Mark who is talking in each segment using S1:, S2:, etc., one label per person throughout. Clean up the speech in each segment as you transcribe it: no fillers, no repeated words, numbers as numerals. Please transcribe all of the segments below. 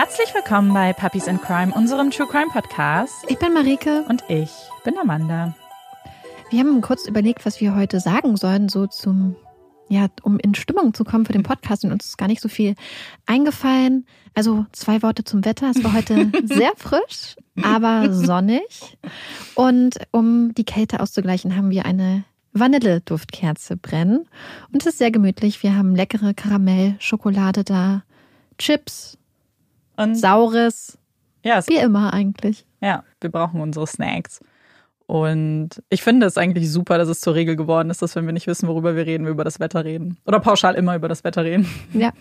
S1: Herzlich willkommen bei Puppies in Crime, unserem True Crime Podcast.
S2: Ich bin Marike.
S1: Und ich bin Amanda.
S2: Wir haben kurz überlegt, was wir heute sagen sollen, so um in Stimmung zu kommen für den Podcast, und uns ist gar nicht so viel eingefallen. Also 2 Worte zum Wetter. Es war heute sehr frisch, aber sonnig. Und um die Kälte auszugleichen, haben wir eine Vanilleduftkerze brennen. Und es ist sehr gemütlich. Wir haben leckere Karamellschokolade da, Chips und Saures.
S1: Ja,
S2: wie immer eigentlich.
S1: Ja, wir brauchen unsere Snacks. Und ich finde es eigentlich super, dass es zur Regel geworden ist, dass wenn wir nicht wissen, worüber wir reden, wir über das Wetter reden. Oder pauschal immer über das Wetter reden.
S2: Ja.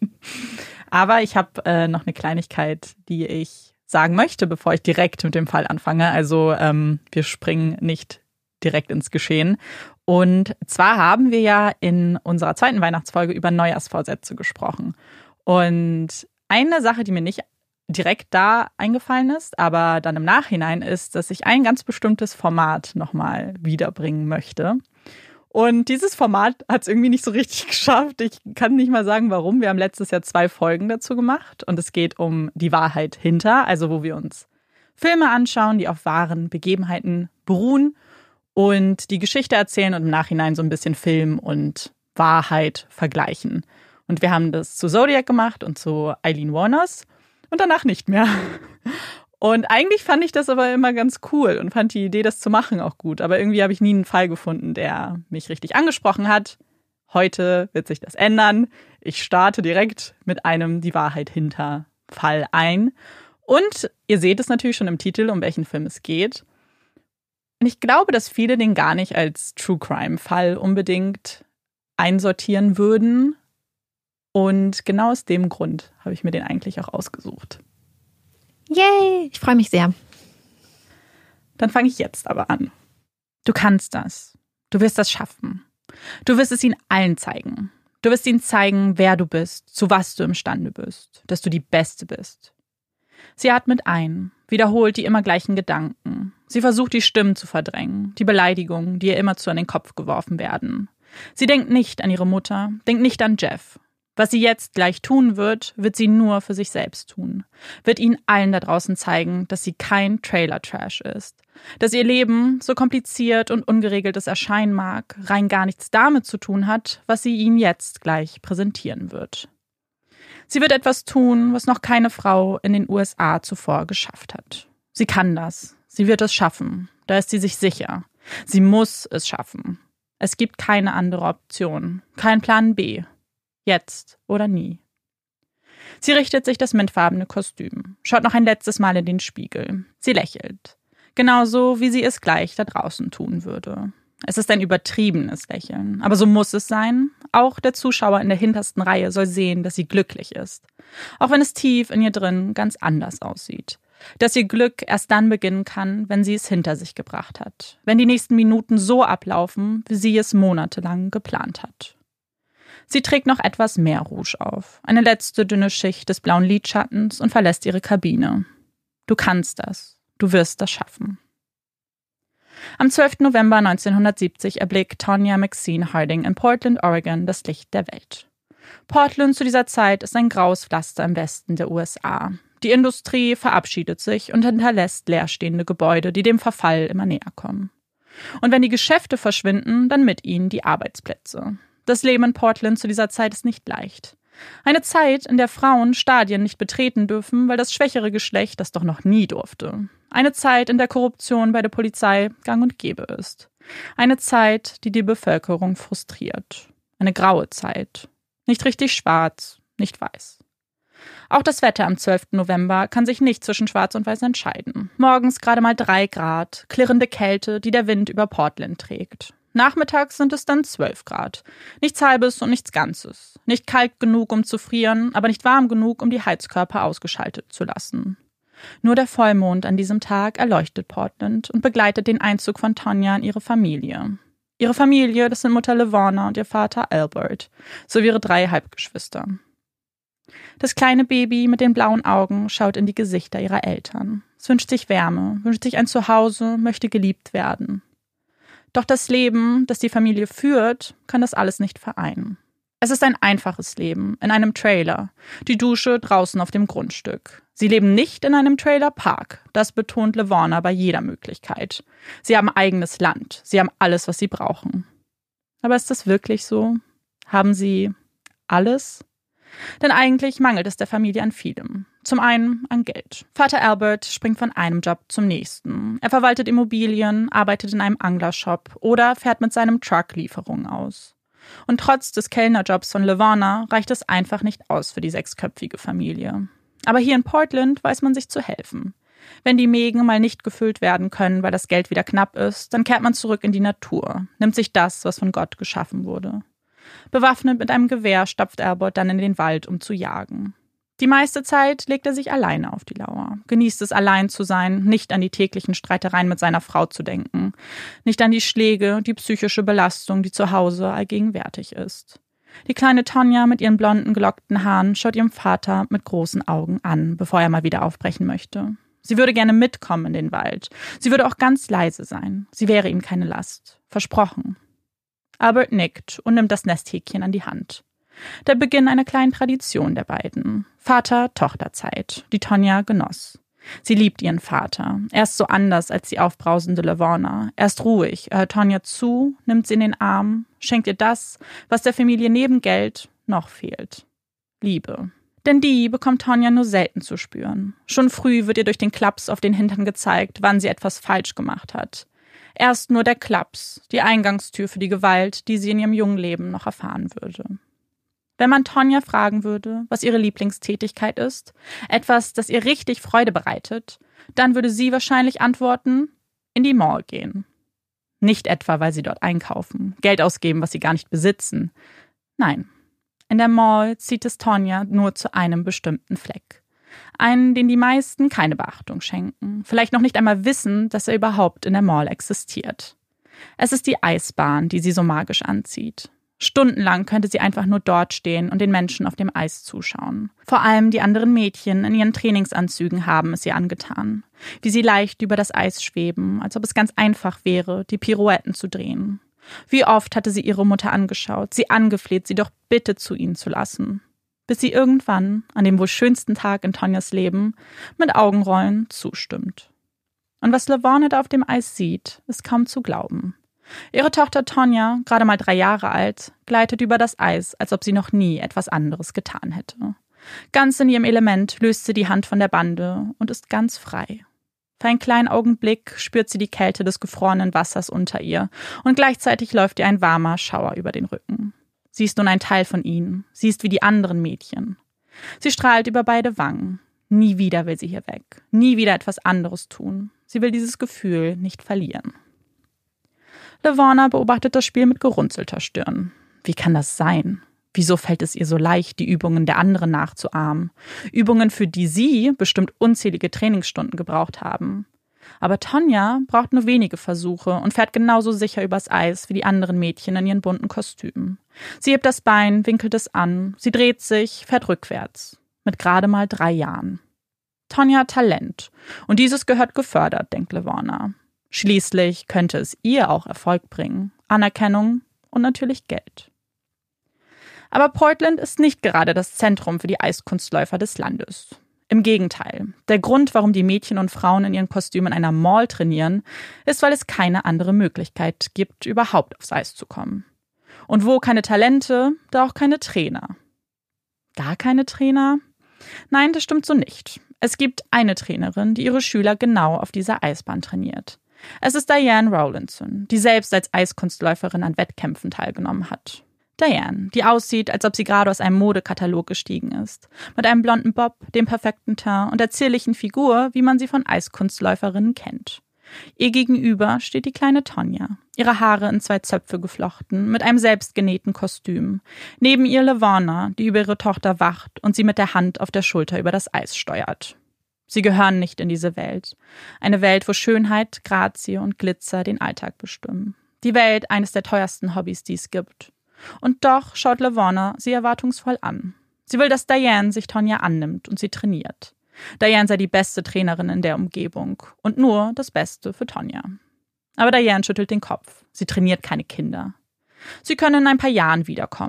S1: Aber ich habe noch eine Kleinigkeit, die ich sagen möchte, bevor ich direkt mit dem Fall anfange. Also wir springen nicht direkt ins Geschehen. Und zwar haben wir ja in unserer 2. Weihnachtsfolge über Neujahrsvorsätze gesprochen. Und eine Sache, die mir nicht direkt da eingefallen ist, aber dann im Nachhinein ist, dass ich ein ganz bestimmtes Format nochmal wiederbringen möchte. Und dieses Format hat es irgendwie nicht so richtig geschafft. Ich kann nicht mal sagen, warum. Wir haben letztes Jahr 2 Folgen dazu gemacht und es geht um die Wahrheit hinter, also wo wir uns Filme anschauen, die auf wahren Begebenheiten beruhen und die Geschichte erzählen und im Nachhinein so ein bisschen Film und Wahrheit vergleichen. Und wir haben das zu Zodiac gemacht und zu Eileen Warners. Und danach nicht mehr. Und eigentlich fand ich das aber immer ganz cool und fand die Idee, das zu machen, auch gut. Aber irgendwie habe ich nie einen Fall gefunden, der mich richtig angesprochen hat. Heute wird sich das ändern. Ich starte direkt mit einem Die Wahrheit hinter Fall ein. Und ihr seht es natürlich schon im Titel, um welchen Film es geht. Und ich glaube, dass viele den gar nicht als True Crime Fall unbedingt einsortieren würden. Und genau aus dem Grund habe ich mir den eigentlich auch ausgesucht.
S2: Yay, ich freue mich sehr.
S1: Dann fange ich jetzt aber an. Du kannst das. Du wirst das schaffen. Du wirst es ihnen allen zeigen. Du wirst ihnen zeigen, wer du bist, zu was du imstande bist, dass du die Beste bist. Sie atmet ein, wiederholt die immer gleichen Gedanken. Sie versucht, die Stimmen zu verdrängen, die Beleidigungen, die ihr immerzu an den Kopf geworfen werden. Sie denkt nicht an ihre Mutter, denkt nicht an Jeff. Was sie jetzt gleich tun wird, wird sie nur für sich selbst tun. Wird ihnen allen da draußen zeigen, dass sie kein Trailer-Trash ist. Dass ihr Leben, so kompliziert und ungeregelt es erscheinen mag, rein gar nichts damit zu tun hat, was sie ihnen jetzt gleich präsentieren wird. Sie wird etwas tun, was noch keine Frau in den USA zuvor geschafft hat. Sie kann das. Sie wird es schaffen. Da ist sie sich sicher. Sie muss es schaffen. Es gibt keine andere Option. Kein Plan B. Jetzt oder nie. Sie richtet sich das mintfarbene Kostüm, schaut noch ein letztes Mal in den Spiegel. Sie lächelt. Genauso, wie sie es gleich da draußen tun würde. Es ist ein übertriebenes Lächeln, aber so muss es sein. Auch der Zuschauer in der hintersten Reihe soll sehen, dass sie glücklich ist. Auch wenn es tief in ihr drin ganz anders aussieht. Dass ihr Glück erst dann beginnen kann, wenn sie es hinter sich gebracht hat. Wenn die nächsten Minuten so ablaufen, wie sie es monatelang geplant hat. Sie trägt noch etwas mehr Rouge auf, eine letzte dünne Schicht des blauen Lidschattens und verlässt ihre Kabine. Du kannst das. Du wirst das schaffen. Am 12. November 1970 erblickt Tonya Maxine Harding in Portland, Oregon, das Licht der Welt. Portland zu dieser Zeit ist ein graues Pflaster im Westen der USA. Die Industrie verabschiedet sich und hinterlässt leerstehende Gebäude, die dem Verfall immer näher kommen. Und wenn die Geschäfte verschwinden, dann mit ihnen die Arbeitsplätze. Das Leben in Portland zu dieser Zeit ist nicht leicht. Eine Zeit, in der Frauen Stadien nicht betreten dürfen, weil das schwächere Geschlecht das doch noch nie durfte. Eine Zeit, in der Korruption bei der Polizei gang und gäbe ist. Eine Zeit, die die Bevölkerung frustriert. Eine graue Zeit. Nicht richtig schwarz, nicht weiß. Auch das Wetter am 12. November kann sich nicht zwischen Schwarz und Weiß entscheiden. Morgens gerade mal 3 Grad, klirrende Kälte, die der Wind über Portland trägt. Nachmittags sind es dann 12 Grad. Nichts Halbes und nichts Ganzes. Nicht kalt genug, um zu frieren, aber nicht warm genug, um die Heizkörper ausgeschaltet zu lassen. Nur der Vollmond an diesem Tag erleuchtet Portland und begleitet den Einzug von Tonya und ihre Familie. Ihre Familie, das sind Mutter Levana und ihr Vater Albert, sowie ihre 3 Halbgeschwister. Das kleine Baby mit den blauen Augen schaut in die Gesichter ihrer Eltern. Es wünscht sich Wärme, wünscht sich ein Zuhause, möchte geliebt werden. Doch das Leben, das die Familie führt, kann das alles nicht vereinen. Es ist ein einfaches Leben in einem Trailer, die Dusche draußen auf dem Grundstück. Sie leben nicht in einem Trailerpark, das betont Lorna bei jeder Möglichkeit. Sie haben eigenes Land, sie haben alles, was sie brauchen. Aber ist das wirklich so? Haben sie alles? Denn eigentlich mangelt es der Familie an vielem. Zum einen an Geld. Vater Albert springt von einem Job zum nächsten. Er verwaltet Immobilien, arbeitet in einem Anglershop oder fährt mit seinem Truck Lieferungen aus. Und trotz des Kellnerjobs von Lorna reicht es einfach nicht aus für die 6-köpfige Familie. Aber hier in Portland weiß man sich zu helfen. Wenn die Mägen mal nicht gefüllt werden können, weil das Geld wieder knapp ist, dann kehrt man zurück in die Natur, nimmt sich das, was von Gott geschaffen wurde. Bewaffnet mit einem Gewehr stapft Albert dann in den Wald, um zu jagen. Die meiste Zeit legt er sich alleine auf die Lauer, genießt es, allein zu sein, nicht an die täglichen Streitereien mit seiner Frau zu denken, nicht an die Schläge, die psychische Belastung, die zu Hause allgegenwärtig ist. Die kleine Tonja mit ihren blonden, gelockten Haaren schaut ihrem Vater mit großen Augen an, bevor er mal wieder aufbrechen möchte. Sie würde gerne mitkommen in den Wald. Sie würde auch ganz leise sein. Sie wäre ihm keine Last. Versprochen. Albert nickt und nimmt das Nesthäkchen an die Hand. Der Beginn einer kleinen Tradition der beiden. Vater-Tochter-Zeit, die Tonja genoss. Sie liebt ihren Vater. Er ist so anders als die aufbrausende Lorna. Er ist ruhig, er hört Tonja zu, nimmt sie in den Arm, schenkt ihr das, was der Familie neben Geld noch fehlt. Liebe. Denn die bekommt Tonja nur selten zu spüren. Schon früh wird ihr durch den Klaps auf den Hintern gezeigt, wann sie etwas falsch gemacht hat. Erst nur der Klaps, die Eingangstür für die Gewalt, die sie in ihrem jungen Leben noch erfahren würde. Wenn man Tonja fragen würde, was ihre Lieblingstätigkeit ist, etwas, das ihr richtig Freude bereitet, dann würde sie wahrscheinlich antworten, in die Mall gehen. Nicht etwa, weil sie dort einkaufen, Geld ausgeben, was sie gar nicht besitzen. Nein, in der Mall zieht es Tonja nur zu einem bestimmten Fleck. Einen, den die meisten keine Beachtung schenken, vielleicht noch nicht einmal wissen, dass er überhaupt in der Mall existiert. Es ist die Eisbahn, die sie so magisch anzieht. Stundenlang könnte sie einfach nur dort stehen und den Menschen auf dem Eis zuschauen. Vor allem die anderen Mädchen in ihren Trainingsanzügen haben es ihr angetan. Wie sie leicht über das Eis schweben, als ob es ganz einfach wäre, die Pirouetten zu drehen. Wie oft hatte sie ihre Mutter angeschaut, sie angefleht, sie doch bitte zu ihnen zu lassen. Bis sie irgendwann, an dem wohl schönsten Tag in Tonjas Leben, mit Augenrollen zustimmt. Und was Lorna da auf dem Eis sieht, ist kaum zu glauben. Ihre Tochter Tonja, gerade mal 3 Jahre alt, gleitet über das Eis, als ob sie noch nie etwas anderes getan hätte. Ganz in ihrem Element löst sie die Hand von der Bande und ist ganz frei. Für einen kleinen Augenblick spürt sie die Kälte des gefrorenen Wassers unter ihr und gleichzeitig läuft ihr ein warmer Schauer über den Rücken. Sie ist nun ein Teil von ihnen, sie ist wie die anderen Mädchen. Sie strahlt über beide Wangen. Nie wieder will sie hier weg, nie wieder etwas anderes tun. Sie will dieses Gefühl nicht verlieren. Lorna beobachtet das Spiel mit gerunzelter Stirn. Wie kann das sein? Wieso fällt es ihr so leicht, die Übungen der anderen nachzuahmen? Übungen, für die sie bestimmt unzählige Trainingsstunden gebraucht haben. Aber Tonja braucht nur wenige Versuche und fährt genauso sicher übers Eis wie die anderen Mädchen in ihren bunten Kostümen. Sie hebt das Bein, winkelt es an, sie dreht sich, fährt rückwärts. Mit gerade mal 3 Jahren. Tonja hat Talent. Und dieses gehört gefördert, denkt Lorna. Schließlich könnte es ihr auch Erfolg bringen, Anerkennung und natürlich Geld. Aber Portland ist nicht gerade das Zentrum für die Eiskunstläufer des Landes. Im Gegenteil, der Grund, warum die Mädchen und Frauen in ihren Kostümen in einer Mall trainieren, ist, weil es keine andere Möglichkeit gibt, überhaupt aufs Eis zu kommen. Und wo keine Talente, da auch keine Trainer. Gar keine Trainer? Nein, das stimmt so nicht. Es gibt eine Trainerin, die ihre Schüler genau auf dieser Eisbahn trainiert. Es ist Diane Rowlandson, die selbst als Eiskunstläuferin an Wettkämpfen teilgenommen hat. Diane, die aussieht, als ob sie gerade aus einem Modekatalog gestiegen ist. Mit einem blonden Bob, dem perfekten Teint und der zierlichen Figur, wie man sie von Eiskunstläuferinnen kennt. Ihr gegenüber steht die kleine Tonja, ihre Haare in 2 Zöpfe geflochten, mit einem selbstgenähten Kostüm. Neben ihr Lorna, die über ihre Tochter wacht und sie mit der Hand auf der Schulter über das Eis steuert. Sie gehören nicht in diese Welt. Eine Welt, wo Schönheit, Grazie und Glitzer den Alltag bestimmen. Die Welt eines der teuersten Hobbys, die es gibt. Und doch schaut Lorna sie erwartungsvoll an. Sie will, dass Diane sich Tonja annimmt und sie trainiert. Diane sei die beste Trainerin in der Umgebung und nur das Beste für Tonja. Aber Diane schüttelt den Kopf. Sie trainiert keine Kinder. Sie können in ein paar Jahren wiederkommen.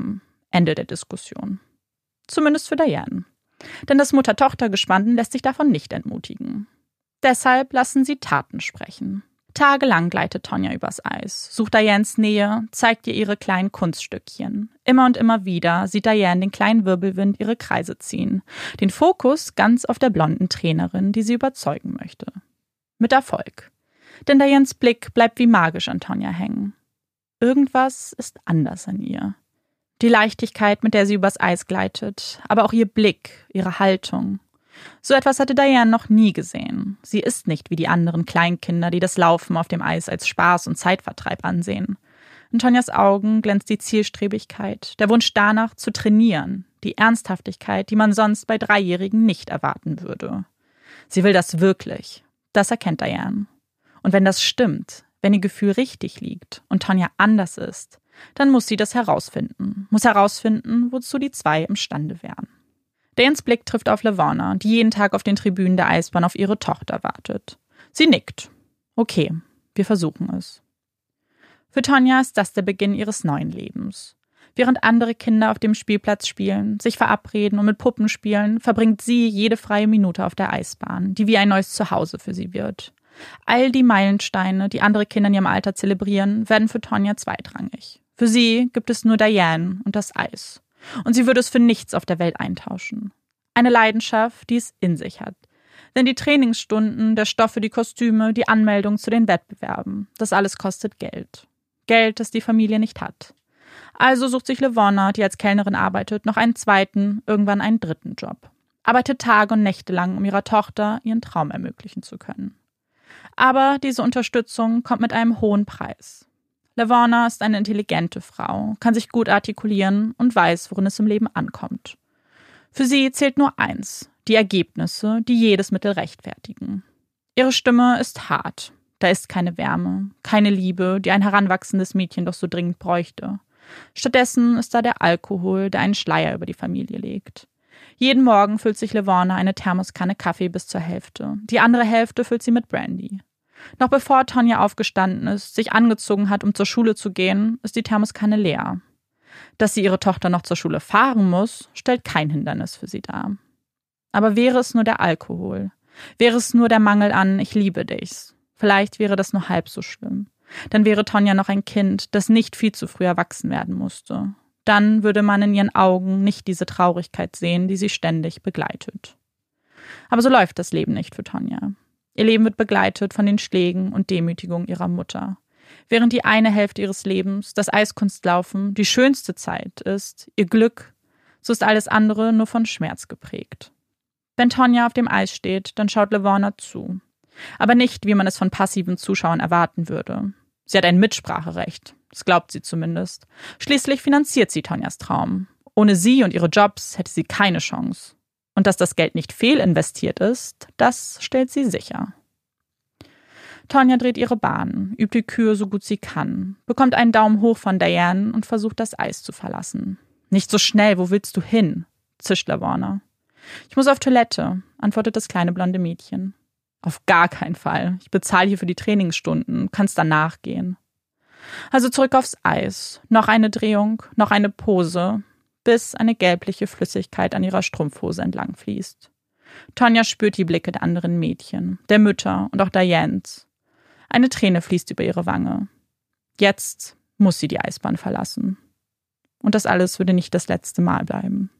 S1: Ende der Diskussion. Zumindest für Diane. Denn das Mutter-Tochter-Gespann lässt sich davon nicht entmutigen. Deshalb lassen sie Taten sprechen. Tagelang gleitet Tonja übers Eis, sucht Dianes Nähe, zeigt ihr ihre kleinen Kunststückchen. Immer und immer wieder sieht Diane den kleinen Wirbelwind ihre Kreise ziehen. Den Fokus ganz auf der blonden Trainerin, die sie überzeugen möchte. Mit Erfolg. Denn Dianes Blick bleibt wie magisch an Tonja hängen. Irgendwas ist anders an ihr. Die Leichtigkeit, mit der sie übers Eis gleitet, aber auch ihr Blick, ihre Haltung. So etwas hatte Diane noch nie gesehen. Sie ist nicht wie die anderen Kleinkinder, die das Laufen auf dem Eis als Spaß und Zeitvertreib ansehen. In Tonjas Augen glänzt die Zielstrebigkeit, der Wunsch danach zu trainieren, die Ernsthaftigkeit, die man sonst bei Dreijährigen nicht erwarten würde. Sie will das wirklich. Das erkennt Diane. Und wenn das stimmt, wenn ihr Gefühl richtig liegt und Tonja anders ist, dann muss sie das herausfinden. Muss herausfinden, wozu die zwei imstande wären. Dianes Blick trifft auf Levana, die jeden Tag auf den Tribünen der Eisbahn auf ihre Tochter wartet. Sie nickt. Okay, wir versuchen es. Für Tonja ist das der Beginn ihres neuen Lebens. Während andere Kinder auf dem Spielplatz spielen, sich verabreden und mit Puppen spielen, verbringt sie jede freie Minute auf der Eisbahn, die wie ein neues Zuhause für sie wird. All die Meilensteine, die andere Kinder in ihrem Alter zelebrieren, werden für Tonja zweitrangig. Für sie gibt es nur Diane und das Eis. Und sie würde es für nichts auf der Welt eintauschen. Eine Leidenschaft, die es in sich hat. Denn die Trainingsstunden, der Stoff für die Kostüme, die Anmeldung zu den Wettbewerben, das alles kostet Geld. Geld, das die Familie nicht hat. Also sucht sich Levana, die als Kellnerin arbeitet, noch einen zweiten, irgendwann einen dritten Job. Arbeitet Tage und Nächte lang, um ihrer Tochter ihren Traum ermöglichen zu können. Aber diese Unterstützung kommt mit einem hohen Preis. Levana ist eine intelligente Frau, kann sich gut artikulieren und weiß, worin es im Leben ankommt. Für sie zählt nur eins, die Ergebnisse, die jedes Mittel rechtfertigen. Ihre Stimme ist hart, da ist keine Wärme, keine Liebe, die ein heranwachsendes Mädchen doch so dringend bräuchte. Stattdessen ist da der Alkohol, der einen Schleier über die Familie legt. Jeden Morgen füllt sich Levana eine Thermoskanne Kaffee bis zur Hälfte, die andere Hälfte füllt sie mit Brandy. Noch bevor Tonja aufgestanden ist, sich angezogen hat, um zur Schule zu gehen, ist die Thermoskanne leer. Dass sie ihre Tochter noch zur Schule fahren muss, stellt kein Hindernis für sie dar. Aber wäre es nur der Alkohol? Wäre es nur der Mangel an »Ich liebe dich«? Vielleicht wäre das nur halb so schlimm. Dann wäre Tonja noch ein Kind, das nicht viel zu früh erwachsen werden musste. Dann würde man in ihren Augen nicht diese Traurigkeit sehen, die sie ständig begleitet. Aber so läuft das Leben nicht für Tonja. Ihr Leben wird begleitet von den Schlägen und Demütigungen ihrer Mutter. Während die eine Hälfte ihres Lebens, das Eiskunstlaufen, die schönste Zeit ist, ihr Glück, so ist alles andere nur von Schmerz geprägt. Wenn Tonja auf dem Eis steht, dann schaut Levana zu. Aber nicht, wie man es von passiven Zuschauern erwarten würde. Sie hat ein Mitspracherecht, das glaubt sie zumindest. Schließlich finanziert sie Tonjas Traum. Ohne sie und ihre Jobs hätte sie keine Chance. Und dass das Geld nicht fehlinvestiert ist, das stellt sie sicher. Tonja dreht ihre Bahn, übt die Kür so gut sie kann, bekommt einen Daumen hoch von Diane und versucht, das Eis zu verlassen. »Nicht so schnell, wo willst du hin?« zischt Levana. »Ich muss auf Toilette«, antwortet das kleine blonde Mädchen. »Auf gar keinen Fall. Ich bezahle hier für die Trainingsstunden, kannst danach gehen.« Also zurück aufs Eis, noch eine Drehung, noch eine Pose, bis eine gelbliche Flüssigkeit an ihrer Strumpfhose entlang fließt. Tonja spürt die Blicke der anderen Mädchen, der Mütter und auch Dianes. Eine Träne fließt über ihre Wange. Jetzt muss sie die Eisbahn verlassen. Und das alles würde nicht das letzte Mal bleiben.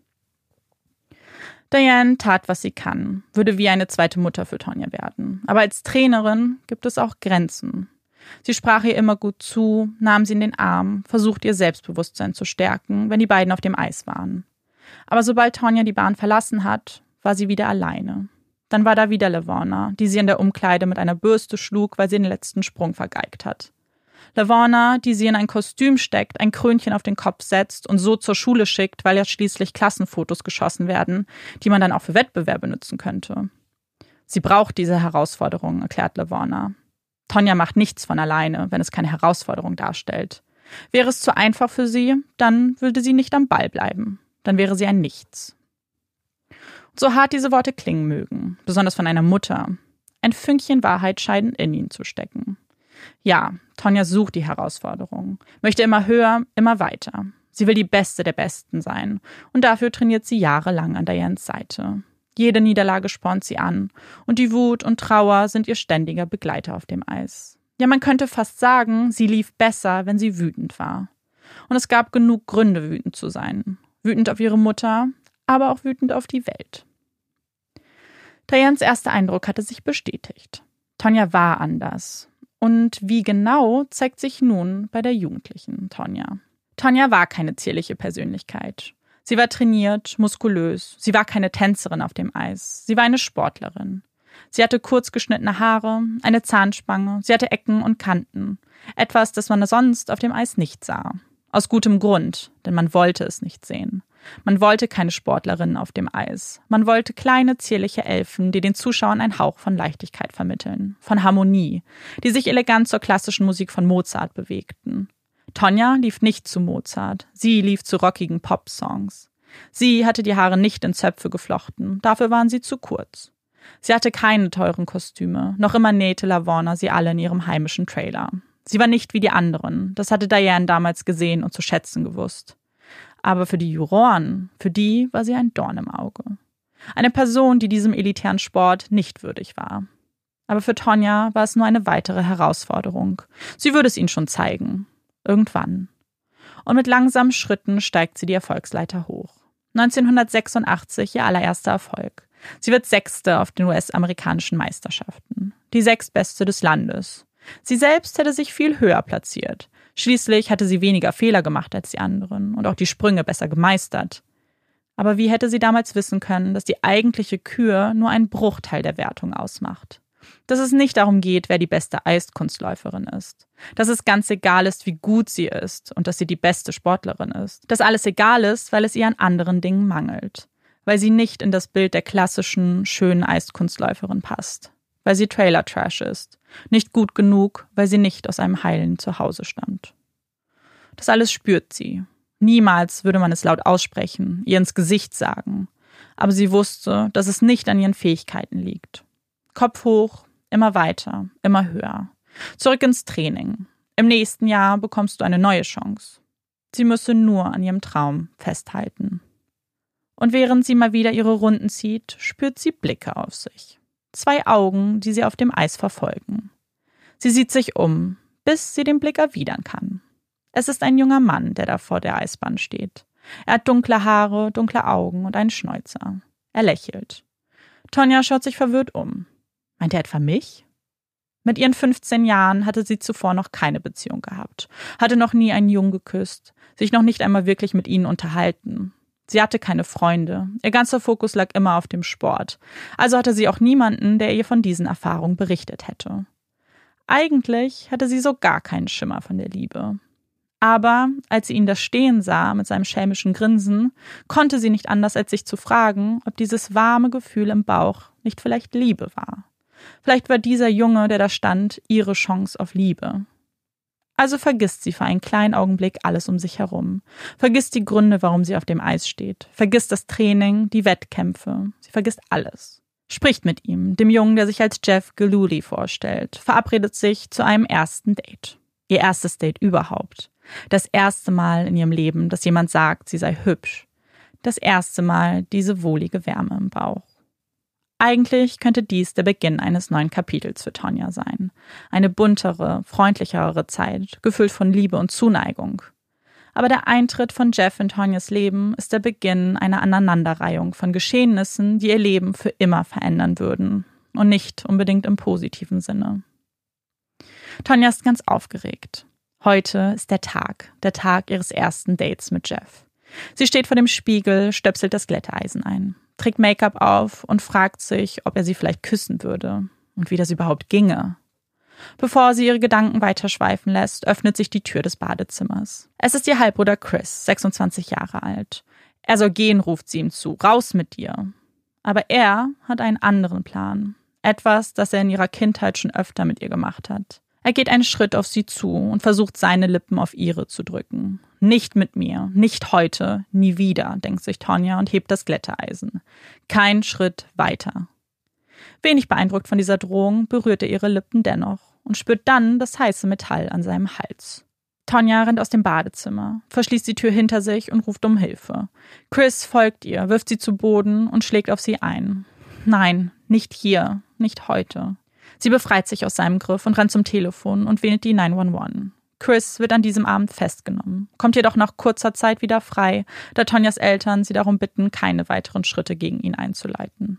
S1: Diane tat, was sie kann, würde wie eine zweite Mutter für Tonja werden. Aber als Trainerin gibt es auch Grenzen. Sie sprach ihr immer gut zu, nahm sie in den Arm, versuchte ihr Selbstbewusstsein zu stärken, wenn die beiden auf dem Eis waren. Aber sobald Tonja die Bahn verlassen hat, war sie wieder alleine. Dann war da wieder Levana, die sie in der Umkleide mit einer Bürste schlug, weil sie den letzten Sprung vergeigt hat. Levana, die sie in ein Kostüm steckt, ein Krönchen auf den Kopf setzt und so zur Schule schickt, weil ja schließlich Klassenfotos geschossen werden, die man dann auch für Wettbewerbe nutzen könnte. Sie braucht diese Herausforderung, erklärt Levana. Tonja macht nichts von alleine, wenn es keine Herausforderung darstellt. Wäre es zu einfach für sie, dann würde sie nicht am Ball bleiben. Dann wäre sie ein Nichts. Und so hart diese Worte klingen mögen, besonders von einer Mutter, ein Fünkchen Wahrheit scheinen in ihnen zu stecken. Ja, Tonja sucht die Herausforderung, möchte immer höher, immer weiter. Sie will die Beste der Besten sein und dafür trainiert sie jahrelang an Dianes Seite. Jede Niederlage spornt sie an und die Wut und Trauer sind ihr ständiger Begleiter auf dem Eis. Ja, man könnte fast sagen, sie lief besser, wenn sie wütend war. Und es gab genug Gründe, wütend zu sein. Wütend auf ihre Mutter, aber auch wütend auf die Welt. Dianes erster Eindruck hatte sich bestätigt. Tonya war anders. Und wie genau, zeigt sich nun bei der jugendlichen Tonya. Tonya war keine zierliche Persönlichkeit. Sie war trainiert, muskulös. Sie war keine Tänzerin auf dem Eis. Sie war eine Sportlerin. Sie hatte kurz geschnittene Haare, eine Zahnspange. Sie hatte Ecken und Kanten. Etwas, das man sonst auf dem Eis nicht sah. Aus gutem Grund, denn man wollte es nicht sehen. Man wollte keine Sportlerinnen auf dem Eis. Man wollte kleine, zierliche Elfen, die den Zuschauern einen Hauch von Leichtigkeit vermitteln, von Harmonie, die sich elegant zur klassischen Musik von Mozart bewegten. Tonya lief nicht zu Mozart, sie lief zu rockigen Pop-Songs. Sie hatte die Haare nicht in Zöpfe geflochten, dafür waren sie zu kurz. Sie hatte keine teuren Kostüme, noch immer nähte Lavorna sie alle in ihrem heimischen Trailer. Sie war nicht wie die anderen, das hatte Diane damals gesehen und zu schätzen gewusst. Aber für die Juroren, für die war sie ein Dorn im Auge. Eine Person, die diesem elitären Sport nicht würdig war. Aber für Tonya war es nur eine weitere Herausforderung. Sie würde es ihnen schon zeigen. Irgendwann. Und mit langsamen Schritten steigt sie die Erfolgsleiter hoch. 1986 ihr allererster Erfolg. Sie wird Sechste auf den US-amerikanischen Meisterschaften. Die Sechstbeste des Landes. Sie selbst hätte sich viel höher platziert. Schließlich hatte sie weniger Fehler gemacht als die anderen und auch die Sprünge besser gemeistert. Aber wie hätte sie damals wissen können, dass die eigentliche Kür nur einen Bruchteil der Wertung ausmacht? Dass es nicht darum geht, wer die beste Eiskunstläuferin ist. Dass es ganz egal ist, wie gut sie ist und dass sie die beste Sportlerin ist. Dass alles egal ist, weil es ihr an anderen Dingen mangelt. Weil sie nicht in das Bild der klassischen, schönen Eiskunstläuferin passt. Weil sie Trailer-Trash ist. Nicht gut genug, weil sie nicht aus einem heilen Zuhause stammt. Das alles spürt sie. Niemals würde man es laut aussprechen, ihr ins Gesicht sagen. Aber sie wusste, dass es nicht an ihren Fähigkeiten liegt. Kopf hoch, immer weiter, immer höher. Zurück ins Training. Im nächsten Jahr bekommst du eine neue Chance. Sie müsse nur an ihrem Traum festhalten. Und während sie mal wieder ihre Runden zieht, spürt sie Blicke auf sich. 2 Augen, die sie auf dem Eis verfolgen. Sie sieht sich um, bis sie den Blick erwidern kann. Es ist ein junger Mann, der da vor der Eisbahn steht. Er hat dunkle Haare, dunkle Augen und einen Schnäuzer. Er lächelt. Tonya schaut sich verwirrt um. Meint er etwa mich? Mit ihren 15 Jahren hatte sie zuvor noch keine Beziehung gehabt, hatte noch nie einen Jungen geküsst, sich noch nicht einmal wirklich mit ihnen unterhalten. Sie hatte keine Freunde, ihr ganzer Fokus lag immer auf dem Sport, also hatte sie auch niemanden, der ihr von diesen Erfahrungen berichtet hätte. Eigentlich hatte sie so gar keinen Schimmer von der Liebe. Aber als sie ihn da stehen sah mit seinem schelmischen Grinsen, konnte sie nicht anders, als sich zu fragen, ob dieses warme Gefühl im Bauch nicht vielleicht Liebe war. Vielleicht war dieser Junge, der da stand, ihre Chance auf Liebe. Also vergisst sie für einen kleinen Augenblick alles um sich herum. Vergisst die Gründe, warum sie auf dem Eis steht. Vergisst das Training, die Wettkämpfe. Sie vergisst alles. Spricht mit ihm, dem Jungen, der sich als Jeff Gillooly vorstellt. Verabredet sich zu einem ersten Date. Ihr erstes Date überhaupt. Das erste Mal in ihrem Leben, dass jemand sagt, sie sei hübsch. Das erste Mal diese wohlige Wärme im Bauch. Eigentlich könnte dies der Beginn eines neuen Kapitels für Tonya sein. Eine buntere, freundlichere Zeit, gefüllt von Liebe und Zuneigung. Aber der Eintritt von Jeff in Tonyas Leben ist der Beginn einer Aneinanderreihung von Geschehnissen, die ihr Leben für immer verändern würden. Und nicht unbedingt im positiven Sinne. Tonya ist ganz aufgeregt. Heute ist der Tag ihres ersten Dates mit Jeff. Sie steht vor dem Spiegel, stöpselt das Glätteisen ein, trägt Make-up auf und fragt sich, ob er sie vielleicht küssen würde und wie das überhaupt ginge. Bevor sie ihre Gedanken weiterschweifen lässt, öffnet sich die Tür des Badezimmers. Es ist ihr Halbbruder Chris, 26 Jahre alt. Er soll gehen, ruft sie ihm zu, raus mit dir. Aber er hat einen anderen Plan. Etwas, das er in ihrer Kindheit schon öfter mit ihr gemacht hat. Er geht einen Schritt auf sie zu und versucht, seine Lippen auf ihre zu drücken. Nicht mit mir, nicht heute, nie wieder, denkt sich Tonya und hebt das Glätteisen. Kein Schritt weiter. Wenig beeindruckt von dieser Drohung berührt er ihre Lippen dennoch und spürt dann das heiße Metall an seinem Hals. Tonya rennt aus dem Badezimmer, verschließt die Tür hinter sich und ruft um Hilfe. Chris folgt ihr, wirft sie zu Boden und schlägt auf sie ein. Nein, nicht hier, nicht heute. Sie befreit sich aus seinem Griff und rennt zum Telefon und wählt die 911. Chris wird an diesem Abend festgenommen, kommt jedoch nach kurzer Zeit wieder frei, da Tonyas Eltern sie darum bitten, keine weiteren Schritte gegen ihn einzuleiten.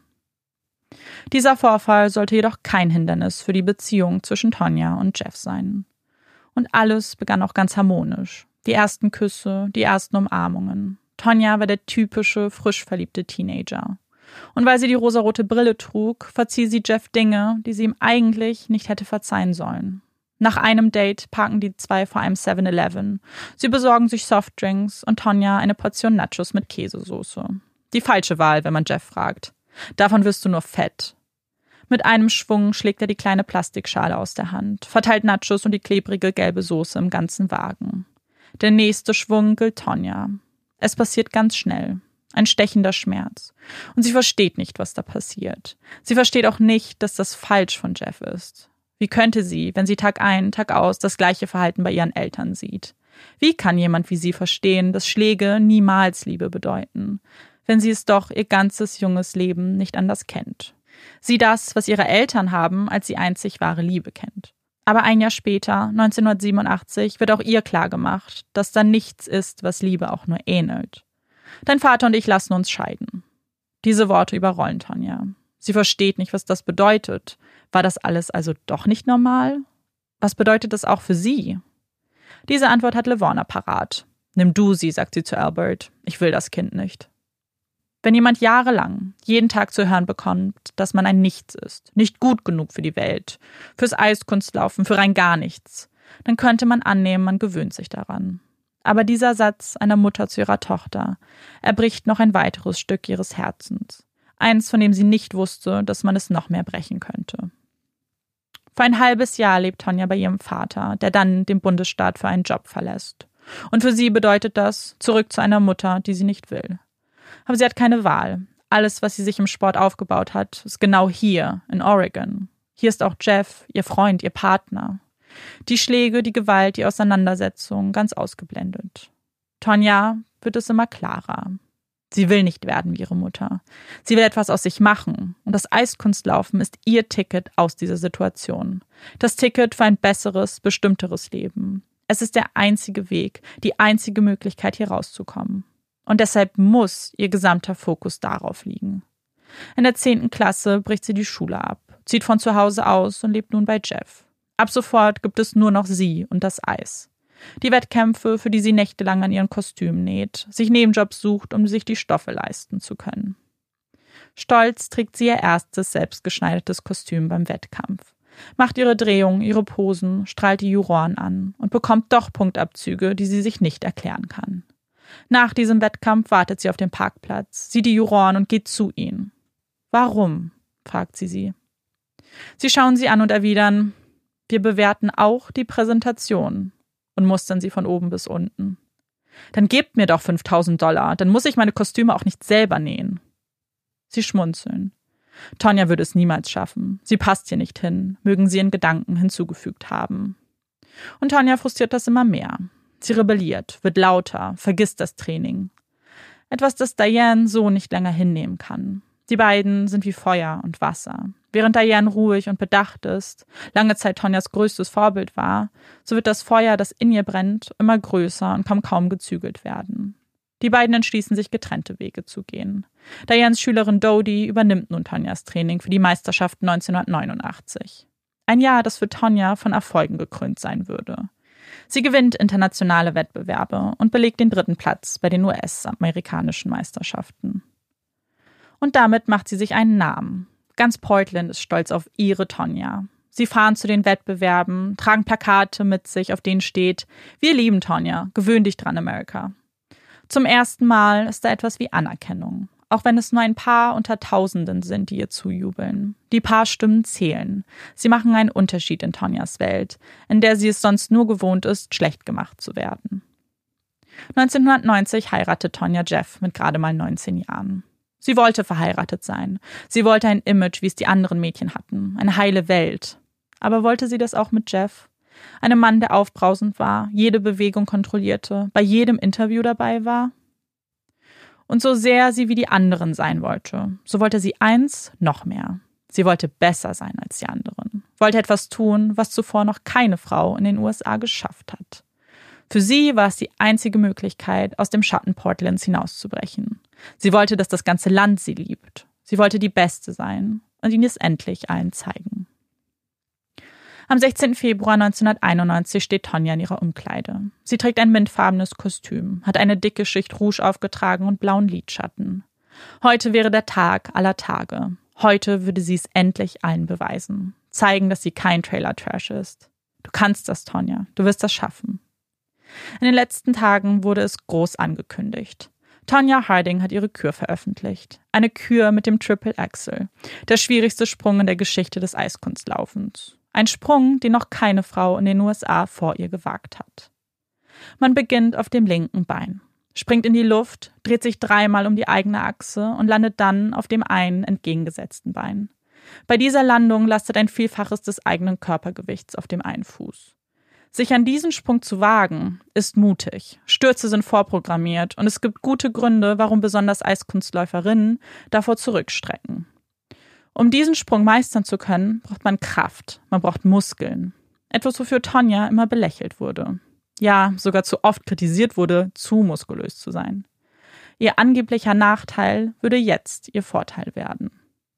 S1: Dieser Vorfall sollte jedoch kein Hindernis für die Beziehung zwischen Tonya und Jeff sein. Und alles begann auch ganz harmonisch. Die ersten Küsse, die ersten Umarmungen. Tonya war der typische, frisch verliebte Teenager. Und weil sie die rosarote Brille trug, verzieh sie Jeff Dinge, die sie ihm eigentlich nicht hätte verzeihen sollen. Nach einem Date parken die zwei vor einem 7-Eleven. Sie besorgen sich Softdrinks und Tonya eine Portion Nachos mit Käsesoße. Die falsche Wahl, wenn man Jeff fragt. Davon wirst du nur fett. Mit einem Schwung schlägt er die kleine Plastikschale aus der Hand, verteilt Nachos und die klebrige gelbe Soße im ganzen Wagen. Der nächste Schwung gilt Tonya. Es passiert ganz schnell. Ein stechender Schmerz. Und sie versteht nicht, was da passiert. Sie versteht auch nicht, dass das falsch von Jeff ist. Wie könnte sie, wenn sie Tag ein, Tag aus das gleiche Verhalten bei ihren Eltern sieht? Wie kann jemand wie sie verstehen, dass Schläge niemals Liebe bedeuten, wenn sie es doch ihr ganzes junges Leben nicht anders kennt? Sie das, was ihre Eltern haben, als die einzig wahre Liebe kennt. Aber ein Jahr später, 1987, wird auch ihr klargemacht, dass da nichts ist, was Liebe auch nur ähnelt. Dein Vater und ich lassen uns scheiden. Diese Worte überrollen Tonya. Sie versteht nicht, was das bedeutet. War das alles also doch nicht normal? Was bedeutet das auch für sie? Diese Antwort hat Levona parat. Nimm du sie, sagt sie zu Albert. Ich will das Kind nicht. Wenn jemand jahrelang jeden Tag zu hören bekommt, dass man ein Nichts ist, nicht gut genug für die Welt, fürs Eiskunstlaufen, für rein gar nichts, dann könnte man annehmen, man gewöhnt sich daran. Aber dieser Satz einer Mutter zu ihrer Tochter erbricht noch ein weiteres Stück ihres Herzens. Eins, von dem sie nicht wusste, dass man es noch mehr brechen könnte. Für ein halbes Jahr lebt Tonya bei ihrem Vater, der dann den Bundesstaat für einen Job verlässt. Und für sie bedeutet das, zurück zu einer Mutter, die sie nicht will. Aber sie hat keine Wahl. Alles, was sie sich im Sport aufgebaut hat, ist genau hier, in Oregon. Hier ist auch Jeff, ihr Freund, ihr Partner. Die Schläge, die Gewalt, die Auseinandersetzung, ganz ausgeblendet. Tonya wird es immer klarer. Sie will nicht werden wie ihre Mutter. Sie will etwas aus sich machen. Und das Eiskunstlaufen ist ihr Ticket aus dieser Situation. Das Ticket für ein besseres, bestimmteres Leben. Es ist der einzige Weg, die einzige Möglichkeit, hier rauszukommen. Und deshalb muss ihr gesamter Fokus darauf liegen. In der 10. Klasse bricht sie die Schule ab, zieht von zu Hause aus und lebt nun bei Jeff. Ab sofort gibt es nur noch sie und das Eis. Die Wettkämpfe, für die sie nächtelang an ihren Kostümen näht, sich Nebenjobs sucht, um sich die Stoffe leisten zu können. Stolz trägt sie ihr erstes selbstgeschneidertes Kostüm beim Wettkampf, macht ihre Drehungen, ihre Posen, strahlt die Juroren an und bekommt doch Punktabzüge, die sie sich nicht erklären kann. Nach diesem Wettkampf wartet sie auf dem Parkplatz, sieht die Juroren und geht zu ihnen. Warum? Fragt sie. Sie schauen sie an und erwidern, wir bewerten auch die Präsentation und mustern sie von oben bis unten. Dann gebt mir doch $5.000, dann muss ich meine Kostüme auch nicht selber nähen. Sie schmunzeln. Tonya würde es niemals schaffen. Sie passt hier nicht hin, mögen sie in Gedanken hinzugefügt haben. Und Tonya frustriert das immer mehr. Sie rebelliert, wird lauter, vergisst das Training. Etwas, das Diane so nicht länger hinnehmen kann. Die beiden sind wie Feuer und Wasser. Während Diane ruhig und bedacht ist, lange Zeit Tonyas größtes Vorbild war, so wird das Feuer, das in ihr brennt, immer größer und kann kaum gezügelt werden. Die beiden entschließen sich, getrennte Wege zu gehen. Dianes Schülerin Dodie übernimmt nun Tonyas Training für die Meisterschaft 1989. Ein Jahr, das für Tonya von Erfolgen gekrönt sein würde. Sie gewinnt internationale Wettbewerbe und belegt den 3. Platz bei den US-amerikanischen Meisterschaften. Und damit macht sie sich einen Namen. Ganz Portland ist stolz auf ihre Tonya. Sie fahren zu den Wettbewerben, tragen Plakate mit sich, auf denen steht, wir lieben Tonya, gewöhn dich dran, America. Zum ersten Mal ist da etwas wie Anerkennung. Auch wenn es nur ein paar unter Tausenden sind, die ihr zujubeln. Die paar Stimmen zählen. Sie machen einen Unterschied in Tonyas Welt, in der sie es sonst nur gewohnt ist, schlecht gemacht zu werden. 1990 heiratet Tonya Jeff mit gerade mal 19 Jahren. Sie wollte verheiratet sein. Sie wollte ein Image, wie es die anderen Mädchen hatten. Eine heile Welt. Aber wollte sie das auch mit Jeff? Einem Mann, der aufbrausend war, jede Bewegung kontrollierte, bei jedem Interview dabei war. Und so sehr sie wie die anderen sein wollte, so wollte sie eins noch mehr. Sie wollte besser sein als die anderen, wollte etwas tun, was zuvor noch keine Frau in den USA geschafft hat. Für sie war es die einzige Möglichkeit, aus dem Schatten Portlands hinauszubrechen. Sie wollte, dass das ganze Land sie liebt. Sie wollte die Beste sein und ihnen es endlich allen zeigen. Am 16. Februar 1991 steht Tonya in ihrer Umkleide. Sie trägt ein mintfarbenes Kostüm, hat eine dicke Schicht Rouge aufgetragen und blauen Lidschatten. Heute wäre der Tag aller Tage. Heute würde sie es endlich allen beweisen. Zeigen, dass sie kein Trailer-Trash ist. Du kannst das, Tonya. Du wirst das schaffen. In den letzten Tagen wurde es groß angekündigt. Tonya Harding hat ihre Kür veröffentlicht. Eine Kür mit dem Triple Axel. Der schwierigste Sprung in der Geschichte des Eiskunstlaufens. Ein Sprung, den noch keine Frau in den USA vor ihr gewagt hat. Man beginnt auf dem linken Bein, springt in die Luft, dreht sich 3-mal um die eigene Achse und landet dann auf dem einen entgegengesetzten Bein. Bei dieser Landung lastet ein Vielfaches des eigenen Körpergewichts auf dem einen Fuß. Sich an diesen Sprung zu wagen, ist mutig. Stürze sind vorprogrammiert und es gibt gute Gründe, warum besonders Eiskunstläuferinnen davor zurückstrecken. Um diesen Sprung meistern zu können, braucht man Kraft, man braucht Muskeln. Etwas, wofür Tonya immer belächelt wurde. Ja, sogar zu oft kritisiert wurde, zu muskulös zu sein. Ihr angeblicher Nachteil würde jetzt ihr Vorteil werden.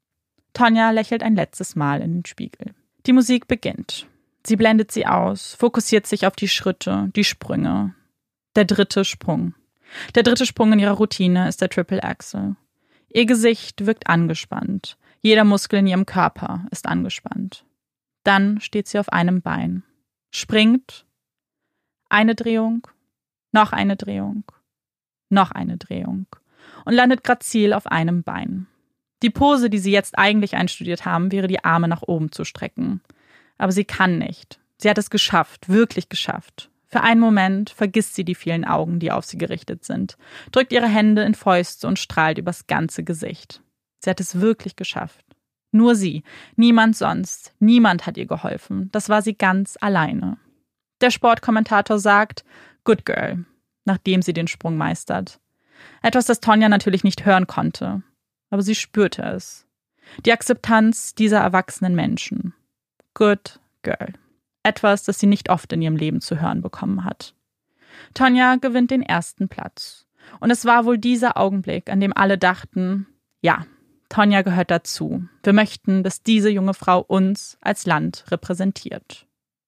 S1: Tonya lächelt ein letztes Mal in den Spiegel. Die Musik beginnt. Sie blendet sie aus, fokussiert sich auf die Schritte, die Sprünge. Der dritte Sprung. Der dritte Sprung in ihrer Routine ist der Triple Axel. Ihr Gesicht wirkt angespannt. Jeder Muskel in ihrem Körper ist angespannt. Dann steht sie auf einem Bein, springt, eine Drehung, noch eine Drehung, noch eine Drehung und landet grazil auf einem Bein. Die Pose, die sie jetzt eigentlich einstudiert haben, wäre die Arme nach oben zu strecken. Aber sie kann nicht. Sie hat es geschafft, wirklich geschafft. Für einen Moment vergisst sie die vielen Augen, die auf sie gerichtet sind, drückt ihre Hände in Fäuste und strahlt übers ganze Gesicht. Sie hat es wirklich geschafft. Nur sie, niemand sonst, niemand hat ihr geholfen. Das war sie ganz alleine. Der Sportkommentator sagt, "Good girl", nachdem sie den Sprung meistert. Etwas, das Tonya natürlich nicht hören konnte, aber sie spürte es. Die Akzeptanz dieser erwachsenen Menschen. Good girl. Etwas, das sie nicht oft in ihrem Leben zu hören bekommen hat. Tonya gewinnt den ersten Platz. Und es war wohl dieser Augenblick, an dem alle dachten, ja, Tonya gehört dazu. Wir möchten, dass diese junge Frau uns als Land repräsentiert.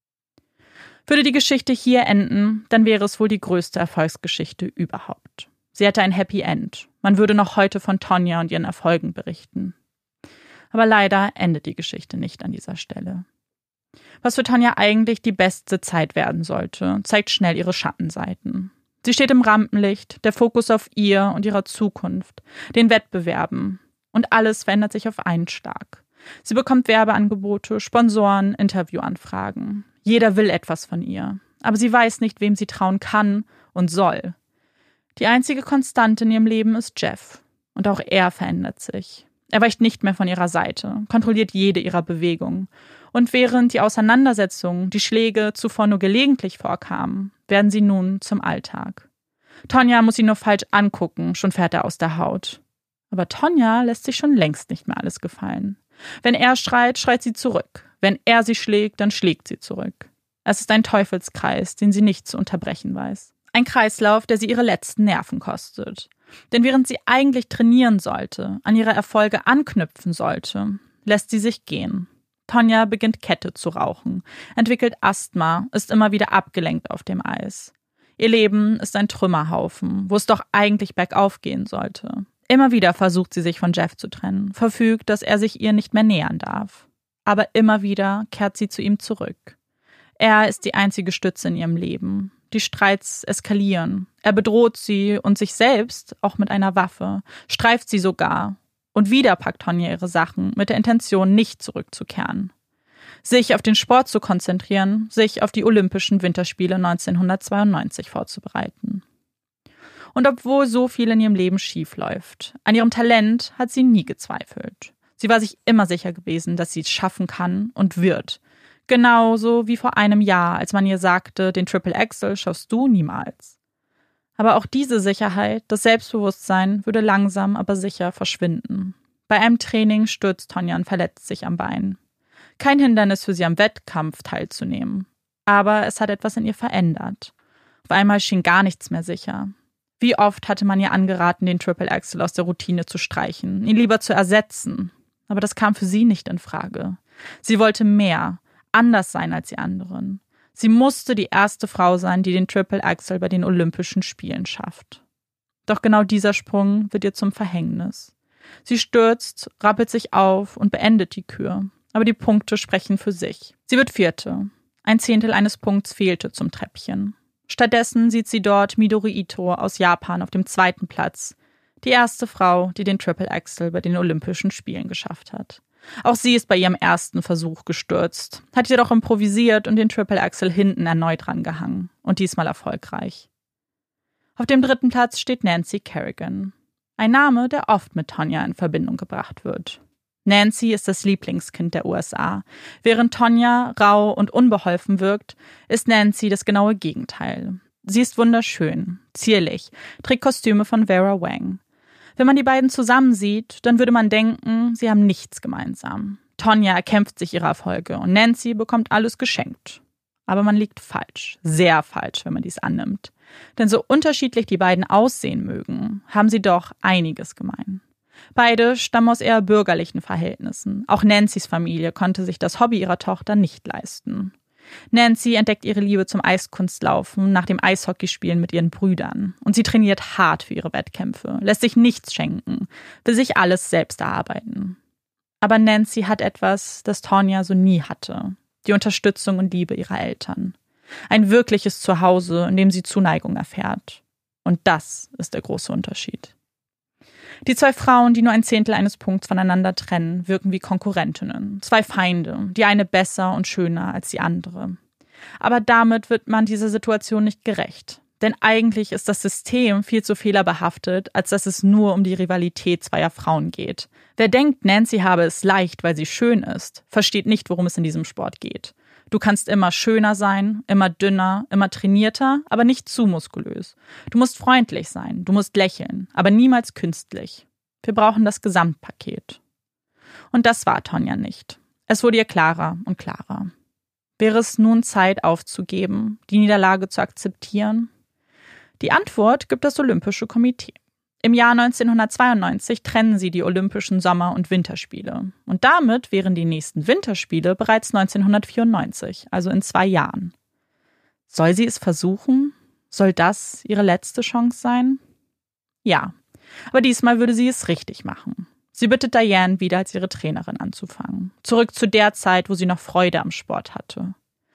S1: Würde die Geschichte hier enden, dann wäre es wohl die größte Erfolgsgeschichte überhaupt. Sie hätte ein Happy End. Man würde noch heute von Tonya und ihren Erfolgen berichten. Aber leider endet die Geschichte nicht an dieser Stelle. Was für Tonya eigentlich die beste Zeit werden sollte, zeigt schnell ihre Schattenseiten. Sie steht im Rampenlicht, der Fokus auf ihr und ihrer Zukunft, den Wettbewerben. Und alles verändert sich auf einen Schlag. Sie bekommt Werbeangebote, Sponsoren, Interviewanfragen. Jeder will etwas von ihr. Aber sie weiß nicht, wem sie trauen kann und soll. Die einzige Konstante in ihrem Leben ist Jeff. Und auch er verändert sich. Er weicht nicht mehr von ihrer Seite, kontrolliert jede ihrer Bewegungen. Und während die Auseinandersetzungen, die Schläge zuvor nur gelegentlich vorkamen, werden sie nun zum Alltag. Tonya muss ihn nur falsch angucken, schon fährt er aus der Haut. Aber Tonya lässt sich schon längst nicht mehr alles gefallen. Wenn er schreit, schreit sie zurück. Wenn er sie schlägt, dann schlägt sie zurück. Es ist ein Teufelskreis, den sie nicht zu unterbrechen weiß. Ein Kreislauf, der sie ihre letzten Nerven kostet. Denn während sie eigentlich trainieren sollte, an ihre Erfolge anknüpfen sollte, lässt sie sich gehen. Tonya beginnt Kette zu rauchen, entwickelt Asthma, ist immer wieder abgelenkt auf dem Eis. Ihr Leben ist ein Trümmerhaufen, wo es doch eigentlich bergauf gehen sollte. Immer wieder versucht sie sich von Jeff zu trennen, verfügt, dass er sich ihr nicht mehr nähern darf. Aber immer wieder kehrt sie zu ihm zurück. Er ist die einzige Stütze in ihrem Leben. Die Streits eskalieren. Er bedroht sie und sich selbst auch mit einer Waffe, streift sie sogar. Und wieder packt Tonya ihre Sachen mit der Intention, nicht zurückzukehren. Sich auf den Sport zu konzentrieren, sich auf die Olympischen Winterspiele 1992 vorzubereiten. Und obwohl so viel in ihrem Leben schief läuft, an ihrem Talent hat sie nie gezweifelt. Sie war sich immer sicher gewesen, dass sie es schaffen kann und wird. Genauso wie vor einem Jahr, als man ihr sagte, den Triple Axel schaffst du niemals. Aber auch diese Sicherheit, das Selbstbewusstsein, würde langsam, aber sicher verschwinden. Bei einem Training stürzt Tonya und verletzt sich am Bein. Kein Hindernis für sie am Wettkampf teilzunehmen. Aber es hat etwas in ihr verändert. Auf einmal schien gar nichts mehr sicher. Wie oft hatte man ihr angeraten, den Triple Axel aus der Routine zu streichen, ihn lieber zu ersetzen. Aber das kam für sie nicht in Frage. Sie wollte mehr, anders sein als die anderen. Sie musste die erste Frau sein, die den Triple Axel bei den Olympischen Spielen schafft. Doch genau dieser Sprung wird ihr zum Verhängnis. Sie stürzt, rappelt sich auf und beendet die Kür. Aber die Punkte sprechen für sich. Sie wird Vierte. 1/10 eines Punkts fehlte zum Treppchen. Stattdessen sieht sie dort Midori Ito aus Japan auf dem 2. Platz. Die erste Frau, die den Triple Axel bei den Olympischen Spielen geschafft hat. Auch sie ist bei ihrem ersten Versuch gestürzt, hat jedoch improvisiert und den Triple Axel hinten erneut rangehangen. Und diesmal erfolgreich. Auf dem 3. Platz steht Nancy Kerrigan. Ein Name, der oft mit Tonya in Verbindung gebracht wird. Nancy ist das Lieblingskind der USA. Während Tonya rau und unbeholfen wirkt, ist Nancy das genaue Gegenteil. Sie ist wunderschön, zierlich, trägt Kostüme von Vera Wang. Wenn man die beiden zusammen sieht, dann würde man denken, sie haben nichts gemeinsam. Tonya erkämpft sich ihre Erfolge und Nancy bekommt alles geschenkt. Aber man liegt falsch, sehr falsch, wenn man dies annimmt. Denn so unterschiedlich die beiden aussehen mögen, haben sie doch einiges gemein. Beide stammen aus eher bürgerlichen Verhältnissen. Auch Nancy's Familie konnte sich das Hobby ihrer Tochter nicht leisten. Nancy entdeckt ihre Liebe zum Eiskunstlaufen nach dem Eishockeyspielen mit ihren Brüdern. Und sie trainiert hart für ihre Wettkämpfe, lässt sich nichts schenken, will sich alles selbst erarbeiten. Aber Nancy hat etwas, das Tonya so nie hatte. Die Unterstützung und Liebe ihrer Eltern. Ein wirkliches Zuhause, in dem sie Zuneigung erfährt. Und das ist der große Unterschied. Die 2 Frauen, die nur 1/10 eines Punkts voneinander trennen, wirken wie Konkurrentinnen. 2 Feinde, die eine besser und schöner als die andere. Aber damit wird man dieser Situation nicht gerecht. Denn eigentlich ist das System viel zu fehlerbehaftet, als dass es nur um die Rivalität zweier Frauen geht. Wer denkt, Nancy habe es leicht, weil sie schön ist, versteht nicht, worum es in diesem Sport geht. Du kannst immer schöner sein, immer dünner, immer trainierter, aber nicht zu muskulös. Du musst freundlich sein, du musst lächeln, aber niemals künstlich. Wir brauchen das Gesamtpaket. Und das war Tonya nicht. Es wurde ihr klarer und klarer. Wäre es nun Zeit aufzugeben, die Niederlage zu akzeptieren? Die Antwort gibt das Olympische Komitee. Im Jahr 1992 trennen sie die Olympischen Sommer- und Winterspiele. Und damit wären die nächsten Winterspiele bereits 1994, also in 2 Jahren. Soll sie es versuchen? Soll das ihre letzte Chance sein? Ja, aber diesmal würde sie es richtig machen. Sie bittet Diane wieder als ihre Trainerin anzufangen. Zurück zu der Zeit, wo sie noch Freude am Sport hatte.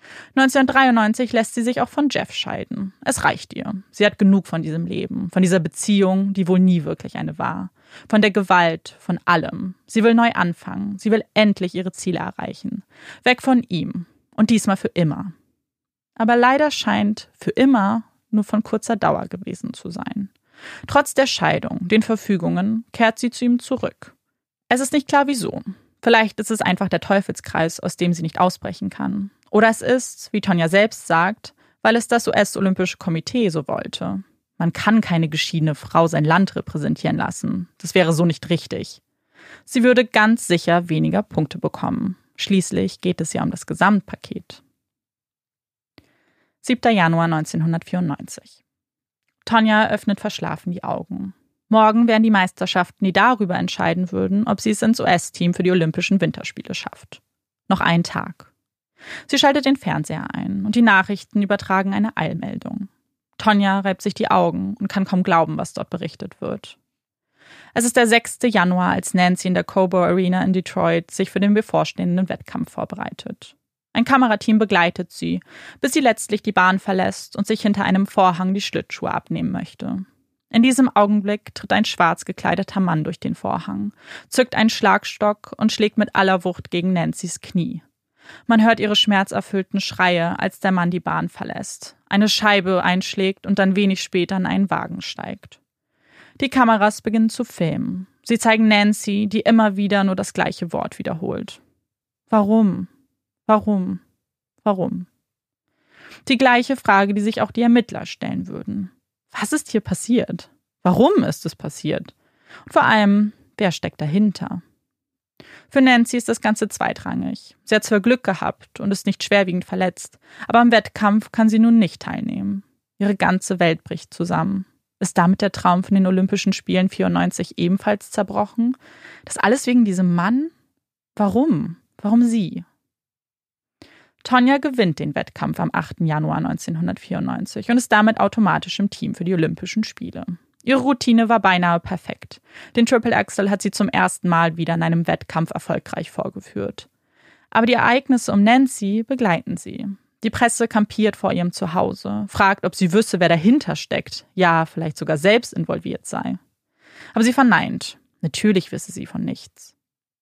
S1: 1993 lässt sie sich auch von Jeff scheiden. Es reicht ihr. Sie hat genug von diesem Leben, von dieser Beziehung, die wohl nie wirklich eine war. Von der Gewalt, von allem. Sie will neu anfangen. Sie will endlich ihre Ziele erreichen. Weg von ihm. Und diesmal für immer. Aber leider scheint für immer nur von kurzer Dauer gewesen zu sein. Trotz der Scheidung, den Verfügungen, kehrt sie zu ihm zurück. Es ist nicht klar, wieso. Vielleicht ist es einfach der Teufelskreis, aus dem sie nicht ausbrechen kann. Oder es ist, wie Tonya selbst sagt, weil es das US-Olympische Komitee so wollte. Man kann keine geschiedene Frau sein Land repräsentieren lassen. Das wäre so nicht richtig. Sie würde ganz sicher weniger Punkte bekommen. Schließlich geht es ja um das Gesamtpaket. 7. Januar 1994. Tonya öffnet verschlafen die Augen. Morgen wären die Meisterschaften, die darüber entscheiden würden, ob sie es ins US-Team für die Olympischen Winterspiele schafft. Noch ein Tag. Sie schaltet den Fernseher ein und die Nachrichten übertragen eine Eilmeldung. Tonya reibt sich die Augen und kann kaum glauben, was dort berichtet wird. Es ist der 6. Januar, als Nancy in der Cobo Arena in Detroit sich für den bevorstehenden Wettkampf vorbereitet. Ein Kamerateam begleitet sie, bis sie letztlich die Bahn verlässt und sich hinter einem Vorhang die Schlittschuhe abnehmen möchte. In diesem Augenblick tritt ein schwarz gekleideter Mann durch den Vorhang, zückt einen Schlagstock und schlägt mit aller Wucht gegen Nancy's Knie. Man hört ihre schmerzerfüllten Schreie, als der Mann die Bahn verlässt, eine Scheibe einschlägt und dann wenig später in einen Wagen steigt. Die Kameras beginnen zu filmen. Sie zeigen Nancy, die immer wieder nur das gleiche Wort wiederholt. Warum? Warum? Warum? Die gleiche Frage, die sich auch die Ermittler stellen würden. Was ist hier passiert? Warum ist es passiert? Und vor allem, wer steckt dahinter? Für Nancy ist das Ganze zweitrangig. Sie hat zwar Glück gehabt und ist nicht schwerwiegend verletzt, aber am Wettkampf kann sie nun nicht teilnehmen. Ihre ganze Welt bricht zusammen. Ist damit der Traum von den Olympischen Spielen 94 ebenfalls zerbrochen? Das alles wegen diesem Mann? Warum? Warum sie? Tonya gewinnt den Wettkampf am 8. Januar 1994 und ist damit automatisch im Team für die Olympischen Spiele. Ihre Routine war beinahe perfekt. Den Triple Axel hat sie zum ersten Mal wieder in einem Wettkampf erfolgreich vorgeführt. Aber die Ereignisse um Nancy begleiten sie. Die Presse kampiert vor ihrem Zuhause, fragt, ob sie wüsste, wer dahinter steckt, ja, vielleicht sogar selbst involviert sei. Aber sie verneint. Natürlich wisse sie von nichts.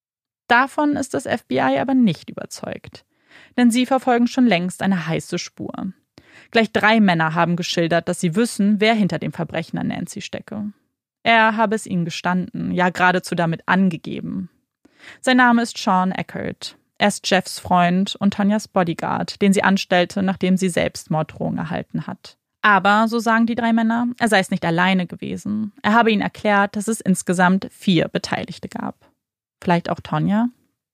S1: Davon ist das FBI aber nicht überzeugt. Denn sie verfolgen schon längst eine heiße Spur. Gleich 3 Männer haben geschildert, dass sie wissen, wer hinter dem Verbrechen an Nancy stecke. Er habe es ihnen gestanden, ja geradezu damit angegeben. Sein Name ist Sean Eckert. Er ist Jeffs Freund und Tonyas Bodyguard, den sie anstellte, nachdem sie Selbstmorddrohungen erhalten hat. Aber, so sagen die 3 Männer, er sei es nicht alleine gewesen. Er habe ihnen erklärt, dass es insgesamt 4 Beteiligte gab. Vielleicht auch Tonya?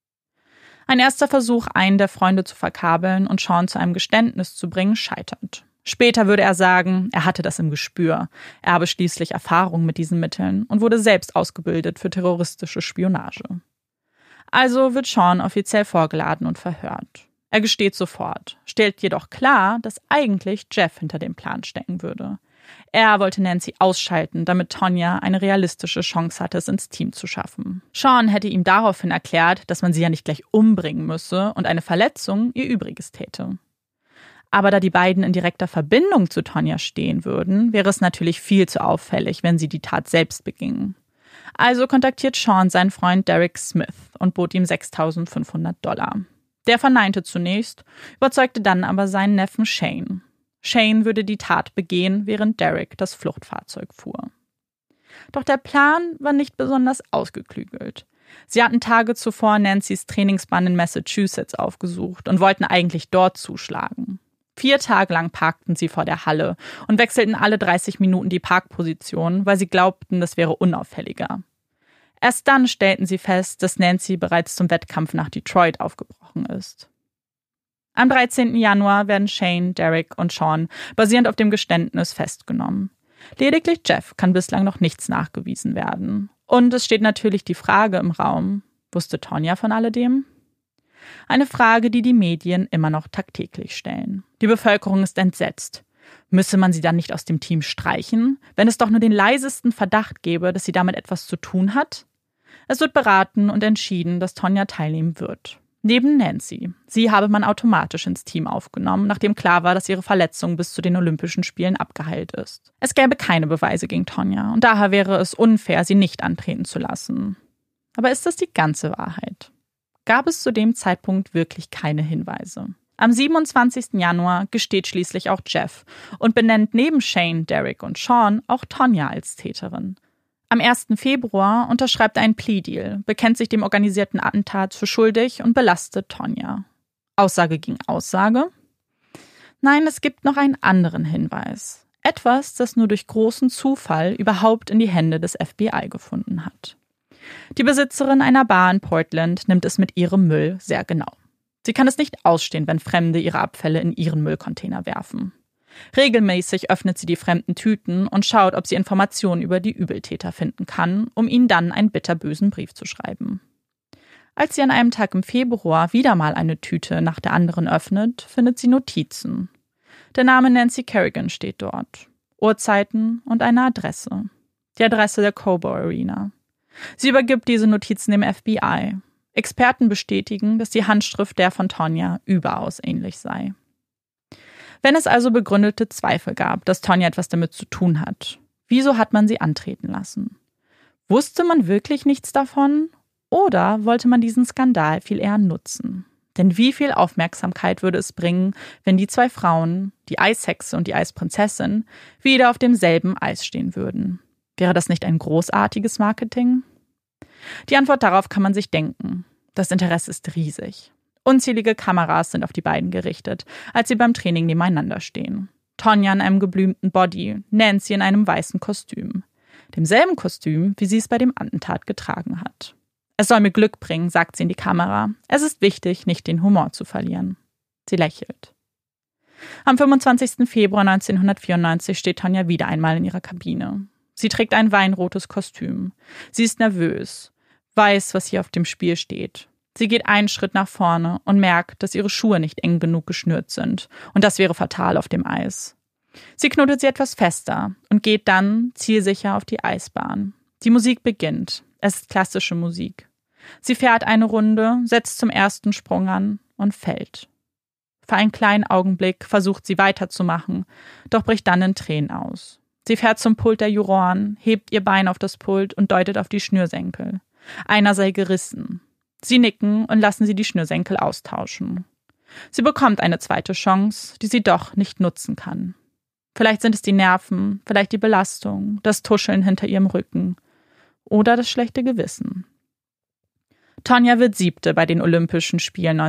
S1: Ein erster Versuch, einen der Freunde zu verkabeln und Sean zu einem Geständnis zu bringen, scheitert. Später würde er sagen, er hatte das im Gespür. Er habe schließlich Erfahrung mit diesen Mitteln und wurde selbst ausgebildet für terroristische Spionage. Also wird Sean offiziell vorgeladen und verhört. Er gesteht sofort, stellt jedoch klar, dass eigentlich Jeff hinter dem Plan stecken würde. Er wollte Nancy ausschalten, damit Tonya eine realistische Chance hatte, es ins Team zu schaffen. Sean hätte ihm daraufhin erklärt, dass man sie ja nicht gleich umbringen müsse und eine Verletzung ihr Übriges täte. Aber da die beiden in direkter Verbindung zu Tonya stehen würden, wäre es natürlich viel zu auffällig, wenn sie die Tat selbst begingen. Also kontaktiert Sean seinen Freund Derek Smith und bot ihm $6.500. Der verneinte zunächst, überzeugte dann aber seinen Neffen Shane. Shane würde die Tat begehen, während Derek das Fluchtfahrzeug fuhr. Doch der Plan war nicht besonders ausgeklügelt. Sie hatten Tage zuvor Nancys Trainingsbahn in Massachusetts aufgesucht und wollten eigentlich dort zuschlagen. 4 Tage lang parkten sie vor der Halle und wechselten alle 30 Minuten die Parkposition, weil sie glaubten, das wäre unauffälliger. Erst dann stellten sie fest, dass Nancy bereits zum Wettkampf nach Detroit aufgebrochen ist. Am 13. Januar werden Shane, Derek und Sean basierend auf dem Geständnis festgenommen. Lediglich Jeff kann bislang noch nichts nachgewiesen werden. Und es steht natürlich die Frage im Raum, wusste Tonya von alledem? Eine Frage, die die Medien immer noch tagtäglich stellen. Die Bevölkerung ist entsetzt. Müsse man sie dann nicht aus dem Team streichen, wenn es doch nur den leisesten Verdacht gäbe, dass sie damit etwas zu tun hat? Es wird beraten und entschieden, dass Tonya teilnehmen wird. Neben Nancy. Sie habe man automatisch ins Team aufgenommen, nachdem klar war, dass ihre Verletzung bis zu den Olympischen Spielen abgeheilt ist. Es gäbe keine Beweise gegen Tonya und daher wäre es unfair, sie nicht antreten zu lassen. Aber ist das die ganze Wahrheit? Gab es zu dem Zeitpunkt wirklich keine Hinweise? Am 27. Januar gesteht schließlich auch Jeff und benennt neben Shane, Derek und Sean auch Tonya als Täterin. Am 1. Februar unterschreibt er einen Plea-Deal, bekennt sich dem organisierten Attentat für schuldig und belastet Tonya. Aussage gegen Aussage? Nein, es gibt noch einen anderen Hinweis. Etwas, das nur durch großen Zufall überhaupt in die Hände des FBI gefunden hat. Die Besitzerin einer Bar in Portland nimmt es mit ihrem Müll sehr genau. Sie kann es nicht ausstehen, wenn Fremde ihre Abfälle in ihren Müllcontainer werfen. Regelmäßig öffnet sie die fremden Tüten und schaut, ob sie Informationen über die Übeltäter finden kann, um ihnen dann einen bitterbösen Brief zu schreiben. Als sie an einem Tag im Februar wieder mal eine Tüte nach der anderen öffnet, findet sie Notizen. Der Name Nancy Kerrigan steht dort, Uhrzeiten und eine Adresse. Die Adresse der Cobo Arena. Sie übergibt diese Notizen dem FBI. Experten bestätigen, dass die Handschrift der von Tonya überaus ähnlich sei. Wenn es also begründete Zweifel gab, dass Tonya etwas damit zu tun hat, wieso hat man sie antreten lassen? Wusste man wirklich nichts davon? Oder wollte man diesen Skandal viel eher nutzen? Denn wie viel Aufmerksamkeit würde es bringen, wenn die 2 Frauen, die Eishexe und die Eisprinzessin, wieder auf demselben Eis stehen würden? Wäre das nicht ein großartiges Marketing? Die Antwort darauf kann man sich denken. Das Interesse ist riesig. Unzählige Kameras sind auf die beiden gerichtet, als sie beim Training nebeneinander stehen. Tonya in einem geblümten Body, Nancy in einem weißen Kostüm. Demselben Kostüm, wie sie es bei dem Attentat getragen hat. Es soll mir Glück bringen, sagt sie in die Kamera. Es ist wichtig, nicht den Humor zu verlieren. Sie lächelt. Am 25. Februar 1994 steht Tonya wieder einmal in ihrer Kabine. Sie trägt ein weinrotes Kostüm. Sie ist nervös, weiß, was hier auf dem Spiel steht. Sie geht einen Schritt nach vorne und merkt, dass ihre Schuhe nicht eng genug geschnürt sind. Und das wäre fatal auf dem Eis. Sie knotet sie etwas fester und geht dann zielsicher auf die Eisbahn. Die Musik beginnt. Es ist klassische Musik. Sie fährt eine Runde, setzt zum ersten Sprung an und fällt. Für einen kleinen Augenblick versucht sie weiterzumachen, doch bricht dann in Tränen aus. Sie fährt zum Pult der Juroren, hebt ihr Bein auf das Pult und deutet auf die Schnürsenkel. Einer sei gerissen. Sie nicken und lassen sie die Schnürsenkel austauschen. Sie bekommt eine zweite Chance, die sie doch nicht nutzen kann. Vielleicht sind es die Nerven, vielleicht die Belastung, das Tuscheln hinter ihrem Rücken oder das schlechte Gewissen. Tonya wird 7. bei den Olympischen Spielen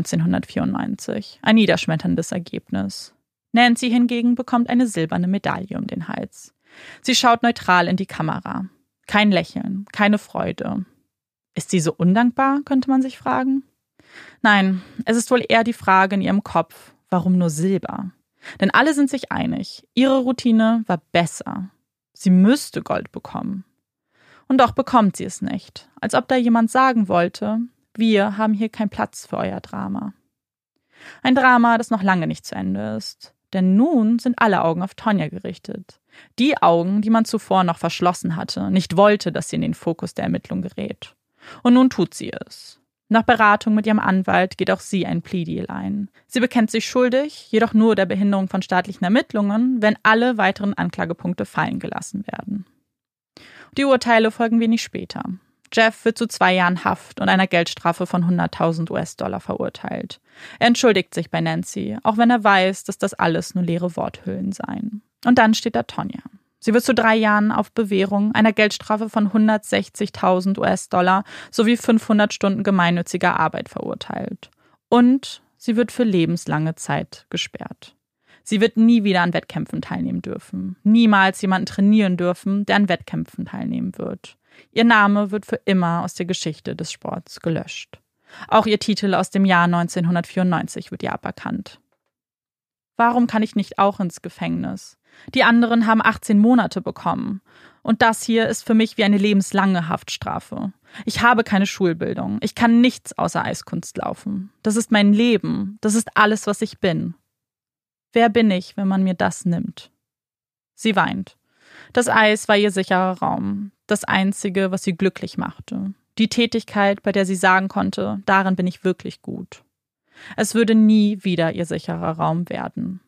S1: 1994. Ein niederschmetterndes Ergebnis. Nancy hingegen bekommt eine silberne Medaille um den Hals. Sie schaut neutral in die Kamera. Kein Lächeln, keine Freude. Ist sie so undankbar, könnte man sich fragen? Nein, es ist wohl eher die Frage in ihrem Kopf, warum nur Silber? Denn alle sind sich einig, ihre Routine war besser. Sie müsste Gold bekommen. Und doch bekommt sie es nicht, als ob da jemand sagen wollte, wir haben hier keinen Platz für euer Drama. Ein Drama, das noch lange nicht zu Ende ist. Denn nun sind alle Augen auf Tonya gerichtet. Die Augen, die man zuvor noch verschlossen hatte, nicht wollte, dass sie in den Fokus der Ermittlung gerät. Und nun tut sie es. Nach Beratung mit ihrem Anwalt geht auch sie ein Plea-Deal ein. Sie bekennt sich schuldig, jedoch nur der Behinderung von staatlichen Ermittlungen, wenn alle weiteren Anklagepunkte fallen gelassen werden. Die Urteile folgen wenig später. Jeff wird zu 2 Jahren Haft und einer Geldstrafe von 100.000 US-Dollar verurteilt. Er entschuldigt sich bei Nancy, auch wenn er weiß, dass das alles nur leere Worthüllen seien. Und dann steht da Tonya. Sie wird zu 3 Jahren auf Bewährung, einer Geldstrafe von 160.000 US-Dollar sowie 500 Stunden gemeinnütziger Arbeit verurteilt. Und sie wird für lebenslange Zeit gesperrt. Sie wird nie wieder an Wettkämpfen teilnehmen dürfen. Niemals jemanden trainieren dürfen, der an Wettkämpfen teilnehmen wird. Ihr Name wird für immer aus der Geschichte des Sports gelöscht. Auch ihr Titel aus dem Jahr 1994 wird ihr aberkannt. Warum kann ich nicht auch ins Gefängnis? Die anderen haben 18 Monate bekommen. Und das hier ist für mich wie eine lebenslange Haftstrafe. Ich habe keine Schulbildung. Ich kann nichts außer Eiskunst laufen. Das ist mein Leben. Das ist alles, was ich bin. Wer bin ich, wenn man mir das nimmt? Sie weint. Das Eis war ihr sicherer Raum. Das Einzige, was sie glücklich machte. Die Tätigkeit, bei der sie sagen konnte, darin bin ich wirklich gut. Es würde nie wieder ihr sicherer Raum werden.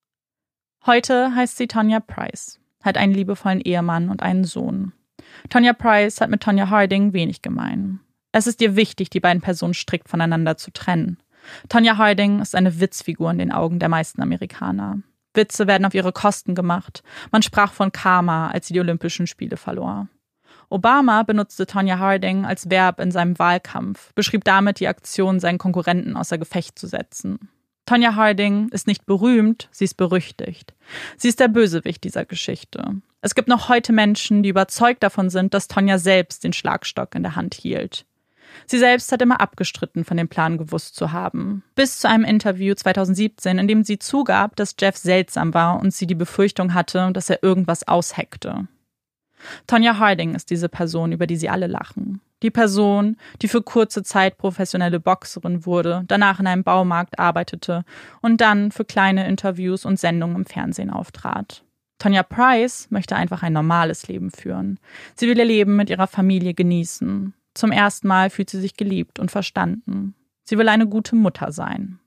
S1: Heute heißt sie Tonya Price, hat einen liebevollen Ehemann und einen Sohn. Tonya Price hat mit Tonya Harding wenig gemein. Es ist ihr wichtig, die beiden Personen strikt voneinander zu trennen. Tonya Harding ist eine Witzfigur in den Augen der meisten Amerikaner. Witze werden auf ihre Kosten gemacht. Man sprach von Karma, als sie die Olympischen Spiele verlor. Obama benutzte Tonya Harding als Verb in seinem Wahlkampf, beschrieb damit die Aktion, seinen Konkurrenten außer Gefecht zu setzen. Tonya Harding ist nicht berühmt, sie ist berüchtigt. Sie ist der Bösewicht dieser Geschichte. Es gibt noch heute Menschen, die überzeugt davon sind, dass Tonya selbst den Schlagstock in der Hand hielt. Sie selbst hat immer abgestritten, von dem Plan gewusst zu haben. Bis zu einem Interview 2017, in dem sie zugab, dass Jeff seltsam war und sie die Befürchtung hatte, dass er irgendwas ausheckte. Tonya Harding ist diese Person, über die sie alle lachen. Die Person, die für kurze Zeit professionelle Boxerin wurde, danach in einem Baumarkt arbeitete und dann für kleine Interviews und Sendungen im Fernsehen auftrat. Tonya Price möchte einfach ein normales Leben führen. Sie will ihr Leben mit ihrer Familie genießen. Zum ersten Mal fühlt sie sich geliebt und verstanden. Sie will eine gute Mutter sein.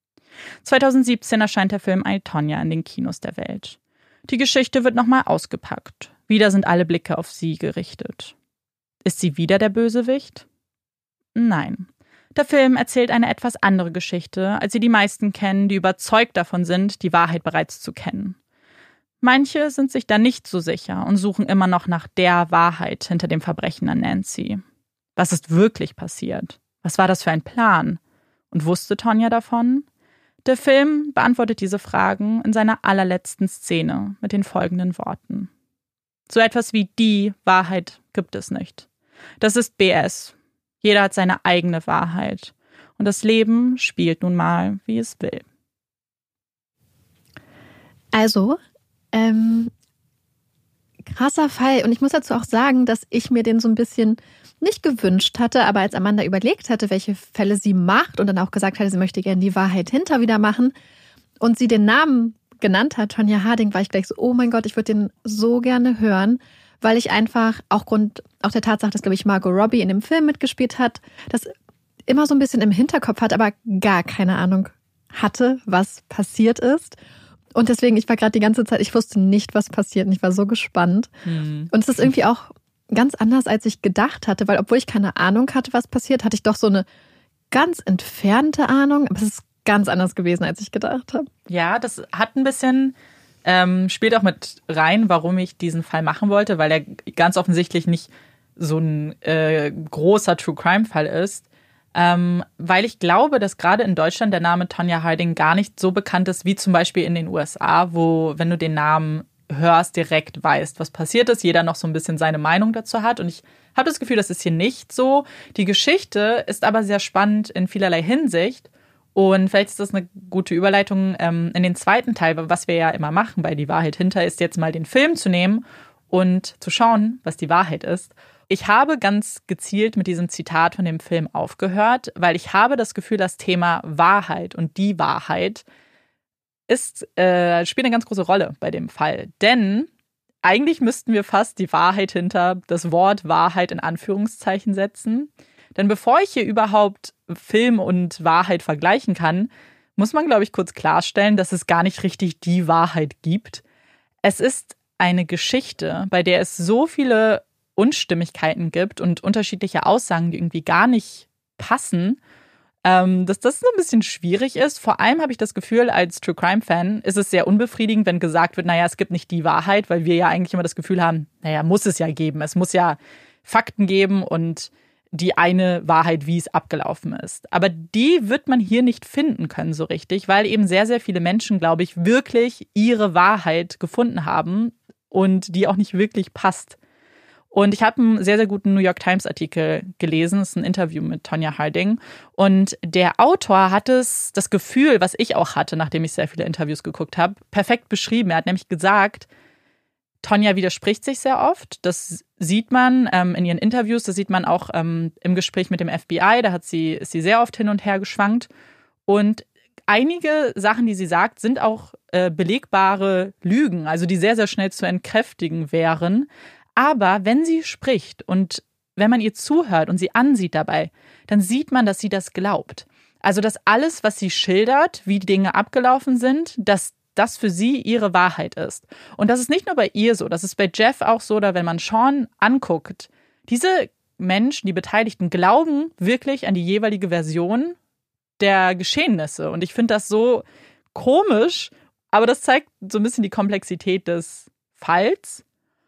S1: 2017 erscheint der Film I, Tonya in den Kinos der Welt. Die Geschichte wird nochmal ausgepackt. Wieder sind alle Blicke auf sie gerichtet. Ist sie wieder der Bösewicht? Nein. Der Film erzählt eine etwas andere Geschichte, als sie die meisten kennen, die überzeugt davon sind, die Wahrheit bereits zu kennen. Manche sind sich da nicht so sicher und suchen immer noch nach der Wahrheit hinter dem Verbrechen an Nancy. Was ist wirklich passiert? Was war das für ein Plan? Und wusste Tonya davon? Der Film beantwortet diese Fragen in seiner allerletzten Szene mit den folgenden Worten. So etwas wie die Wahrheit gibt es nicht. Das ist BS. Jeder hat seine eigene Wahrheit. Und das Leben spielt nun mal, wie es will.
S2: Also, krasser Fall. Und ich muss dazu auch sagen, dass ich mir den so ein bisschen nicht gewünscht hatte, aber als Amanda überlegt hatte, welche Fälle sie macht und dann auch gesagt hatte, sie möchte gerne die Wahrheit hinter wieder machen und sie den Namen genannt hat, Tonya Harding, war ich gleich so, oh mein Gott, ich würde den so gerne hören, weil ich einfach, auch der Tatsache, dass, glaube ich, Margot Robbie in dem Film mitgespielt hat, das immer so ein bisschen im Hinterkopf hat, aber gar keine Ahnung hatte, was passiert ist. Und deswegen, ich war gerade die ganze Zeit, ich wusste nicht, was passiert und ich war so gespannt. Und es ist irgendwie auch ganz anders, als ich gedacht hatte, weil obwohl ich keine Ahnung hatte, was passiert, hatte ich doch so eine ganz entfernte Ahnung, aber es ist ganz anders gewesen, als ich gedacht habe.
S1: Ja, das hat ein bisschen, spielt auch mit rein, warum ich diesen Fall machen wollte, weil er ganz offensichtlich nicht so ein großer True-Crime-Fall ist. Weil ich glaube, dass gerade in Deutschland der Name Tonya Harding gar nicht so bekannt ist wie zum Beispiel in den USA, wo, wenn du den Namen hörst, direkt weißt, was passiert ist, jeder noch so ein bisschen seine Meinung dazu hat. Und ich habe das Gefühl, das ist hier nicht so. Die Geschichte ist aber sehr spannend in vielerlei Hinsicht. Und vielleicht ist das eine gute Überleitung in den zweiten Teil, was wir ja immer machen bei Die Wahrheit hinter, ist jetzt mal den Film zu nehmen und zu schauen, was die Wahrheit ist. Ich habe ganz gezielt mit diesem Zitat von dem Film aufgehört, weil ich habe das Gefühl, das Thema Wahrheit und die Wahrheit spielt eine ganz große Rolle bei dem Fall. Denn eigentlich müssten wir fast die Wahrheit hinter das Wort Wahrheit in Anführungszeichen setzen. Denn bevor ich hier überhaupt Film und Wahrheit vergleichen kann, muss man, glaube ich, kurz klarstellen, dass es gar nicht richtig die Wahrheit gibt. Es ist eine Geschichte, bei der es so viele Unstimmigkeiten gibt und unterschiedliche Aussagen, die irgendwie gar nicht passen, dass das so ein bisschen schwierig ist. Vor allem habe ich das Gefühl, als True-Crime-Fan ist es sehr unbefriedigend, wenn gesagt wird, naja, es gibt nicht die Wahrheit, weil wir ja eigentlich immer das Gefühl haben, naja, muss es ja geben. Es muss ja Fakten geben und die eine Wahrheit, wie es abgelaufen ist. Aber die wird man hier nicht finden können so richtig, weil eben sehr, sehr viele Menschen, glaube ich, wirklich ihre Wahrheit gefunden haben und die auch nicht wirklich passt. Und ich habe einen sehr, sehr guten New York Times Artikel gelesen. Das ist ein Interview mit Tonya Harding. Und der Autor hat das Gefühl, was ich auch hatte, nachdem ich sehr viele Interviews geguckt habe, perfekt beschrieben. Er hat nämlich gesagt, Tonya widerspricht sich sehr oft. Das sieht man in ihren Interviews, das sieht man auch im Gespräch mit dem FBI. Da ist sie sehr oft hin und her geschwankt. Und einige Sachen, die sie sagt, sind auch belegbare Lügen, also die sehr, sehr schnell zu entkräftigen wären. Aber wenn sie spricht und wenn man ihr zuhört und sie ansieht dabei, dann sieht man, dass sie das glaubt. Also, dass alles, was sie schildert, wie die Dinge abgelaufen sind, dass das für sie ihre Wahrheit ist. Und das ist nicht nur bei ihr so, das ist bei Jeff auch so, oder wenn man Sean anguckt. Diese Menschen, die Beteiligten, glauben wirklich an die jeweilige Version der Geschehnisse. Und ich finde das so komisch, aber das zeigt so ein bisschen die Komplexität des Falls.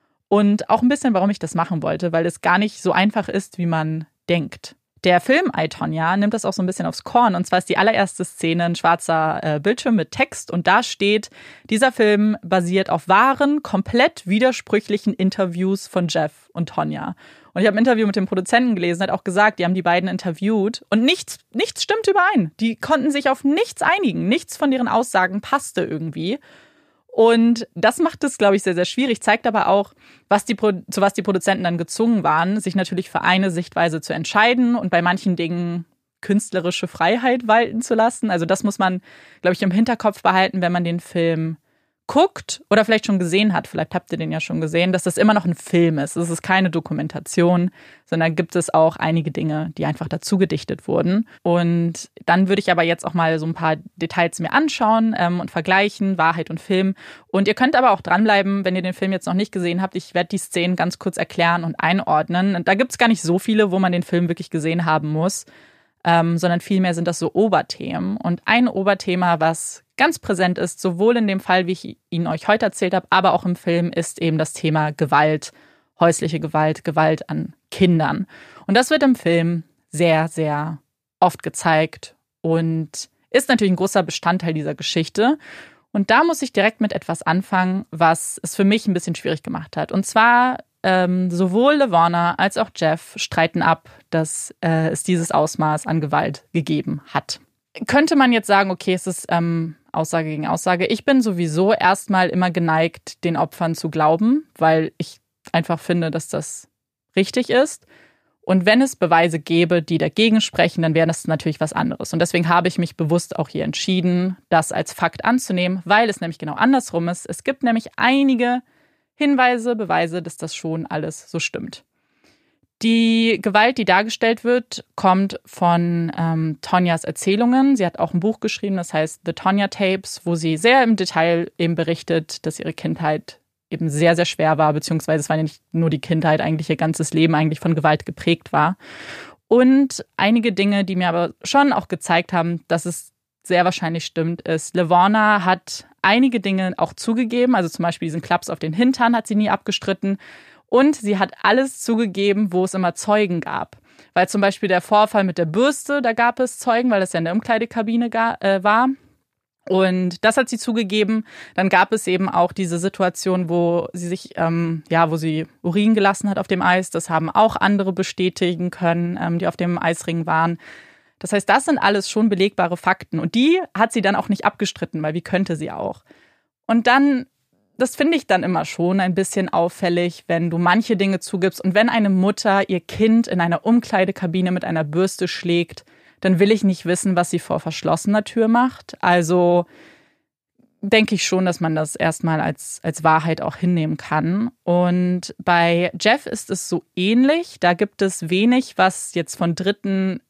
S1: Und auch ein bisschen, warum ich das machen wollte, weil es gar nicht so einfach ist, wie man denkt. Der Film I, Tonya nimmt das auch so ein bisschen aufs Korn. Und zwar ist die allererste Szene ein schwarzer Bildschirm mit Text. Und da steht, dieser Film basiert auf wahren, komplett widersprüchlichen Interviews von Jeff und Tonya. Und ich habe ein Interview mit dem Produzenten gelesen, hat auch gesagt, die haben die beiden interviewt. Und nichts stimmt überein. Die konnten sich auf nichts einigen. Nichts von deren Aussagen passte irgendwie. Und das macht es, glaube ich, sehr, sehr schwierig, zeigt aber auch, zu was die Produzenten dann gezwungen waren, sich natürlich für eine Sichtweise zu entscheiden und bei manchen Dingen künstlerische Freiheit walten zu lassen. Also das muss man, glaube ich, im Hinterkopf behalten, wenn man den Film guckt oder vielleicht schon gesehen hat, vielleicht habt ihr den ja schon gesehen, dass das immer noch ein Film ist. Es ist keine Dokumentation, sondern gibt es auch einige Dinge, die einfach dazu gedichtet wurden. Und dann würde ich aber jetzt auch mal so ein paar Details mir anschauen und vergleichen, Wahrheit und Film. Und ihr könnt aber auch dranbleiben, wenn ihr den Film jetzt noch nicht gesehen habt. Ich werde die Szenen ganz kurz erklären und einordnen. Und da gibt es gar nicht so viele, wo man den Film wirklich gesehen haben muss, sondern vielmehr sind das so Oberthemen. Und ein Oberthema, was ganz präsent ist, sowohl in dem Fall, wie ich ihn euch heute erzählt habe, aber auch im Film, ist eben das Thema Gewalt, häusliche Gewalt, Gewalt an Kindern. Und das wird im Film sehr, sehr oft gezeigt und ist natürlich ein großer Bestandteil dieser Geschichte. Und da muss ich direkt mit etwas anfangen, was es für mich ein bisschen schwierig gemacht hat. Und zwar sowohl Levana als auch Jeff streiten ab, dass es dieses Ausmaß an Gewalt gegeben hat. Könnte man jetzt sagen, okay, es ist Aussage gegen Aussage. Ich bin sowieso erstmal immer geneigt, den Opfern zu glauben, weil ich einfach finde, dass das richtig ist. Und wenn es Beweise gäbe, die dagegen sprechen, dann wäre das natürlich was anderes. Und deswegen habe ich mich bewusst auch hier entschieden, das als Fakt anzunehmen, weil es nämlich genau andersrum ist. Es gibt nämlich einige Hinweise, Beweise, dass das schon alles so stimmt. Die Gewalt, die dargestellt wird, kommt von Tonyas Erzählungen. Sie hat auch ein Buch geschrieben, das heißt The Tonya Tapes, wo sie sehr im Detail eben berichtet, dass ihre Kindheit eben sehr, sehr schwer war, beziehungsweise es war ja nicht nur die Kindheit, eigentlich ihr ganzes Leben eigentlich von Gewalt geprägt war. Und einige Dinge, die mir aber schon auch gezeigt haben, dass es sehr wahrscheinlich stimmt, ist, Levana hat einige Dinge auch zugegeben, also zum Beispiel diesen Klaps auf den Hintern hat sie nie abgestritten. Und sie hat alles zugegeben, wo es immer Zeugen gab. Weil zum Beispiel der Vorfall mit der Bürste, da gab es Zeugen, weil das ja in der Umkleidekabine war. Und das hat sie zugegeben. Dann gab es eben auch diese Situation, wo sie sich, wo sie Urin gelassen hat auf dem Eis. Das haben auch andere bestätigen können, die auf dem Eisring waren. Das heißt, das sind alles schon belegbare Fakten. Und die hat sie dann auch nicht abgestritten, weil wie könnte sie auch? Und dann, das finde ich dann immer schon ein bisschen auffällig, wenn du manche Dinge zugibst. Und wenn eine Mutter ihr Kind in einer Umkleidekabine mit einer Bürste schlägt, dann will ich nicht wissen, was sie vor verschlossener Tür macht. Also denke ich schon, dass man das erstmal als Wahrheit auch hinnehmen kann. Und bei Jeff ist es so ähnlich. Da gibt es wenig, was jetzt von Dritten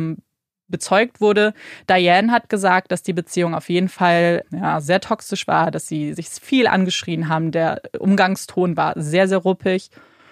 S1: bezeugt wurde. Diane hat gesagt, dass die Beziehung auf jeden Fall sehr toxisch war, dass sie sich viel angeschrien haben. Der Umgangston war sehr, sehr ruppig.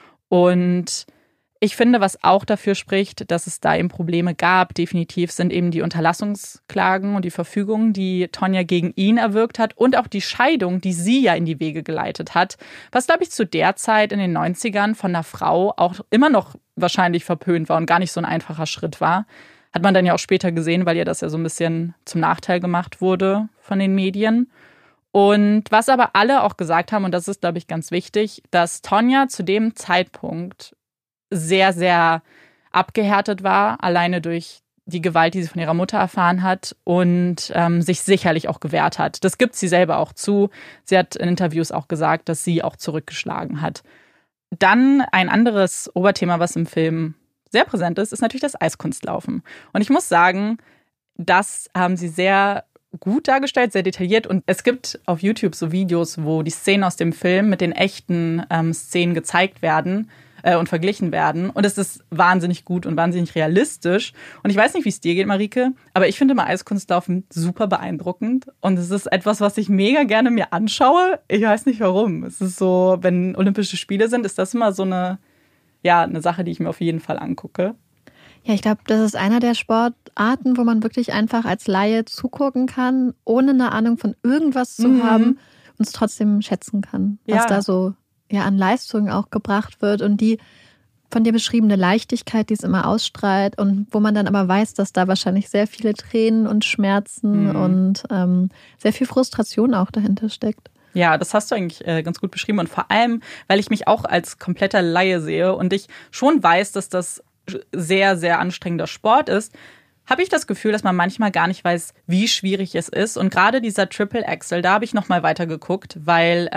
S1: Und ich finde, was auch dafür spricht, dass es da eben Probleme gab, definitiv, sind eben die Unterlassungsklagen und die Verfügungen, die Tonya gegen ihn erwirkt hat und auch die Scheidung, die sie ja in die Wege geleitet hat, was, glaube ich, zu der Zeit in den 90ern von einer Frau auch immer noch wahrscheinlich verpönt war und gar nicht so ein einfacher Schritt war. Hat man dann ja auch später gesehen, weil ihr das ja so ein bisschen zum Nachteil gemacht wurde von den Medien. Und was aber alle auch gesagt haben, und das ist, glaube ich, ganz wichtig, dass Tonya zu dem Zeitpunkt sehr, sehr abgehärtet war, alleine durch die Gewalt, die sie von ihrer Mutter erfahren hat und sich sicherlich auch gewehrt hat. Das gibt sie selber auch zu. Sie hat in Interviews auch gesagt, dass sie auch zurückgeschlagen hat. Dann ein anderes Oberthema, was im Film sehr präsent ist natürlich das Eiskunstlaufen. Und ich muss sagen, das haben sie sehr gut dargestellt, sehr detailliert. Und es gibt auf YouTube so Videos, wo die Szenen aus dem Film mit den echten Szenen gezeigt werden und verglichen werden. Und es ist wahnsinnig gut und wahnsinnig realistisch. Und ich weiß nicht, wie es dir geht, Marike, aber ich finde immer Eiskunstlaufen super beeindruckend. Und es ist etwas, was ich mega gerne mir anschaue. Ich weiß nicht, warum. Es ist so, wenn Olympische Spiele sind, ist das immer so eine Sache, die ich mir auf jeden Fall angucke.
S2: Ja, ich glaube, das ist einer der Sportarten, wo man wirklich einfach als Laie zugucken kann, ohne eine Ahnung von irgendwas zu haben und es trotzdem schätzen kann, was da so an Leistungen auch gebracht wird und die von dir beschriebene Leichtigkeit, die es immer ausstrahlt und wo man dann aber weiß, dass da wahrscheinlich sehr viele Tränen und Schmerzen und sehr viel Frustration auch dahinter steckt.
S1: Ja, das hast du eigentlich ganz gut beschrieben und vor allem, weil ich mich auch als kompletter Laie sehe und ich schon weiß, dass das sehr, sehr anstrengender Sport ist, habe ich das Gefühl, dass man manchmal gar nicht weiß, wie schwierig es ist. Und gerade dieser Triple Axel, da habe ich noch mal weiter geguckt, weil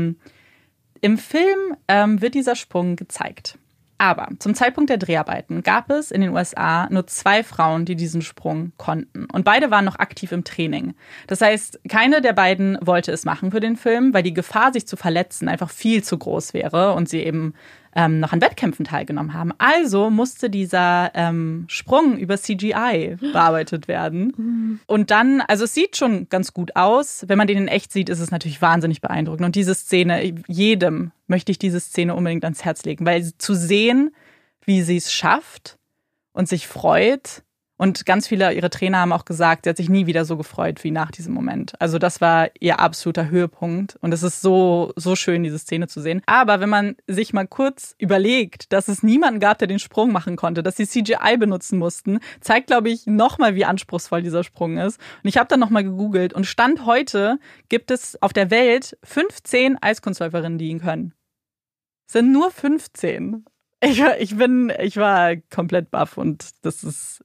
S1: im Film wird dieser Sprung gezeigt. Aber zum Zeitpunkt der Dreharbeiten gab es in den USA nur 2 Frauen, die diesen Sprung konnten. Und beide waren noch aktiv im Training. Das heißt, keine der beiden wollte es machen für den Film, weil die Gefahr, sich zu verletzen, einfach viel zu groß wäre und sie eben noch an Wettkämpfen teilgenommen haben. Also musste dieser Sprung über CGI bearbeitet werden. Und dann, also es sieht schon ganz gut aus. Wenn man den in echt sieht, ist es natürlich wahnsinnig beeindruckend. Und diese Szene, jedem möchte ich diese Szene unbedingt ans Herz legen. Weil zu sehen, wie sie es schafft und sich freut Und ganz viele ihrer Trainer haben auch gesagt, sie hat sich nie wieder so gefreut wie nach diesem Moment. Also das war ihr absoluter Höhepunkt. Und es ist so schön, diese Szene zu sehen. Aber wenn man sich mal kurz überlegt, dass es niemanden gab, der den Sprung machen konnte, dass sie CGI benutzen mussten, zeigt, glaube ich, nochmal, wie anspruchsvoll dieser Sprung ist. Und ich habe dann nochmal gegoogelt. Und Stand heute gibt es auf der Welt 15 Eiskunstläuferinnen, die ihn können. Es sind nur 15. Ich war komplett baff und das ist,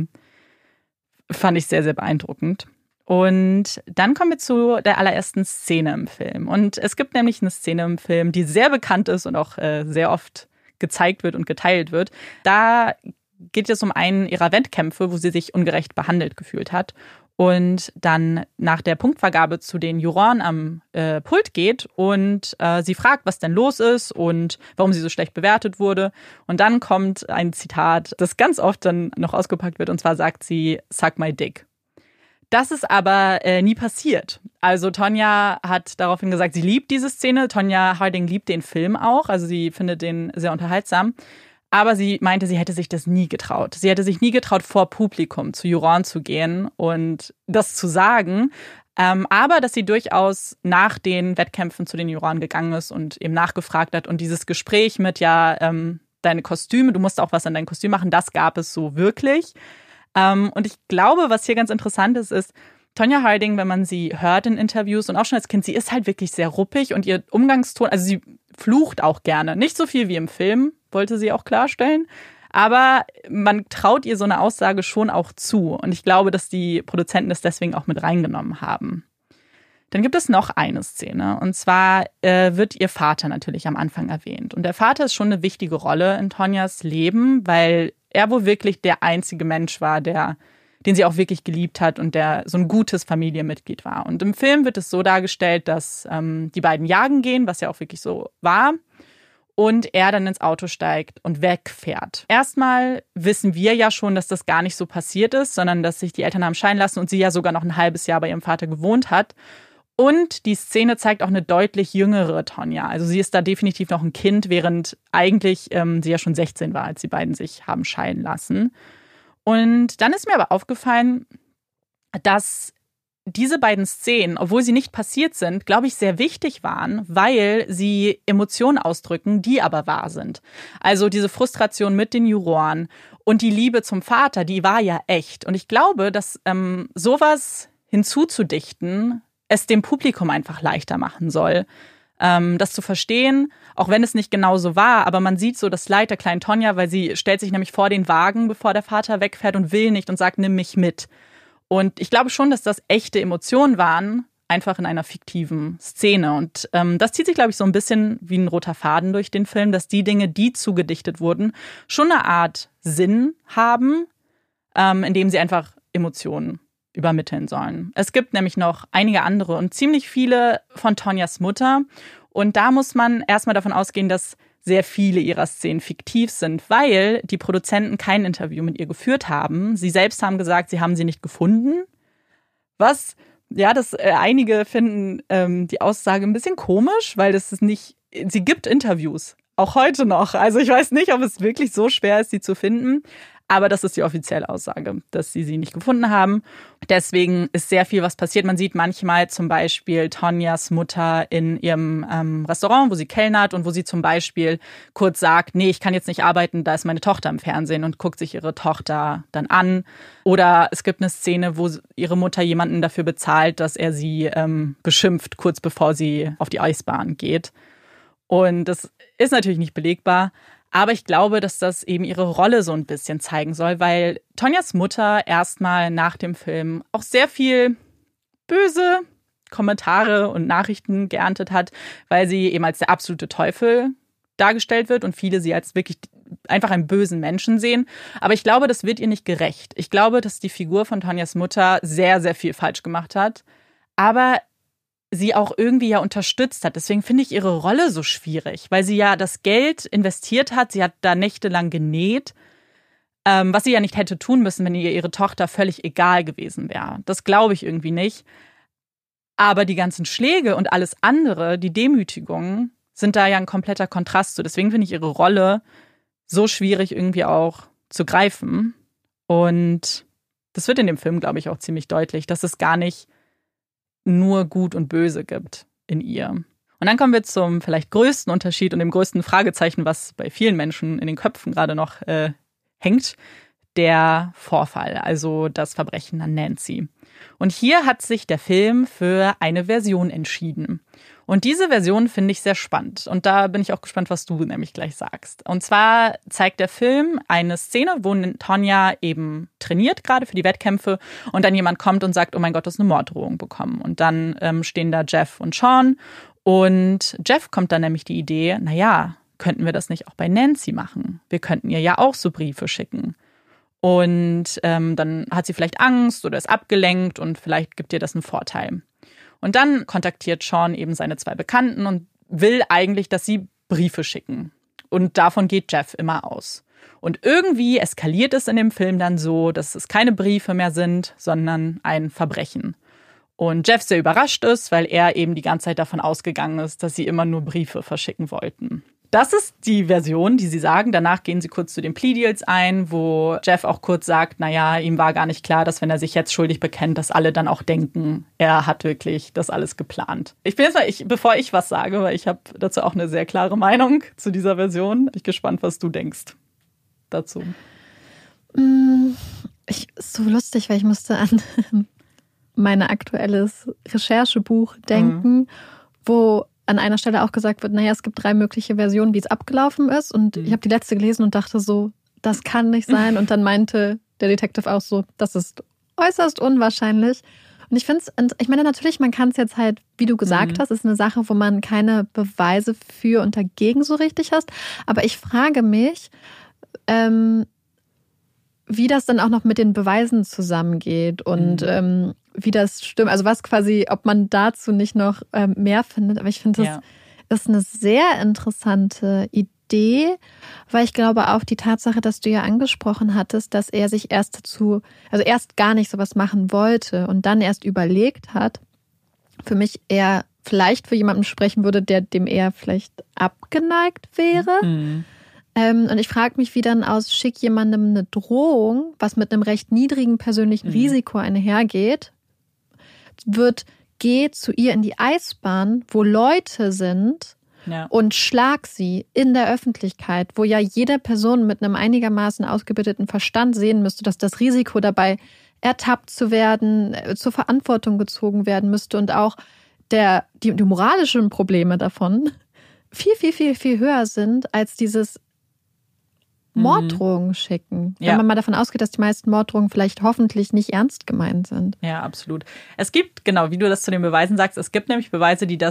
S1: fand ich sehr, sehr beeindruckend. Und dann kommen wir zu der allerersten Szene im Film. Und es gibt nämlich eine Szene im Film, die sehr bekannt ist und auch sehr oft gezeigt wird und geteilt wird. Da geht es um einen ihrer Wettkämpfe, wo sie sich ungerecht behandelt gefühlt hat. Und dann nach der Punktvergabe zu den Juroren am Pult geht und sie fragt, was denn los ist und warum sie so schlecht bewertet wurde. Und dann kommt ein Zitat, das ganz oft dann noch ausgepackt wird, und zwar sagt sie, "Suck my dick." Das ist aber nie passiert. Also Tonya hat daraufhin gesagt, sie liebt diese Szene. Tonya Harding liebt den Film auch, also sie findet den sehr unterhaltsam. Aber sie meinte, sie hätte sich das nie getraut. Sie hätte sich nie getraut, vor Publikum zu Juroren zu gehen und das zu sagen. Aber dass sie durchaus nach den Wettkämpfen zu den Juroren gegangen ist und eben nachgefragt hat. Und dieses Gespräch mit, deine Kostüme, du musst auch was an deinem Kostüm machen, das gab es so wirklich. Und ich glaube, was hier ganz interessant ist, Tonya Harding, wenn man sie hört in Interviews und auch schon als Kind, sie ist halt wirklich sehr ruppig und ihr Umgangston, also sie flucht auch gerne. Nicht so viel wie im Film, wollte sie auch klarstellen. Aber man traut ihr so eine Aussage schon auch zu. Und ich glaube, dass die Produzenten das deswegen auch mit reingenommen haben. Dann gibt es noch eine Szene. Und zwar wird ihr Vater natürlich am Anfang erwähnt. Und der Vater ist schon eine wichtige Rolle in Tonyas Leben, weil er wohl wirklich der einzige Mensch war, den sie auch wirklich geliebt hat und der so ein gutes Familienmitglied war. Und im Film wird es so dargestellt, dass die beiden jagen gehen, was ja auch wirklich so war. Und er dann ins Auto steigt und wegfährt. Erstmal wissen wir ja schon, dass das gar nicht so passiert ist, sondern dass sich die Eltern haben scheiden lassen und sie ja sogar noch ein halbes Jahr bei ihrem Vater gewohnt hat. Und die Szene zeigt auch eine deutlich jüngere Tonya. Also sie ist da definitiv noch ein Kind, während eigentlich sie ja schon 16 war, als die beiden sich haben scheiden lassen. Und dann ist mir aber aufgefallen, dass diese beiden Szenen, obwohl sie nicht passiert sind, glaube ich, sehr wichtig waren, weil sie Emotionen ausdrücken, die aber wahr sind. Also diese Frustration mit den Juroren und die Liebe zum Vater, die war ja echt. Und ich glaube, dass sowas hinzuzudichten, es dem Publikum einfach leichter machen soll, das zu verstehen, auch wenn es nicht genau so war. Aber man sieht so das Leid der kleinen Tonya, weil sie stellt sich nämlich vor den Wagen, bevor der Vater wegfährt und will nicht und sagt, nimm mich mit. Und ich glaube schon, dass das echte Emotionen waren, einfach in einer fiktiven Szene. Und das zieht sich, glaube ich, so ein bisschen wie ein roter Faden durch den Film, dass die Dinge, die zugedichtet wurden, schon eine Art Sinn haben, indem sie einfach Emotionen übermitteln sollen. Es gibt nämlich noch einige andere und ziemlich viele von Tonyas Mutter. Und da muss man erstmal davon ausgehen, dass sehr viele ihrer Szenen fiktiv sind, weil die Produzenten kein Interview mit ihr geführt haben. Sie selbst haben gesagt, sie haben sie nicht gefunden. Was, ja, einige finden die Aussage ein bisschen komisch, weil das ist nicht, sie gibt Interviews, auch heute noch. Also ich weiß nicht, ob es wirklich so schwer ist, sie zu finden. Aber das ist die offizielle Aussage, dass sie nicht gefunden haben. Deswegen ist sehr viel, was passiert. Man sieht manchmal zum Beispiel Tonyas Mutter in ihrem Restaurant, wo sie kellnert und wo sie zum Beispiel kurz sagt, nee, ich kann jetzt nicht arbeiten, da ist meine Tochter im Fernsehen, und guckt sich ihre Tochter dann an. Oder es gibt eine Szene, wo ihre Mutter jemanden dafür bezahlt, dass er sie beschimpft, kurz bevor sie auf die Eisbahn geht. Und das ist natürlich nicht belegbar. Aber ich glaube, dass das eben ihre Rolle so ein bisschen zeigen soll, weil Tonyas Mutter erstmal nach dem Film auch sehr viel böse Kommentare und Nachrichten geerntet hat, weil sie eben als der absolute Teufel dargestellt wird und viele sie als wirklich einfach einen bösen Menschen sehen. Aber ich glaube, das wird ihr nicht gerecht. Ich glaube, dass die Figur von Tonyas Mutter sehr, sehr viel falsch gemacht hat. Aber sie auch irgendwie ja unterstützt hat. Deswegen finde ich ihre Rolle so schwierig, weil sie ja das Geld investiert hat. Sie hat da nächtelang genäht, was sie ja nicht hätte tun müssen, wenn ihr ihre Tochter völlig egal gewesen wäre. Das glaube ich irgendwie nicht. Aber die ganzen Schläge und alles andere, die Demütigungen, sind da ja ein kompletter Kontrast zu. Deswegen finde ich ihre Rolle so schwierig irgendwie auch zu greifen. Und das wird in dem Film, glaube ich, auch ziemlich deutlich, dass es gar nicht nur Gut und Böse gibt in ihr. Und dann kommen wir zum vielleicht größten Unterschied und dem größten Fragezeichen, was bei vielen Menschen in den Köpfen gerade noch hängt, der Vorfall, also das Verbrechen an Nancy. Und hier hat sich der Film für eine Version entschieden. Und diese Version finde ich sehr spannend. Und da bin ich auch gespannt, was du nämlich gleich sagst. Und zwar zeigt der Film eine Szene, wo Tonya eben trainiert, gerade für die Wettkämpfe. Und dann jemand kommt und sagt, oh mein Gott, du hast eine Morddrohung bekommen. Und dann stehen da Jeff und Sean. Und Jeff kommt dann nämlich die Idee, naja, könnten wir das nicht auch bei Nancy machen? Wir könnten ihr ja auch so Briefe schicken. Und dann hat sie vielleicht Angst oder ist abgelenkt und vielleicht gibt ihr das einen Vorteil. Und dann kontaktiert Sean eben seine 2 Bekannten und will eigentlich, dass sie Briefe schicken. Und davon geht Jeff immer aus. Und irgendwie eskaliert es in dem Film dann so, dass es keine Briefe mehr sind, sondern ein Verbrechen. Und Jeff sehr überrascht ist, weil er eben die ganze Zeit davon ausgegangen ist, dass sie immer nur Briefe verschicken wollten. Das ist die Version, die sie sagen. Danach gehen sie kurz zu den Plea-Deals ein, wo Jeff auch kurz sagt, naja, ihm war gar nicht klar, dass wenn er sich jetzt schuldig bekennt, dass alle dann auch denken, er hat wirklich das alles geplant. Ich bin jetzt mal, bevor ich was sage, weil ich habe dazu auch eine sehr klare Meinung zu dieser Version. Bin ich gespannt, was du denkst dazu.
S2: Ist so lustig, weil ich musste an mein aktuelles Recherchebuch denken, wo an einer Stelle auch gesagt wird, naja, es gibt 3 mögliche Versionen, wie es abgelaufen ist. Und ich habe die letzte gelesen und dachte so, das kann nicht sein. Und dann meinte der Detective auch so, das ist äußerst unwahrscheinlich. Und ich meine natürlich, man kann es jetzt halt, wie du gesagt hast, ist eine Sache, wo man keine Beweise für und dagegen so richtig hast. Aber ich frage mich, wie das dann auch noch mit den Beweisen zusammengeht und wie das stimmt. Also was quasi, ob man dazu nicht noch mehr findet. Aber ich finde, das ist eine sehr interessante Idee, weil ich glaube auch die Tatsache, dass du ja angesprochen hattest, dass er sich erst gar nicht sowas machen wollte und dann erst überlegt hat, für mich eher vielleicht für jemanden sprechen würde, dem eher vielleicht abgeneigt wäre. Und ich frage mich, wie dann aus schick jemandem eine Drohung, was mit einem recht niedrigen persönlichen Risiko einhergeht, geh zu ihr in die Eisbahn, wo Leute sind und schlag sie in der Öffentlichkeit, wo ja jede Person mit einem einigermaßen ausgebildeten Verstand sehen müsste, dass das Risiko dabei ertappt zu werden, zur Verantwortung gezogen werden müsste und auch die moralischen Probleme davon viel, viel, viel, viel höher sind als dieses Morddrohungen schicken. Wenn man mal davon ausgeht, dass die meisten Morddrohungen vielleicht hoffentlich nicht ernst gemeint sind.
S1: Ja, absolut. Es gibt, genau, wie du das zu den Beweisen sagst, es gibt nämlich Beweise, die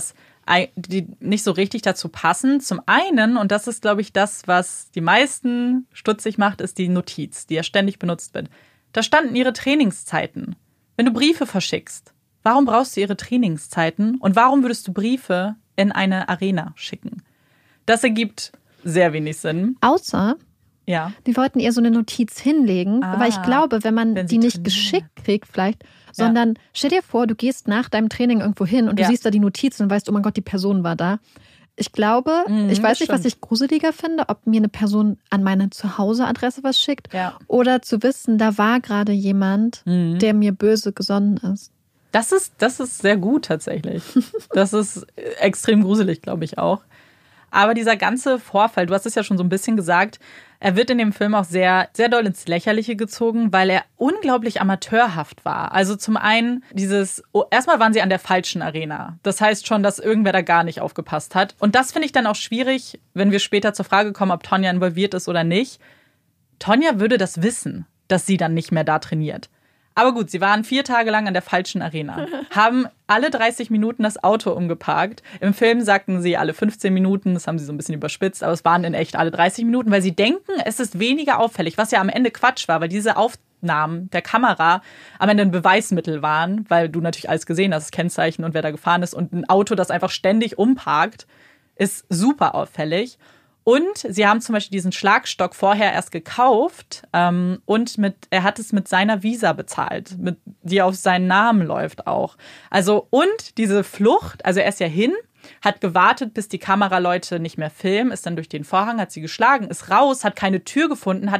S1: nicht so richtig dazu passen. Zum einen, und das ist, glaube ich, das, was die meisten stutzig macht, ist die Notiz, die ja ständig benutzt wird. Da standen ihre Trainingszeiten. Wenn du Briefe verschickst, warum brauchst du ihre Trainingszeiten und warum würdest du Briefe in eine Arena schicken? Das ergibt sehr wenig Sinn.
S2: Außer die wollten ihr so eine Notiz hinlegen, weil ich glaube, wenn man die nicht geschickt kriegt vielleicht, sondern stell dir vor, du gehst nach deinem Training irgendwo hin und du siehst da die Notiz und weißt, oh mein Gott, die Person war da. Ich glaube, ich weiß nicht, was ich gruseliger finde, ob mir eine Person an meine Zuhause-Adresse was schickt oder zu wissen, da war gerade jemand, der mir böse gesonnen ist.
S1: Das ist sehr gut tatsächlich. Das ist extrem gruselig, glaube ich auch. Aber dieser ganze Vorfall, du hast es ja schon so ein bisschen gesagt, er wird in dem Film auch sehr, sehr doll ins Lächerliche gezogen, weil er unglaublich amateurhaft war. Also zum einen erstmal waren sie an der falschen Arena. Das heißt schon, dass irgendwer da gar nicht aufgepasst hat. Und das finde ich dann auch schwierig, wenn wir später zur Frage kommen, ob Tonya involviert ist oder nicht. Tonya würde das wissen, dass sie dann nicht mehr da trainiert. Aber gut, sie waren 4 Tage lang an der falschen Arena, haben alle 30 Minuten das Auto umgeparkt. Im Film sagten sie alle 15 Minuten, das haben sie so ein bisschen überspitzt, aber es waren in echt alle 30 Minuten, weil sie denken, es ist weniger auffällig, was ja am Ende Quatsch war, weil diese Aufnahmen der Kamera am Ende ein Beweismittel waren, weil du natürlich alles gesehen hast, das Kennzeichen und wer da gefahren ist. Und ein Auto, das einfach ständig umparkt, ist super auffällig. Und sie haben zum Beispiel diesen Schlagstock vorher erst gekauft und er hat es mit seiner Visa bezahlt, die auf seinen Namen läuft auch. Also und diese Flucht, also er ist ja hin, hat gewartet, bis die Kameraleute nicht mehr filmen, ist dann durch den Vorhang, hat sie geschlagen, ist raus, hat keine Tür gefunden, hat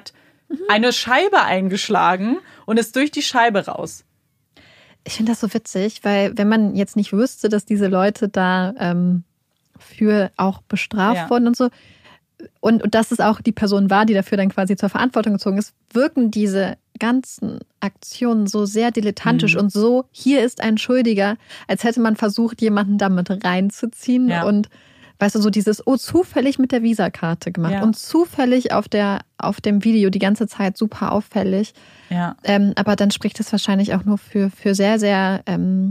S1: eine Scheibe eingeschlagen und ist durch die Scheibe raus.
S2: Ich finde das so witzig, weil wenn man jetzt nicht wüsste, dass diese Leute da für auch bestraft wurden und so, und dass es auch die Person war, die dafür dann quasi zur Verantwortung gezogen ist, wirken diese ganzen Aktionen so sehr dilettantisch und so, hier ist ein Schuldiger, als hätte man versucht, jemanden damit reinzuziehen und weißt du, so dieses, zufällig mit der Visakarte gemacht und zufällig auf dem Video die ganze Zeit super auffällig.
S1: Ja.
S2: Aber dann spricht es wahrscheinlich auch nur für sehr, sehr,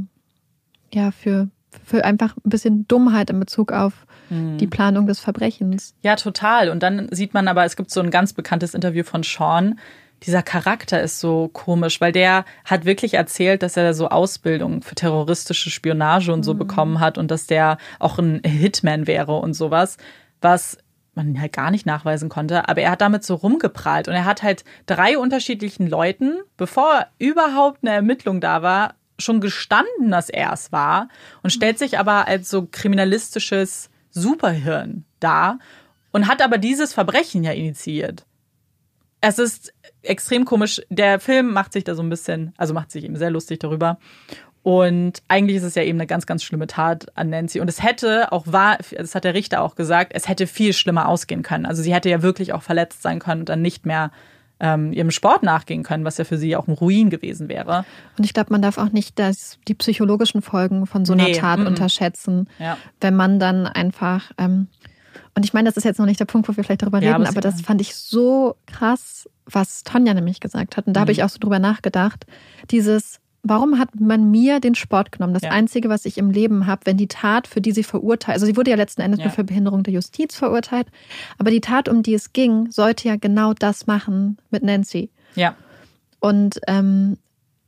S2: für einfach ein bisschen Dummheit in Bezug auf die Planung des Verbrechens.
S1: Ja, total. Und dann sieht man aber, es gibt so ein ganz bekanntes Interview von Sean. Dieser Charakter ist so komisch, weil der hat wirklich erzählt, dass er so Ausbildung für terroristische Spionage und so bekommen hat und dass der auch ein Hitman wäre und sowas, was man halt gar nicht nachweisen konnte. Aber er hat damit so rumgeprahlt und er hat halt 3 unterschiedlichen Leuten, bevor überhaupt eine Ermittlung da war, schon gestanden, dass er es war und stellt sich aber als so kriminalistisches Superhirn dar und hat aber dieses Verbrechen ja initiiert. Es ist extrem komisch. Der Film macht sich da so ein bisschen, also macht sich eben sehr lustig darüber. Und eigentlich ist es ja eben eine ganz, ganz schlimme Tat an Nancy. Und es hätte auch, das hat der Richter auch gesagt, es hätte viel schlimmer ausgehen können. Also sie hätte ja wirklich auch verletzt sein können und dann nicht mehr ihrem Sport nachgehen können, was ja für sie auch ein Ruin gewesen wäre.
S2: Und ich glaube, man darf auch nicht die psychologischen Folgen von so einer Tat unterschätzen, wenn man dann einfach und ich meine, das ist jetzt noch nicht der Punkt, wo wir vielleicht darüber reden, aber das fand ich so krass, was Tonja nämlich gesagt hat. Und da habe ich auch so drüber nachgedacht. Warum hat man mir den Sport genommen? Das Einzige, was ich im Leben habe, wenn die Tat, für die sie verurteilt, also sie wurde ja letzten Endes nur für Behinderung der Justiz verurteilt, aber die Tat, um die es ging, sollte ja genau das machen mit Nancy.
S1: Ja.
S2: Und wenn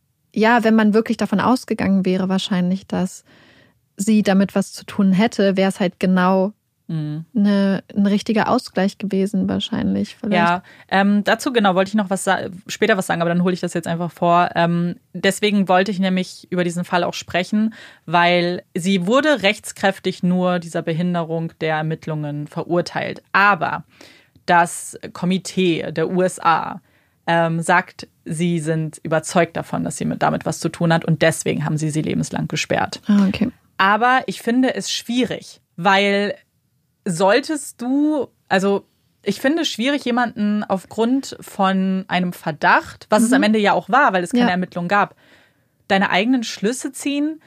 S2: man wirklich davon ausgegangen wäre, wahrscheinlich, dass sie damit was zu tun hätte, wäre es halt genau ein richtiger Ausgleich gewesen wahrscheinlich. Vielleicht.
S1: Ja, dazu genau wollte ich noch später was sagen, aber dann hole ich das jetzt einfach vor. Deswegen wollte ich nämlich über diesen Fall auch sprechen, weil sie wurde rechtskräftig nur dieser Behinderung der Ermittlungen verurteilt. Aber das Komitee der USA sagt, sie sind überzeugt davon, dass sie damit was zu tun hat und deswegen haben sie lebenslang gesperrt.
S2: Ah, okay.
S1: Aber ich finde es schwierig, weil ich finde es schwierig, jemanden aufgrund von einem Verdacht, was es am Ende ja auch war, weil es keine Ermittlung gab, deine eigenen Schlüsse ziehen.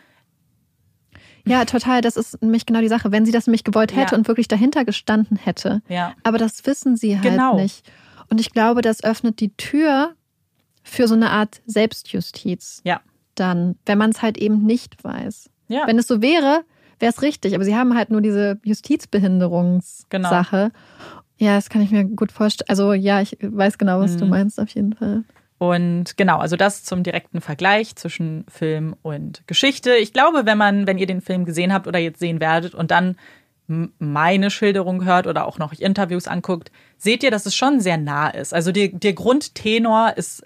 S2: Ja, total. Das ist nämlich genau die Sache. Wenn sie das nämlich gewollt hätte und wirklich dahinter gestanden hätte. Ja. Aber das wissen sie halt nicht. Und ich glaube, das öffnet die Tür für so eine Art Selbstjustiz. Ja. Dann, wenn man es halt eben nicht weiß. Ja. Wenn es so wäre, wäre es richtig. Aber sie haben halt nur diese Justizbehinderungssache. Genau. Ja, das kann ich mir gut vorstellen. Also ja, ich weiß genau, was du meinst, auf jeden Fall.
S1: Und genau, also das zum direkten Vergleich zwischen Film und Geschichte. Ich glaube, wenn ihr den Film gesehen habt oder jetzt sehen werdet und dann meine Schilderung hört oder auch noch Interviews anguckt, seht ihr, dass es schon sehr nah ist. Also der Grundtenor ist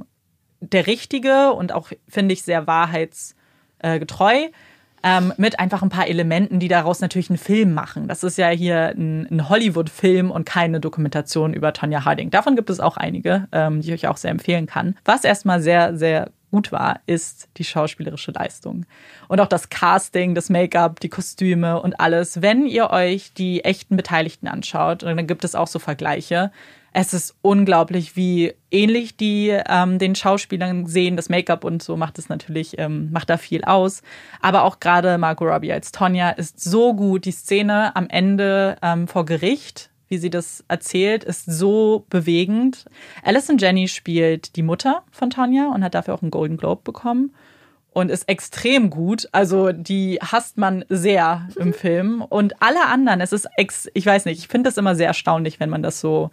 S1: der richtige und auch, finde ich, sehr wahrheitsgetreu. Mit einfach ein paar Elementen, die daraus natürlich einen Film machen. Das ist ja hier ein Hollywood-Film und keine Dokumentation über Tonya Harding. Davon gibt es auch einige, die ich euch auch sehr empfehlen kann. Was erstmal sehr, sehr gut war, ist die schauspielerische Leistung. Und auch das Casting, das Make-up, die Kostüme und alles. Wenn ihr euch die echten Beteiligten anschaut, und dann gibt es auch so Vergleiche, es ist unglaublich, wie ähnlich die den Schauspielern sehen. Das Make-up und so macht es natürlich, macht da viel aus. Aber auch gerade Margot Robbie als Tonya ist so gut. Die Szene am Ende vor Gericht, wie sie das erzählt, ist so bewegend. Allison Janney spielt die Mutter von Tonya und hat dafür auch einen Golden Globe bekommen. Und ist extrem gut. Also die hasst man sehr im Film. Und alle anderen, ich weiß nicht, ich finde das immer sehr erstaunlich, wenn man das so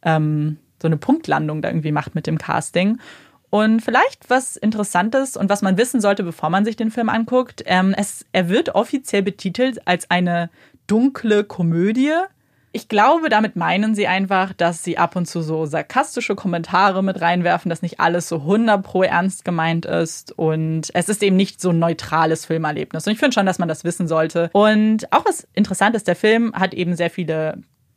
S1: eine Punktlandung da irgendwie macht mit dem Casting. Und vielleicht was Interessantes und was man wissen sollte, bevor man sich den Film anguckt, er wird offiziell betitelt als eine dunkle Komödie. Ich glaube, damit meinen sie einfach, dass sie ab und zu so sarkastische Kommentare mit reinwerfen, dass nicht alles so 100% ernst gemeint ist. Und es ist eben nicht so ein neutrales Filmerlebnis. Und ich finde schon, dass man das wissen sollte. Und auch was interessant ist, der Film hat eben sehr viele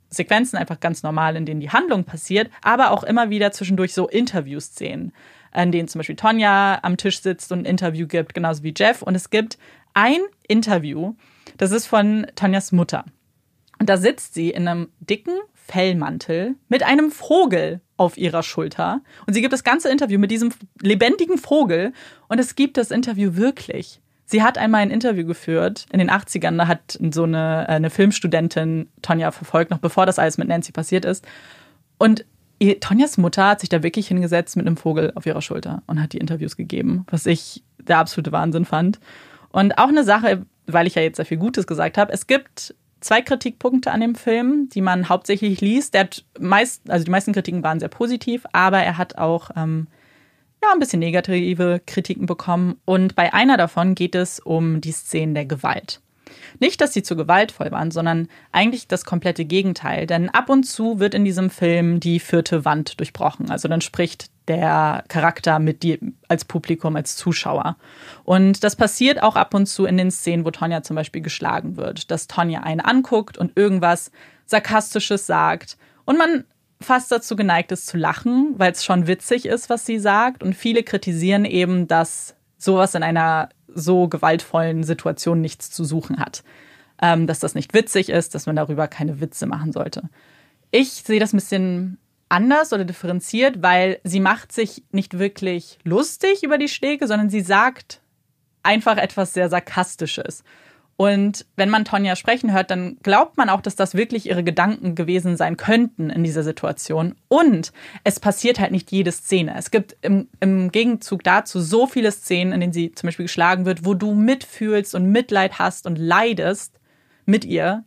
S1: Sequenzen einfach ganz normal, in denen die Handlung passiert, aber auch immer wieder zwischendurch so Interviewszenen, in denen zum Beispiel Tonja am Tisch sitzt und ein Interview gibt, genauso wie Jeff. Und es gibt ein Interview, das ist von Tonjas Mutter. Und da sitzt sie in einem dicken Fellmantel mit einem Vogel auf ihrer Schulter. Und sie gibt das ganze Interview mit diesem lebendigen Vogel. Und es gibt das Interview wirklich. Sie hat einmal ein Interview geführt in den 80ern. Da hat so eine Filmstudentin Tonja verfolgt, noch bevor das alles mit Nancy passiert ist. Und Tonjas Mutter hat sich da wirklich hingesetzt mit einem Vogel auf ihrer Schulter und hat die Interviews gegeben, was ich der absolute Wahnsinn fand. Und auch eine Sache, weil ich ja jetzt sehr viel Gutes gesagt habe, es gibt 2 Kritikpunkte an dem Film, die man hauptsächlich liest. Die meisten Kritiken waren sehr positiv, aber er hat auch ein bisschen negative Kritiken bekommen. Und bei einer davon geht es um die Szenen der Gewalt. Nicht, dass sie zu gewaltvoll waren, sondern eigentlich das komplette Gegenteil. Denn ab und zu wird in diesem Film die 4. Wand durchbrochen. Also dann spricht der Charakter mit dir als Publikum, als Zuschauer. Und das passiert auch ab und zu in den Szenen, wo Tonja zum Beispiel geschlagen wird. Dass Tonja einen anguckt und irgendwas Sarkastisches sagt. Und man fast dazu geneigt ist zu lachen, weil es schon witzig ist, was sie sagt. Und viele kritisieren eben, dass sowas in einer so gewaltvollen Situation nichts zu suchen hat. Dass das nicht witzig ist, dass man darüber keine Witze machen sollte. Ich sehe das ein bisschen anders oder differenziert, weil sie macht sich nicht wirklich lustig über die Schläge, sondern sie sagt einfach etwas sehr Sarkastisches. Und wenn man Tonja sprechen hört, dann glaubt man auch, dass das wirklich ihre Gedanken gewesen sein könnten in dieser Situation. Und es passiert halt nicht jede Szene. Es gibt im Gegenzug dazu so viele Szenen, in denen sie zum Beispiel geschlagen wird, wo du mitfühlst und Mitleid hast und leidest mit ihr,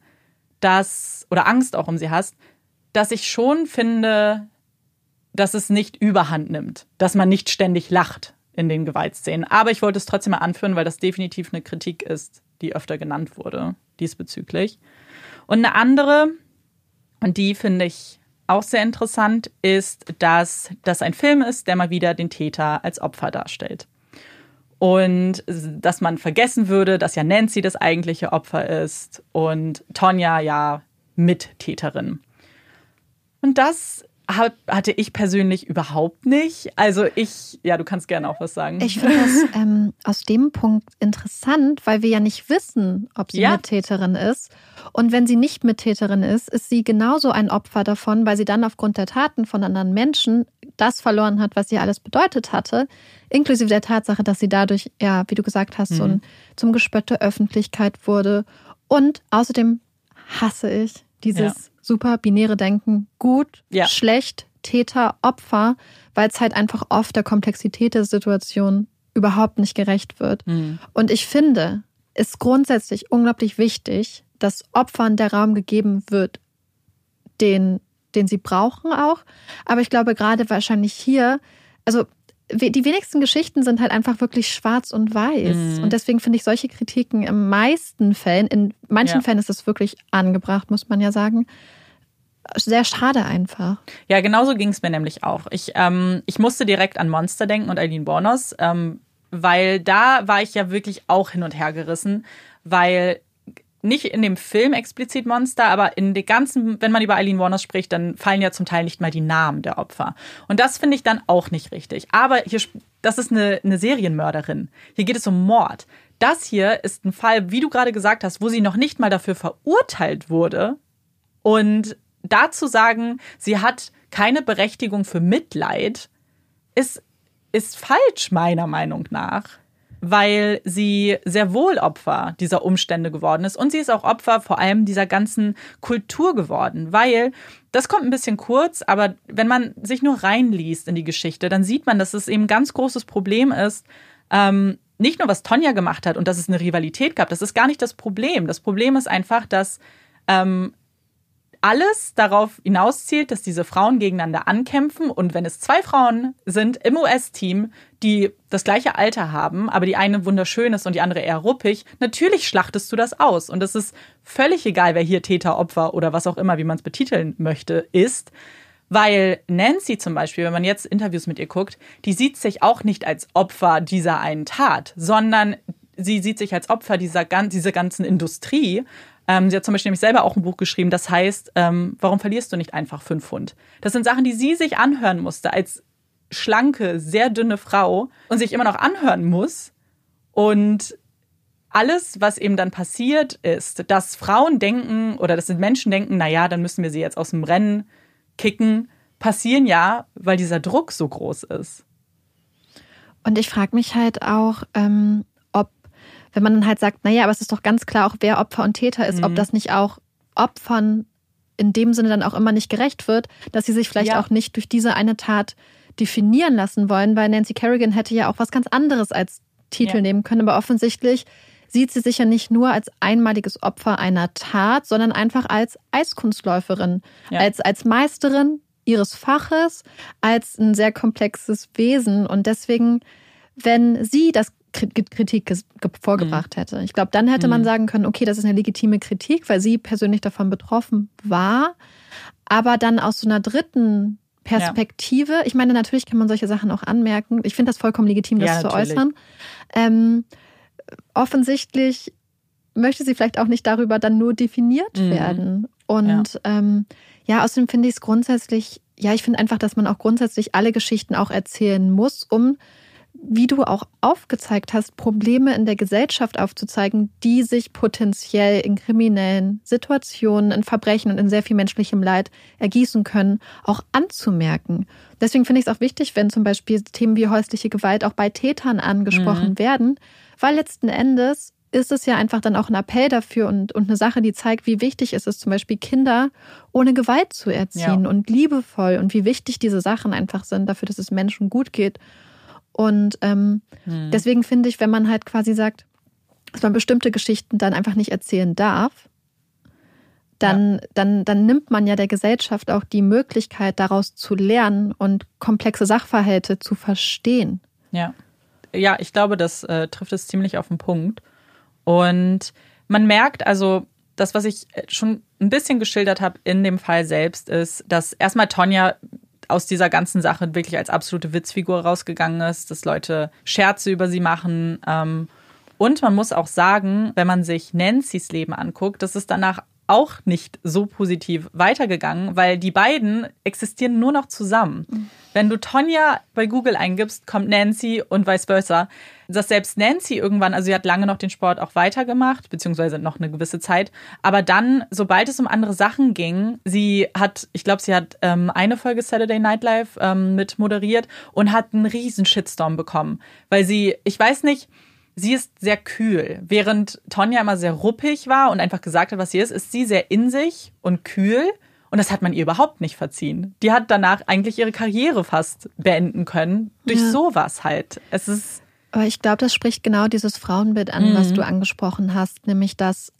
S1: oder Angst auch um sie hast, dass ich schon finde, dass es nicht überhand nimmt, dass man nicht ständig lacht in den Gewaltszenen. Aber ich wollte es trotzdem mal anführen, weil das definitiv eine Kritik ist, die öfter genannt wurde diesbezüglich. Und eine andere, und die finde ich auch sehr interessant, ist, dass das ein Film ist, der mal wieder den Täter als Opfer darstellt. Und dass man vergessen würde, dass ja Nancy das eigentliche Opfer ist und Tonja ja Mittäterin. Und das hatte ich persönlich überhaupt nicht. Also du kannst gerne auch was sagen.
S2: Ich finde das aus dem Punkt interessant, weil wir ja nicht wissen, ob sie Mittäterin ist. Und wenn sie nicht Mittäterin ist, ist sie genauso ein Opfer davon, weil sie dann aufgrund der Taten von anderen Menschen das verloren hat, was sie alles bedeutet hatte. Inklusive der Tatsache, dass sie dadurch, ja, wie du gesagt hast, zum Gespött der Öffentlichkeit wurde. Und außerdem hasse ich dieses super binäre Denken, gut, schlecht, Täter, Opfer, weil es halt einfach oft der Komplexität der Situation überhaupt nicht gerecht wird. Und ich finde, es ist grundsätzlich unglaublich wichtig, dass Opfern der Raum gegeben wird, den sie brauchen auch. Aber ich glaube gerade wahrscheinlich hier, also die wenigsten Geschichten sind halt einfach wirklich schwarz und weiß. Und deswegen finde ich solche Kritiken in meisten Fällen, in manchen Fällen ist es wirklich angebracht, muss man ja sagen, sehr schade einfach.
S1: Ja, genauso ging es mir nämlich auch. Ich musste direkt an Monster denken und Aileen Wuornos, weil da war ich ja wirklich auch hin und her gerissen, weil nicht in dem Film explizit Monster, aber in den ganzen, wenn man über Aileen Wuornos spricht, dann fallen ja zum Teil nicht mal die Namen der Opfer. Und das finde ich dann auch nicht richtig. Aber das ist eine Serienmörderin. Hier geht es um Mord. Das hier ist ein Fall, wie du gerade gesagt hast, wo sie noch nicht mal dafür verurteilt wurde. Und dazu sagen, sie hat keine Berechtigung für Mitleid, ist falsch, meiner Meinung nach. Weil sie sehr wohl Opfer dieser Umstände geworden ist. Und sie ist auch Opfer vor allem dieser ganzen Kultur geworden. Weil, das kommt ein bisschen kurz, aber wenn man sich nur reinliest in die Geschichte, dann sieht man, dass es eben ein ganz großes Problem ist, nicht nur was Tonja gemacht hat und dass es eine Rivalität gab, das ist gar nicht das Problem. Das Problem ist einfach, dass alles darauf hinauszielt, dass diese Frauen gegeneinander ankämpfen. Und wenn es 2 Frauen sind im US-Team, die das gleiche Alter haben, aber die eine wunderschön ist und die andere eher ruppig, natürlich schlachtest du das aus. Und es ist völlig egal, wer hier Täter, Opfer oder was auch immer, wie man es betiteln möchte, ist. Weil Nancy zum Beispiel, wenn man jetzt Interviews mit ihr guckt, die sieht sich auch nicht als Opfer dieser einen Tat, sondern sie sieht sich als Opfer dieser ganzen Industrie, Sie hat zum Beispiel nämlich selber auch ein Buch geschrieben, das heißt, warum verlierst du nicht einfach 5 Pfund? Das sind Sachen, die sie sich anhören musste als schlanke, sehr dünne Frau und sich immer noch anhören muss. Und alles, was eben dann passiert ist, dass Frauen denken oder dass Menschen denken, naja, dann müssen wir sie jetzt aus dem Rennen kicken, passieren ja, weil dieser Druck so groß ist.
S2: Und ich frage mich halt auch, ob, wenn man dann halt sagt, naja, aber es ist doch ganz klar auch, wer Opfer und Täter ist, ob das nicht auch Opfern in dem Sinne dann auch immer nicht gerecht wird, dass sie sich vielleicht auch nicht durch diese eine Tat definieren lassen wollen, weil Nancy Kerrigan hätte ja auch was ganz anderes als Titel nehmen können, aber offensichtlich sieht sie sich ja nicht nur als einmaliges Opfer einer Tat, sondern einfach als Eiskunstläuferin, als Meisterin ihres Faches, als ein sehr komplexes Wesen. Und deswegen, wenn sie das Kritik vorgebracht hätte, ich glaube, dann hätte man sagen können, okay, das ist eine legitime Kritik, weil sie persönlich davon betroffen war, aber dann aus so einer dritten Perspektive, ich meine, natürlich kann man solche Sachen auch anmerken. Ich finde das vollkommen legitim, das zu äußern. Offensichtlich möchte sie vielleicht auch nicht darüber dann nur definiert werden. Und außerdem finde ich es grundsätzlich, ich finde einfach, dass man auch grundsätzlich alle Geschichten auch erzählen muss, um, wie du auch aufgezeigt hast, Probleme in der Gesellschaft aufzuzeigen, die sich potenziell in kriminellen Situationen, in Verbrechen und in sehr viel menschlichem Leid ergießen können, auch anzumerken. Deswegen finde ich es auch wichtig, wenn zum Beispiel Themen wie häusliche Gewalt auch bei Tätern angesprochen werden, weil letzten Endes ist es ja einfach dann auch ein Appell dafür und eine Sache, die zeigt, wie wichtig es ist, zum Beispiel Kinder ohne Gewalt zu erziehen und liebevoll und wie wichtig diese Sachen einfach sind dafür, dass es Menschen gut geht. Und deswegen finde ich, wenn man halt quasi sagt, dass man bestimmte Geschichten dann einfach nicht erzählen darf, dann nimmt man ja der Gesellschaft auch die Möglichkeit, daraus zu lernen und komplexe Sachverhalte zu verstehen.
S1: Ja, ich glaube, das trifft es ziemlich auf den Punkt. Und man merkt also, das, was ich schon ein bisschen geschildert habe in dem Fall selbst, ist, dass erstmal Tonya aus dieser ganzen Sache wirklich als absolute Witzfigur rausgegangen ist, dass Leute Scherze über sie machen. Und man muss auch sagen, wenn man sich Nancys Leben anguckt, das ist danach auch nicht so positiv weitergegangen, weil die beiden existieren nur noch zusammen. Wenn du Tonya bei Google eingibst, kommt Nancy und vice versa. Dass selbst Nancy irgendwann, also sie hat lange noch den Sport auch weitergemacht, beziehungsweise noch eine gewisse Zeit, aber dann, sobald es um andere Sachen ging, sie hat eine Folge Saturday Night Live mit moderiert und hat einen riesen Shitstorm bekommen, weil sie ist sehr kühl. Während Tonya immer sehr ruppig war und einfach gesagt hat, was sie ist sie sehr in sich und kühl. Und das hat man ihr überhaupt nicht verziehen. Die hat danach eigentlich ihre Karriere fast beenden können. Durch sowas halt.
S2: Aber ich glaube, das spricht genau dieses Frauenbild an, was du angesprochen hast. Nämlich, dass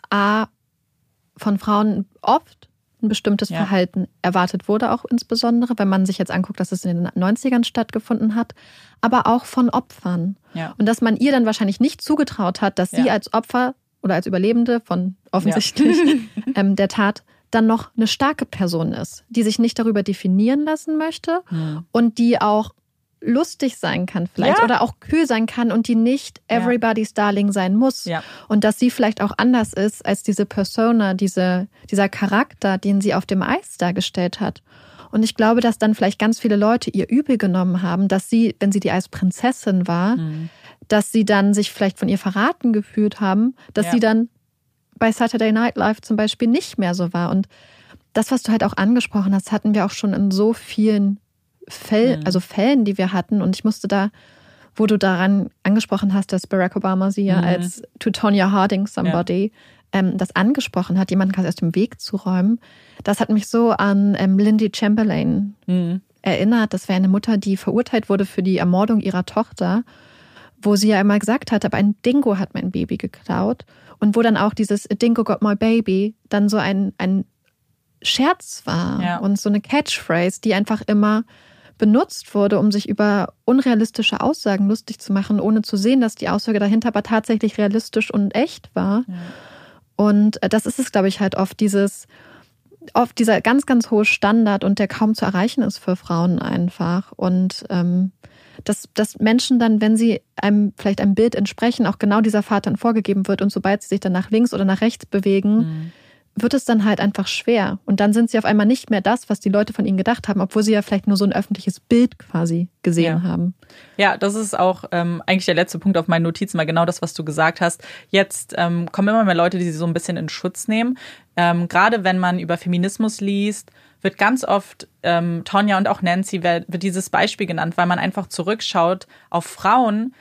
S2: von Frauen oft ein bestimmtes Verhalten erwartet wurde, auch insbesondere, wenn man sich jetzt anguckt, dass es in den 90ern stattgefunden hat, aber auch von Opfern. Ja. Und dass man ihr dann wahrscheinlich nicht zugetraut hat, dass sie als Opfer oder als Überlebende von offensichtlich der Tat dann noch eine starke Person ist, die sich nicht darüber definieren lassen möchte und die auch lustig sein kann vielleicht oder auch kühl sein kann und die nicht everybody's darling sein muss. Ja. Und dass sie vielleicht auch anders ist als diese Persona, dieser Charakter, den sie auf dem Eis dargestellt hat. Und ich glaube, dass dann vielleicht ganz viele Leute ihr übel genommen haben, dass sie, wenn sie die Eisprinzessin war, dass sie dann sich vielleicht von ihr verraten gefühlt haben, dass sie dann bei Saturday Night Live zum Beispiel nicht mehr so war. Und das, was du halt auch angesprochen hast, hatten wir auch schon in so vielen Fällen, die wir hatten. Und ich musste da, wo du daran angesprochen hast, dass Barack Obama sie ja als to Tonya Harding somebody das angesprochen hat, jemanden quasi aus dem Weg zu räumen. Das hat mich so an Lindy Chamberlain erinnert. Das wäre eine Mutter, die verurteilt wurde für die Ermordung ihrer Tochter, wo sie ja immer gesagt hat, aber ein Dingo hat mein Baby geklaut. Und wo dann auch dieses A Dingo got my baby dann so ein Scherz war und so eine Catchphrase, die einfach immer benutzt wurde, um sich über unrealistische Aussagen lustig zu machen, ohne zu sehen, dass die Aussage dahinter aber tatsächlich realistisch und echt war. Ja. Und das ist es, glaube ich, halt oft dieser ganz, ganz hohe Standard und der kaum zu erreichen ist für Frauen einfach. Und dass Menschen dann, wenn sie vielleicht einem Bild entsprechen, auch genau dieser Pfad dann vorgegeben wird und sobald sie sich dann nach links oder nach rechts bewegen, wird es dann halt einfach schwer. Und dann sind sie auf einmal nicht mehr das, was die Leute von ihnen gedacht haben, obwohl sie ja vielleicht nur so ein öffentliches Bild quasi gesehen haben.
S1: Ja, das ist auch eigentlich der letzte Punkt auf meinen Notizen, mal genau das, was du gesagt hast. Jetzt kommen immer mehr Leute, die sie so ein bisschen in Schutz nehmen. Gerade wenn man über Feminismus liest, wird ganz oft Tonja und auch Nancy wird dieses Beispiel genannt, weil man einfach zurückschaut auf Frauen,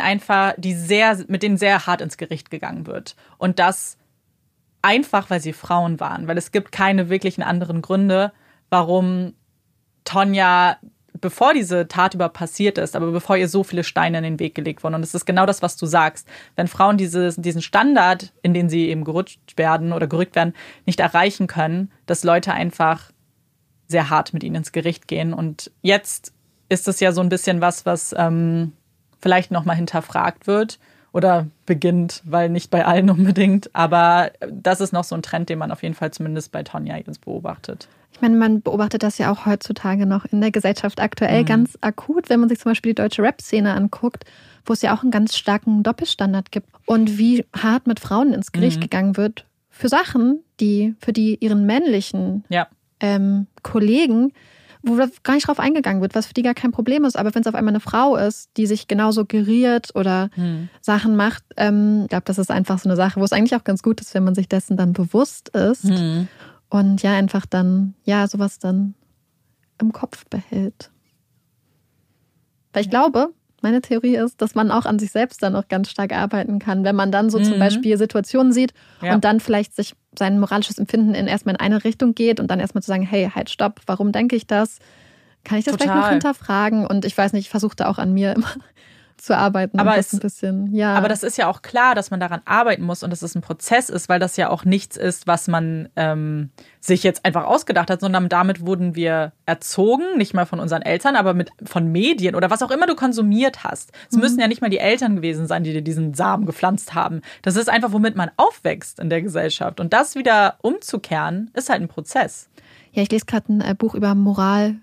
S1: mit denen sehr hart ins Gericht gegangen wird. Und das einfach, weil sie Frauen waren. Weil es gibt keine wirklichen anderen Gründe, warum Tonja, bevor diese Tat überhaupt passiert ist, aber bevor ihr so viele Steine in den Weg gelegt wurden. Und es ist genau das, was du sagst. Wenn Frauen diesen Standard, in den sie eben gerückt werden, nicht erreichen können, dass Leute einfach sehr hart mit ihnen ins Gericht gehen. Und jetzt ist es ja so ein bisschen was vielleicht nochmal hinterfragt wird oder beginnt, weil nicht bei allen unbedingt. Aber das ist noch so ein Trend, den man auf jeden Fall zumindest bei Tonja jetzt beobachtet.
S2: Ich meine, man beobachtet das ja auch heutzutage noch in der Gesellschaft aktuell ganz akut, wenn man sich zum Beispiel die deutsche Rap-Szene anguckt, wo es ja auch einen ganz starken Doppelstandard gibt. Und wie hart mit Frauen ins Gericht gegangen wird für Sachen, für die ihren männlichen Kollegen, wo gar nicht drauf eingegangen wird, was für die gar kein Problem ist. Aber wenn es auf einmal eine Frau ist, die sich genauso geriert oder Sachen macht, ich glaube, das ist einfach so eine Sache, wo es eigentlich auch ganz gut ist, wenn man sich dessen dann bewusst ist und ja, einfach dann, sowas dann im Kopf behält. Weil ich glaube, meine Theorie ist, dass man auch an sich selbst dann auch ganz stark arbeiten kann, wenn man dann so zum Beispiel Situationen sieht und dann vielleicht sich sein moralisches Empfinden erstmal in eine Richtung geht und dann erstmal zu sagen, hey, halt, stopp, warum denke ich das? Kann ich das vielleicht noch hinterfragen? Und ich weiß nicht, ich versuche da auch an mir immer zu arbeiten.
S1: Aber
S2: aber
S1: das ist ja auch klar, dass man daran arbeiten muss und dass es ein Prozess ist, weil das ja auch nichts ist, was man sich jetzt einfach ausgedacht hat, sondern damit wurden wir erzogen, nicht mal von unseren Eltern, aber von Medien oder was auch immer du konsumiert hast. Es müssen ja nicht mal die Eltern gewesen sein, die dir diesen Samen gepflanzt haben. Das ist einfach, womit man aufwächst in der Gesellschaft. Und das wieder umzukehren, ist halt ein Prozess.
S2: Ja, ich lese gerade ein Buch über Moral,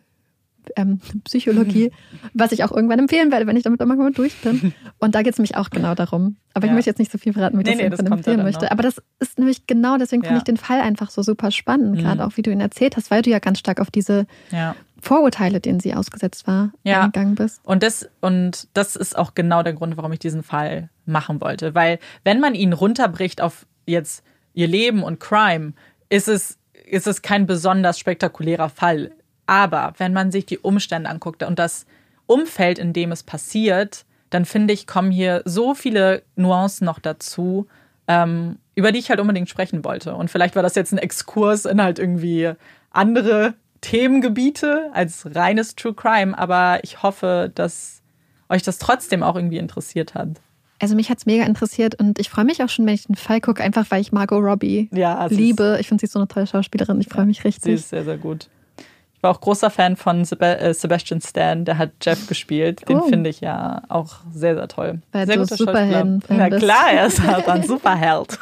S2: Psychologie, was ich auch irgendwann empfehlen werde, wenn ich damit irgendwann durch bin. Und da geht es nämlich auch genau darum. Aber ich möchte jetzt nicht so viel verraten, wie ich das irgendwann empfehlen möchte.
S1: Noch.
S2: Aber das ist nämlich genau, deswegen finde ich den Fall einfach so super spannend, gerade auch wie du ihn erzählt hast, weil du ja ganz stark auf diese Vorurteile, denen sie ausgesetzt war, eingegangen bist.
S1: Und das ist auch genau der Grund, warum ich diesen Fall machen wollte. Weil wenn man ihn runterbricht auf jetzt ihr Leben und Crime, ist es kein besonders spektakulärer Fall. Aber wenn man sich die Umstände anguckt und das Umfeld, in dem es passiert, dann finde ich, kommen hier so viele Nuancen noch dazu, über die ich halt unbedingt sprechen wollte. Und vielleicht war das jetzt ein Exkurs in halt irgendwie andere Themengebiete als reines True Crime. Aber ich hoffe, dass euch das trotzdem auch irgendwie interessiert hat.
S2: Also mich hat es mega interessiert und ich freue mich auch schon, wenn ich den Fall gucke, einfach weil ich Margot Robbie liebe. Ich finde, sie ist so eine tolle Schauspielerin. Ich freue mich richtig.
S1: Sie ist sehr, sehr gut. Ich war auch großer Fan von Sebastian Stan, der hat Jeff gespielt. Den finde ich ja auch sehr, sehr toll.
S2: Weil
S1: sehr
S2: du
S1: guter
S2: Superhelden
S1: Schauspieler. Ja klar, er ist halt ein Superheld.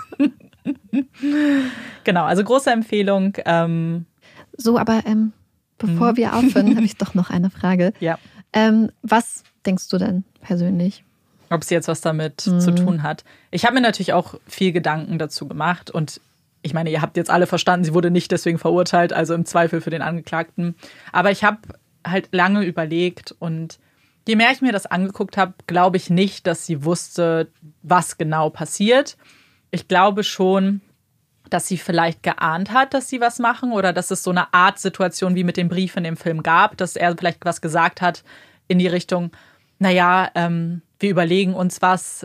S1: Genau, also große Empfehlung.
S2: So, aber bevor wir aufhören, habe ich doch noch eine Frage.
S1: Ja.
S2: Was denkst du denn persönlich?
S1: Ob es jetzt was damit zu tun hat. Ich habe mir natürlich auch viel Gedanken dazu gemacht und ich meine, ihr habt jetzt alle verstanden, sie wurde nicht deswegen verurteilt, also im Zweifel für den Angeklagten. Aber ich habe halt lange überlegt und je mehr ich mir das angeguckt habe, glaube ich nicht, dass sie wusste, was genau passiert. Ich glaube schon, dass sie vielleicht geahnt hat, dass sie was machen oder dass es so eine Art Situation wie mit dem Brief in dem Film gab, dass er vielleicht was gesagt hat in die Richtung, naja, wir überlegen uns was,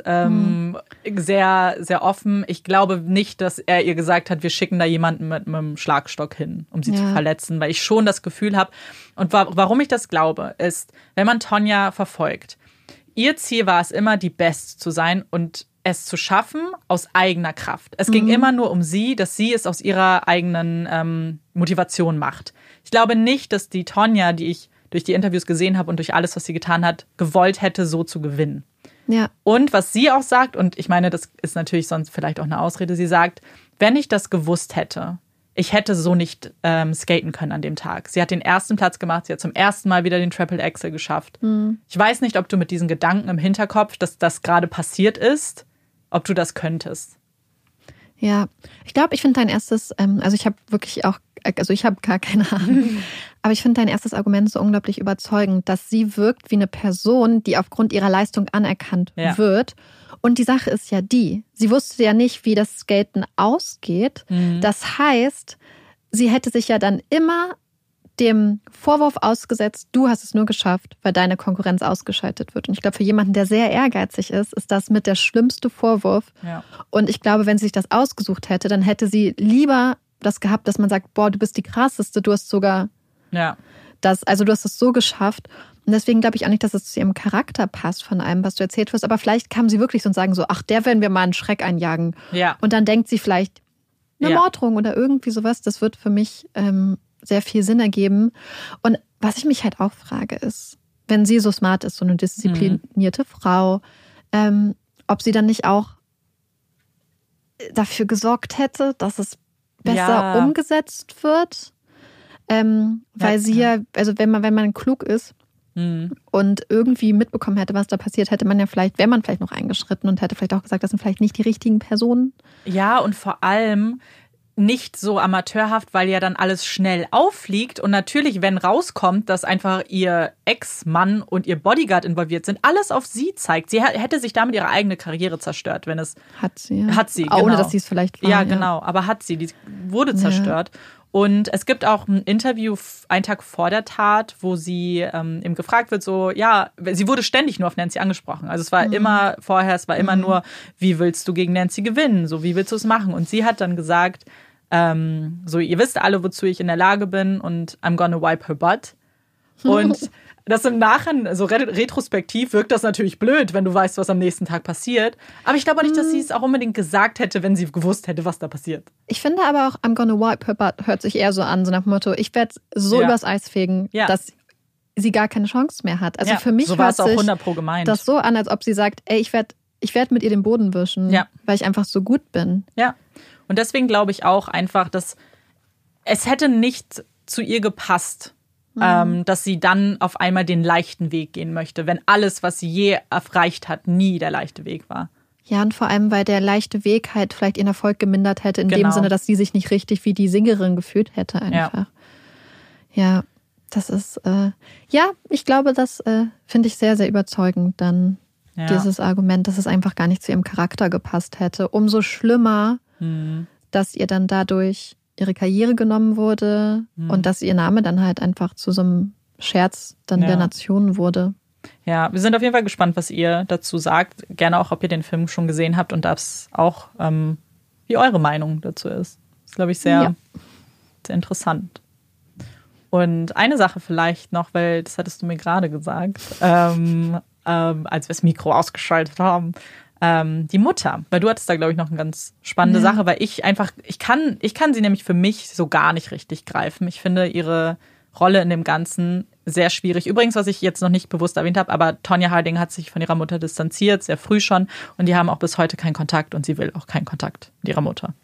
S1: sehr, sehr offen. Ich glaube nicht, dass er ihr gesagt hat, wir schicken da jemanden mit einem Schlagstock hin, um sie zu verletzen, weil ich schon das Gefühl habe, und warum ich das glaube, ist, wenn man Tonja verfolgt, ihr Ziel war es immer, die Best zu sein und es zu schaffen aus eigener Kraft. Es ging immer nur um sie, dass sie es aus ihrer eigenen Motivation macht. Ich glaube nicht, dass die Tonja, die ich durch die Interviews gesehen habe und durch alles, was sie getan hat, gewollt hätte, so zu gewinnen.
S2: Ja.
S1: Und was sie auch sagt, und ich meine, das ist natürlich sonst vielleicht auch eine Ausrede, sie sagt, wenn ich das gewusst hätte, ich hätte so nicht skaten können an dem Tag. Sie hat den ersten Platz gemacht, sie hat zum ersten Mal wieder den Triple Axel geschafft. Ich weiß nicht, ob du mit diesen Gedanken im Hinterkopf, dass das gerade passiert ist, ob du das könntest.
S2: Ja, ich glaube, ich finde dein erstes, also ich habe wirklich auch, also ich habe gar keine Ahnung, aber ich finde dein erstes Argument so unglaublich überzeugend, dass sie wirkt wie eine Person, die aufgrund ihrer Leistung anerkannt wird. Und die Sache ist ja sie wusste ja nicht, wie das Skaten ausgeht. Das heißt, sie hätte sich ja dann immer dem Vorwurf ausgesetzt, du hast es nur geschafft, weil deine Konkurrenz ausgeschaltet wird. Und ich glaube, für jemanden, der sehr ehrgeizig ist das mit der schlimmste Vorwurf. Ja. Und ich glaube, wenn sie sich das ausgesucht hätte, dann hätte sie lieber das gehabt, dass man sagt, boah, du bist die krasseste, du hast sogar das, also du hast es so geschafft. Und deswegen glaube ich auch nicht, dass es zu ihrem Charakter passt von allem, was du erzählt hast. Aber vielleicht kamen sie wirklich so und sagen so, ach, der werden wir mal einen Schreck einjagen. Ja. Und dann denkt sie vielleicht eine Morddrohung oder irgendwie sowas. Das wird für mich sehr viel Sinn ergeben. Und was ich mich halt auch frage ist, wenn sie so smart ist, so eine disziplinierte Frau, ob sie dann nicht auch dafür gesorgt hätte, dass es besser umgesetzt wird. Weil sie ja, also wenn man klug ist und irgendwie mitbekommen hätte, was da passiert, wäre man vielleicht noch eingeschritten und hätte vielleicht auch gesagt, das sind vielleicht nicht die richtigen Personen.
S1: Ja, und vor allem nicht so amateurhaft, weil ja dann alles schnell auffliegt. Und natürlich, wenn rauskommt, dass einfach ihr Ex-Mann und ihr Bodyguard involviert sind, alles auf sie zeigt. Sie hätte sich damit ihre eigene Karriere zerstört, wenn es...
S2: Hat sie, ja.
S1: Hat sie,
S2: genau. Ohne, dass sie es vielleicht war.
S1: Ja, genau. Aber hat sie. Die wurde zerstört. Ja. Und es gibt auch ein Interview einen Tag vor der Tat, wo sie eben gefragt wird, so, ja, sie wurde ständig nur auf Nancy angesprochen. Also es war immer vorher, es war immer nur, wie willst du gegen Nancy gewinnen? So, wie willst du es machen? Und sie hat dann gesagt, so, ihr wisst alle, wozu ich in der Lage bin und I'm gonna wipe her butt. Und das im Nachhinein, so retrospektiv, wirkt das natürlich blöd, wenn du weißt, was am nächsten Tag passiert. Aber ich glaube nicht, dass sie es auch unbedingt gesagt hätte, wenn sie gewusst hätte, was da passiert.
S2: Ich finde aber auch, I'm gonna wipe her butt hört sich eher so an, so nach dem Motto, ich werde so übers Eis fegen, dass sie gar keine Chance mehr hat. Also für mich
S1: so hört sich
S2: das so an, als ob sie sagt, ey, ich werd mit ihr den Boden wischen, weil ich einfach so gut bin.
S1: Ja, und deswegen glaube ich auch einfach, dass es hätte nicht zu ihr gepasst, dass sie dann auf einmal den leichten Weg gehen möchte, wenn alles, was sie je erreicht hat, nie der leichte Weg war.
S2: Ja, und vor allem, weil der leichte Weg halt vielleicht ihren Erfolg gemindert hätte, in dem Sinne, dass sie sich nicht richtig wie die Sängerin gefühlt hätte einfach. Ja, das ist, ich glaube, das finde ich sehr, sehr überzeugend dann, dieses Argument, dass es einfach gar nicht zu ihrem Charakter gepasst hätte. Umso schlimmer, dass ihr dann dadurch ihre Karriere genommen wurde und dass ihr Name dann halt einfach zu so einem Scherz dann der Nation wurde.
S1: Ja, wir sind auf jeden Fall gespannt, was ihr dazu sagt. Gerne auch, ob ihr den Film schon gesehen habt und das auch, wie eure Meinung dazu ist. Das ist, glaube ich, sehr, sehr interessant. Und eine Sache vielleicht noch, weil das hattest du mir gerade gesagt, als wir das Mikro ausgeschaltet haben, die Mutter, weil du hattest da, glaube ich, noch eine ganz spannende Sache, weil ich kann sie nämlich für mich so gar nicht richtig greifen. Ich finde ihre Rolle in dem Ganzen sehr schwierig. Übrigens, was ich jetzt noch nicht bewusst erwähnt habe, aber Tonya Harding hat sich von ihrer Mutter distanziert, sehr früh schon, und die haben auch bis heute keinen Kontakt und sie will auch keinen Kontakt mit ihrer Mutter.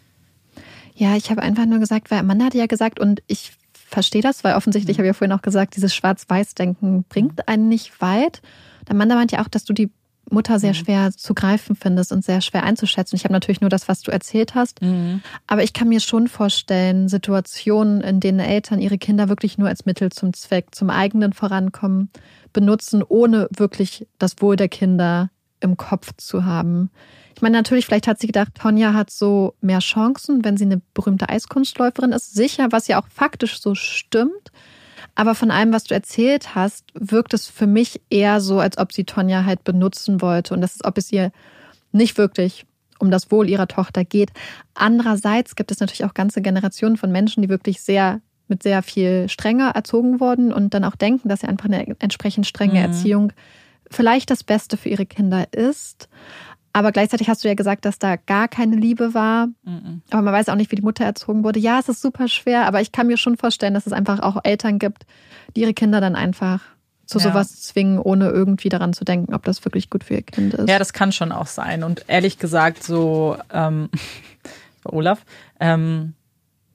S2: Ja, ich habe einfach nur gesagt, weil Amanda hatte ja gesagt, und ich verstehe das, weil offensichtlich, habe ich ja vorhin auch gesagt, dieses Schwarz-Weiß-Denken bringt einen nicht weit. Und Amanda meint ja auch, dass du die Mutter sehr schwer zu greifen findest und sehr schwer einzuschätzen. Ich habe natürlich nur das, was du erzählt hast. Aber ich kann mir schon vorstellen, Situationen, in denen Eltern ihre Kinder wirklich nur als Mittel zum Zweck, zum eigenen Vorankommen benutzen, ohne wirklich das Wohl der Kinder im Kopf zu haben. Ich meine, natürlich, vielleicht hat sie gedacht, Tonya hat so mehr Chancen, wenn sie eine berühmte Eiskunstläuferin ist. Sicher, was ja auch faktisch so stimmt. Aber von allem, was du erzählt hast, wirkt es für mich eher so, als ob sie Tonya halt benutzen wollte. Und das ist, ob es ihr nicht wirklich um das Wohl ihrer Tochter geht. Andererseits gibt es natürlich auch ganze Generationen von Menschen, die wirklich mit sehr viel strenger erzogen wurden und dann auch denken, dass ja einfach eine entsprechend strenge Erziehung vielleicht das Beste für ihre Kinder ist. Aber gleichzeitig hast du ja gesagt, dass da gar keine Liebe war. Aber man weiß auch nicht, wie die Mutter erzogen wurde. Ja, es ist super schwer, aber ich kann mir schon vorstellen, dass es einfach auch Eltern gibt, die ihre Kinder dann einfach zu sowas zwingen, ohne irgendwie daran zu denken, ob das wirklich gut für ihr Kind ist.
S1: Ja, das kann schon auch sein. Und ehrlich gesagt, so Olaf,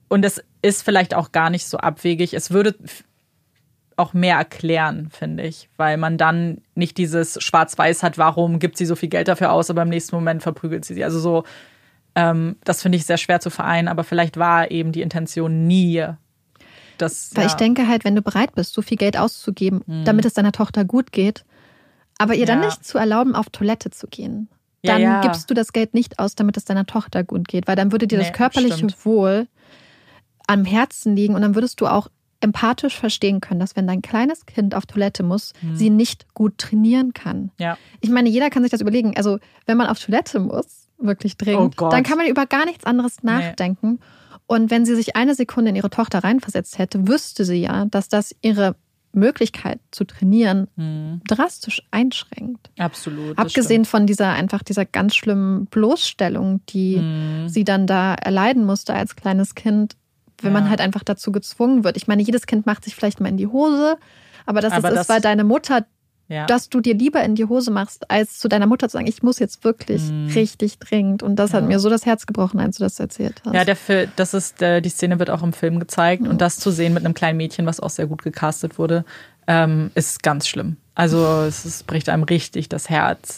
S1: Und es ist vielleicht auch gar nicht so abwegig. Es würde auch mehr erklären, finde ich, weil man dann nicht dieses Schwarz-Weiß hat, warum gibt sie so viel Geld dafür aus, aber im nächsten Moment verprügelt sie. Also so, das finde ich sehr schwer zu vereinen, aber vielleicht war eben die Intention nie, dass...
S2: Weil ich denke halt, wenn du bereit bist, so viel Geld auszugeben, damit es deiner Tochter gut geht, aber ihr dann nicht zu erlauben, auf Toilette zu gehen, dann gibst du das Geld nicht aus, damit es deiner Tochter gut geht, weil dann würde dir das körperliche Wohl am Herzen liegen und dann würdest du auch empathisch verstehen können, dass wenn dein kleines Kind auf Toilette muss, sie nicht gut trainieren kann.
S1: Ja.
S2: Ich meine, jeder kann sich das überlegen. Also wenn man auf Toilette muss, wirklich dringend, dann kann man über gar nichts anderes nachdenken. Und wenn sie sich eine Sekunde in ihre Tochter reinversetzt hätte, wüsste sie ja, dass das ihre Möglichkeit zu trainieren drastisch einschränkt.
S1: Absolut.
S2: Abgesehen von dieser ganz schlimmen Bloßstellung, die sie dann da erleiden musste als kleines Kind, wenn man halt einfach dazu gezwungen wird. Ich meine, jedes Kind macht sich vielleicht mal in die Hose, aber das ist, weil deine Mutter, dass du dir lieber in die Hose machst, als zu deiner Mutter zu sagen, ich muss jetzt wirklich richtig dringend. Und das hat mir so das Herz gebrochen, als du das erzählt hast.
S1: Ja, die Szene wird auch im Film gezeigt. Und das zu sehen mit einem kleinen Mädchen, was auch sehr gut gecastet wurde, ist ganz schlimm. Also es bricht einem richtig das Herz.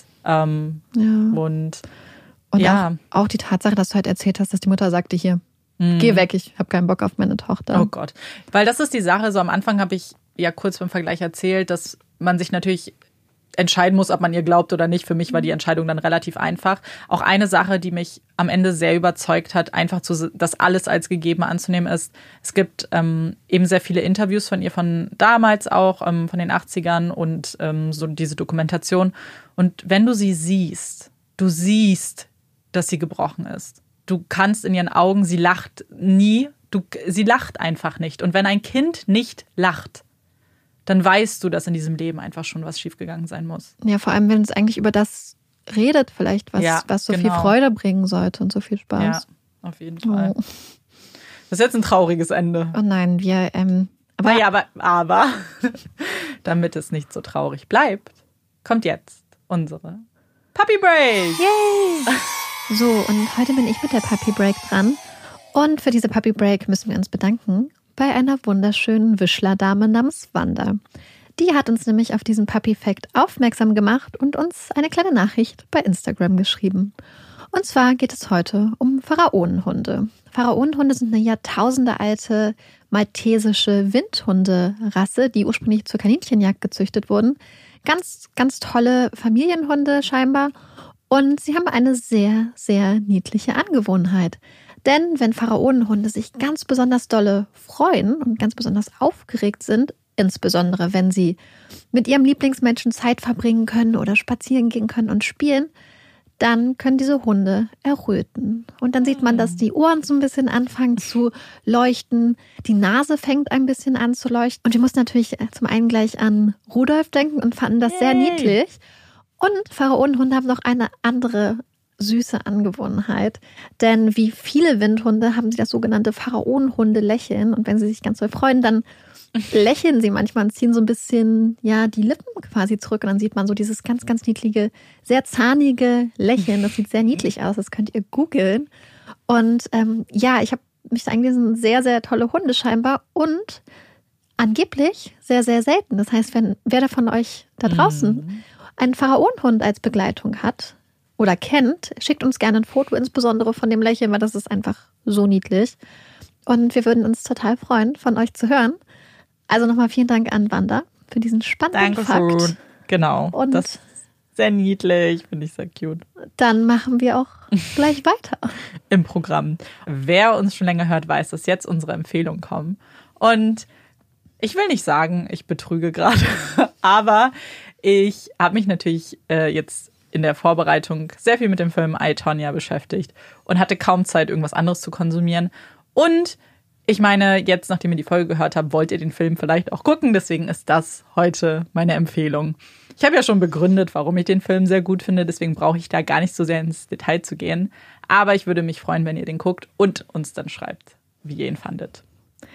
S1: Und
S2: auch die Tatsache, dass du halt erzählt hast, dass die Mutter sagte, hier, geh weg, ich habe keinen Bock auf meine Tochter.
S1: Oh Gott. Weil das ist die Sache, so am Anfang habe ich ja kurz beim Vergleich erzählt, dass man sich natürlich entscheiden muss, ob man ihr glaubt oder nicht. Für mich war die Entscheidung dann relativ einfach. Auch eine Sache, die mich am Ende sehr überzeugt hat, einfach das alles als gegeben anzunehmen, ist, es gibt eben sehr viele Interviews von ihr, von damals auch, von den 80ern und so diese Dokumentation. Und wenn du sie siehst, du siehst, dass sie gebrochen ist. Du kannst in ihren Augen, sie lacht nie, sie lacht einfach nicht. Und wenn ein Kind nicht lacht, dann weißt du, dass in diesem Leben einfach schon was schiefgegangen sein muss.
S2: Ja, vor allem, wenn es eigentlich über das redet, vielleicht, was so viel Freude bringen sollte und so viel Spaß.
S1: Ja, auf jeden Fall. Oh. Das ist jetzt ein trauriges Ende.
S2: Oh nein,
S1: aber damit es nicht so traurig bleibt, kommt jetzt unsere Puppy Break.
S2: Yay! So, und heute bin ich mit der Puppy Break dran. Und für diese Puppy Break müssen wir uns bedanken bei einer wunderschönen Wischler-Dame namens Wanda. Die hat uns nämlich auf diesen Puppy-Fact aufmerksam gemacht und uns eine kleine Nachricht bei Instagram geschrieben. Und zwar geht es heute um Pharaonenhunde. Pharaonenhunde sind eine jahrtausendealte maltesische Windhunderasse, die ursprünglich zur Kaninchenjagd gezüchtet wurden. Ganz, ganz tolle Familienhunde scheinbar. Und sie haben eine sehr, sehr niedliche Angewohnheit. Denn wenn Pharaonenhunde sich ganz besonders dolle freuen und ganz besonders aufgeregt sind, insbesondere wenn sie mit ihrem Lieblingsmenschen Zeit verbringen können oder spazieren gehen können und spielen, dann können diese Hunde erröten. Und dann sieht man, dass die Ohren so ein bisschen anfangen zu leuchten, die Nase fängt ein bisschen an zu leuchten. Und wir mussten natürlich zum einen gleich an Rudolf denken und fanden das sehr niedlich. Und Pharaonenhunde haben noch eine andere süße Angewohnheit. Denn wie viele Windhunde haben sie das sogenannte Pharaonenhunde-Lächeln. Und wenn sie sich ganz doll freuen, dann lächeln sie manchmal und ziehen so ein bisschen die Lippen quasi zurück. Und dann sieht man so dieses ganz, ganz niedliche, sehr zahnige Lächeln. Das sieht sehr niedlich aus. Das könnt ihr googeln. Und ich habe mich eingelesen, sehr, sehr tolle Hunde scheinbar. Und angeblich sehr, sehr selten. Das heißt, wer da von euch da draußen einen Pharaonenhund als Begleitung hat oder kennt, schickt uns gerne ein Foto, insbesondere von dem Lächeln, weil das ist einfach so niedlich. Und wir würden uns total freuen, von euch zu hören. Also nochmal vielen Dank an Wanda für diesen spannenden Fakt.
S1: Genau,
S2: und
S1: das ist sehr niedlich, finde ich sehr cute.
S2: Dann machen wir auch gleich weiter
S1: im Programm. Wer uns schon länger hört, weiß, dass jetzt unsere Empfehlungen kommen. Und ich will nicht sagen, ich betrüge gerade, aber ich habe mich natürlich jetzt in der Vorbereitung sehr viel mit dem Film I, Tonya beschäftigt und hatte kaum Zeit, irgendwas anderes zu konsumieren. Und ich meine, jetzt, nachdem ihr die Folge gehört habt, wollt ihr den Film vielleicht auch gucken. Deswegen ist das heute meine Empfehlung. Ich habe ja schon begründet, warum ich den Film sehr gut finde. Deswegen brauche ich da gar nicht so sehr ins Detail zu gehen. Aber ich würde mich freuen, wenn ihr den guckt und uns dann schreibt, wie ihr ihn fandet.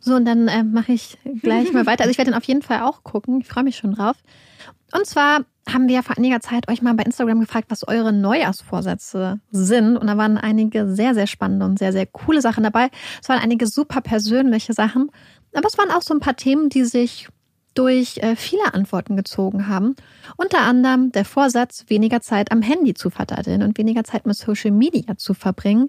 S2: So, und dann mache ich gleich mal weiter. Also ich werde den auf jeden Fall auch gucken. Ich freue mich schon drauf. Und zwar haben wir ja vor einiger Zeit euch mal bei Instagram gefragt, was eure Neujahrsvorsätze sind. Und da waren einige sehr, sehr spannende und sehr, sehr coole Sachen dabei. Es waren einige super persönliche Sachen. Aber es waren auch so ein paar Themen, die sich durch viele Antworten gezogen haben. Unter anderem der Vorsatz, weniger Zeit am Handy zu verdaddeln und weniger Zeit mit Social Media zu verbringen.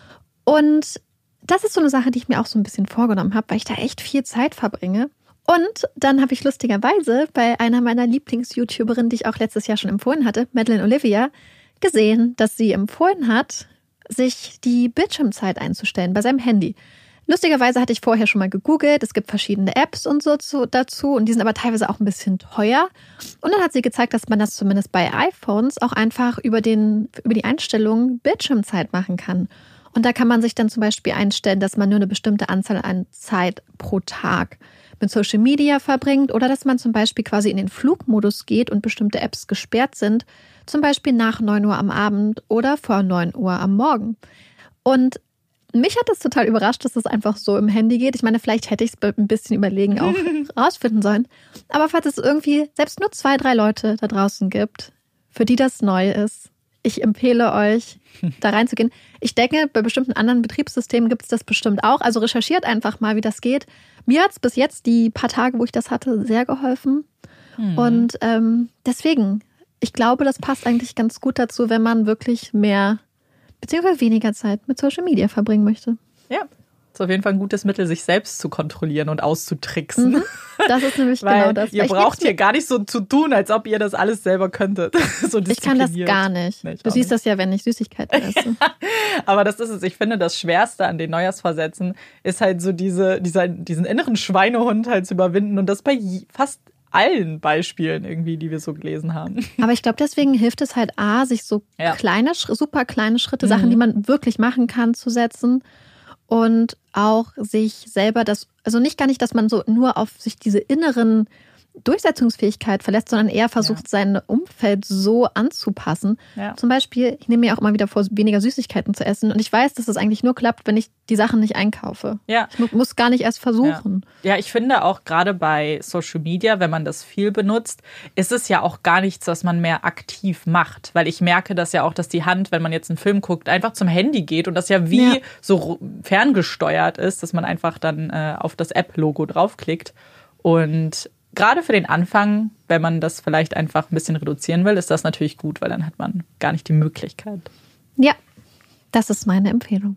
S2: Und das ist so eine Sache, die ich mir auch so ein bisschen vorgenommen habe, weil ich da echt viel Zeit verbringe. Und dann habe ich lustigerweise bei einer meiner Lieblings-YouTuberinnen, die ich auch letztes Jahr schon empfohlen hatte, Madeline Olivia, gesehen, dass sie empfohlen hat, sich die Bildschirmzeit einzustellen bei seinem Handy. Lustigerweise hatte ich vorher schon mal gegoogelt, es gibt verschiedene Apps und so dazu und die sind aber teilweise auch ein bisschen teuer. Und dann hat sie gezeigt, dass man das zumindest bei iPhones auch einfach über die Einstellung Bildschirmzeit machen kann. Und da kann man sich dann zum Beispiel einstellen, dass man nur eine bestimmte Anzahl an Zeit pro Tag mit Social Media verbringt oder dass man zum Beispiel quasi in den Flugmodus geht und bestimmte Apps gesperrt sind, zum Beispiel nach 9 Uhr am Abend oder vor 9 Uhr am Morgen. Und mich hat das total überrascht, dass das einfach so im Handy geht. Ich meine, vielleicht hätte ich es ein bisschen überlegen auch rausfinden sollen. Aber falls es irgendwie selbst nur 2, 3 Leute da draußen gibt, für die das neu ist, ich empfehle euch, da reinzugehen. Ich denke, bei bestimmten anderen Betriebssystemen gibt es das bestimmt auch. Also recherchiert einfach mal, wie das geht. Mir hat es bis jetzt, die paar Tage, wo ich das hatte, sehr geholfen. Und deswegen, ich glaube, das passt eigentlich ganz gut dazu, wenn man wirklich mehr beziehungsweise weniger Zeit mit Social Media verbringen möchte.
S1: Ja, ist auf jeden Fall ein gutes Mittel, sich selbst zu kontrollieren und auszutricksen.
S2: Das ist nämlich genau das.
S1: Ihr braucht hier gar nicht so zu tun, als ob ihr das alles selber könntet. So
S2: ich kann das gar nicht. Du siehst das ja, wenn ich Süßigkeiten esse.
S1: Aber das ist es. Ich finde, das Schwerste an den Neujahrsvorsätzen ist halt so diesen inneren Schweinehund halt zu überwinden und das bei fast allen Beispielen irgendwie, die wir so gelesen haben.
S2: Aber ich glaube, deswegen hilft es halt sich so super kleine Schritte, Sachen, die man wirklich machen kann, zu setzen. Und auch sich selber also gar nicht, dass man so nur auf sich diese inneren Durchsetzungsfähigkeit verlässt, sondern eher versucht, sein Umfeld so anzupassen. Ja. Zum Beispiel, ich nehme mir auch immer wieder vor, weniger Süßigkeiten zu essen. Und ich weiß, dass es eigentlich nur klappt, wenn ich die Sachen nicht einkaufe. Ja. Ich muss gar nicht erst versuchen.
S1: Ja, ich finde auch gerade bei Social Media, wenn man das viel benutzt, ist es ja auch gar nichts, was man mehr aktiv macht. Weil ich merke das ja auch, dass die Hand, wenn man jetzt einen Film guckt, einfach zum Handy geht und das ja wie so ferngesteuert ist, dass man einfach dann auf das App-Logo draufklickt. Und gerade für den Anfang, wenn man das vielleicht einfach ein bisschen reduzieren will, ist das natürlich gut, weil dann hat man gar nicht die Möglichkeit.
S2: Ja, das ist meine Empfehlung.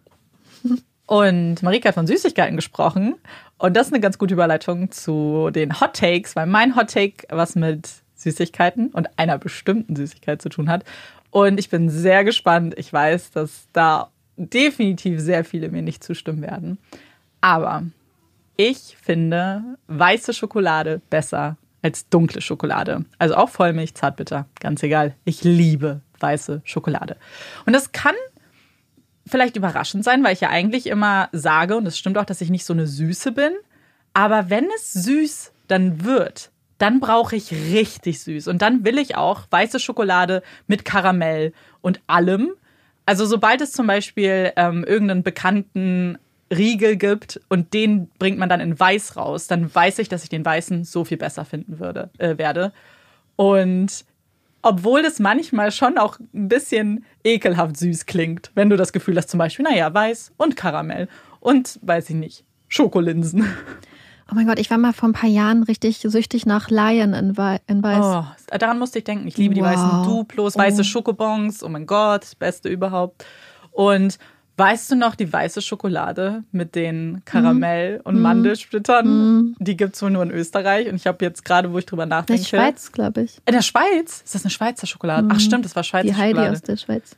S1: Und Marika hat von Süßigkeiten gesprochen. Und das ist eine ganz gute Überleitung zu den Hot Takes, weil mein Hot Take was mit Süßigkeiten und einer bestimmten Süßigkeit zu tun hat. Und ich bin sehr gespannt. Ich weiß, dass da definitiv sehr viele mir nicht zustimmen werden. Aber ich finde weiße Schokolade besser als dunkle Schokolade. Also auch Vollmilch, Zartbitter, ganz egal. Ich liebe weiße Schokolade. Und das kann vielleicht überraschend sein, weil ich ja eigentlich immer sage, und es stimmt auch, dass ich nicht so eine Süße bin. Aber wenn es süß dann wird, dann brauche ich richtig süß. Und dann will ich auch weiße Schokolade mit Karamell und allem. Also sobald es zum Beispiel irgendeinen bekannten Riegel gibt und den bringt man dann in weiß raus, dann weiß ich, dass ich den weißen so viel besser finden werde. Und obwohl das manchmal schon auch ein bisschen ekelhaft süß klingt, wenn du das Gefühl hast, zum Beispiel, weiß und Karamell und, weiß ich nicht, Schokolinsen.
S2: Oh mein Gott, ich war mal vor ein paar Jahren richtig süchtig nach Lion in weiß.
S1: Oh, daran musste ich denken. Ich liebe die weißen Duplos, weiße Schokobons. Oh mein Gott, das Beste überhaupt. Und weißt du noch die weiße Schokolade mit den Karamell- und Mandelsplittern? Die gibt es wohl nur in Österreich. Und ich habe jetzt gerade, wo ich drüber nachdenke.
S2: In der Schweiz, glaube ich.
S1: In der Schweiz? Ist das eine Schweizer Schokolade? Ach stimmt, das war Schweizer Schokolade.
S2: Die Heidi aus der Schweiz.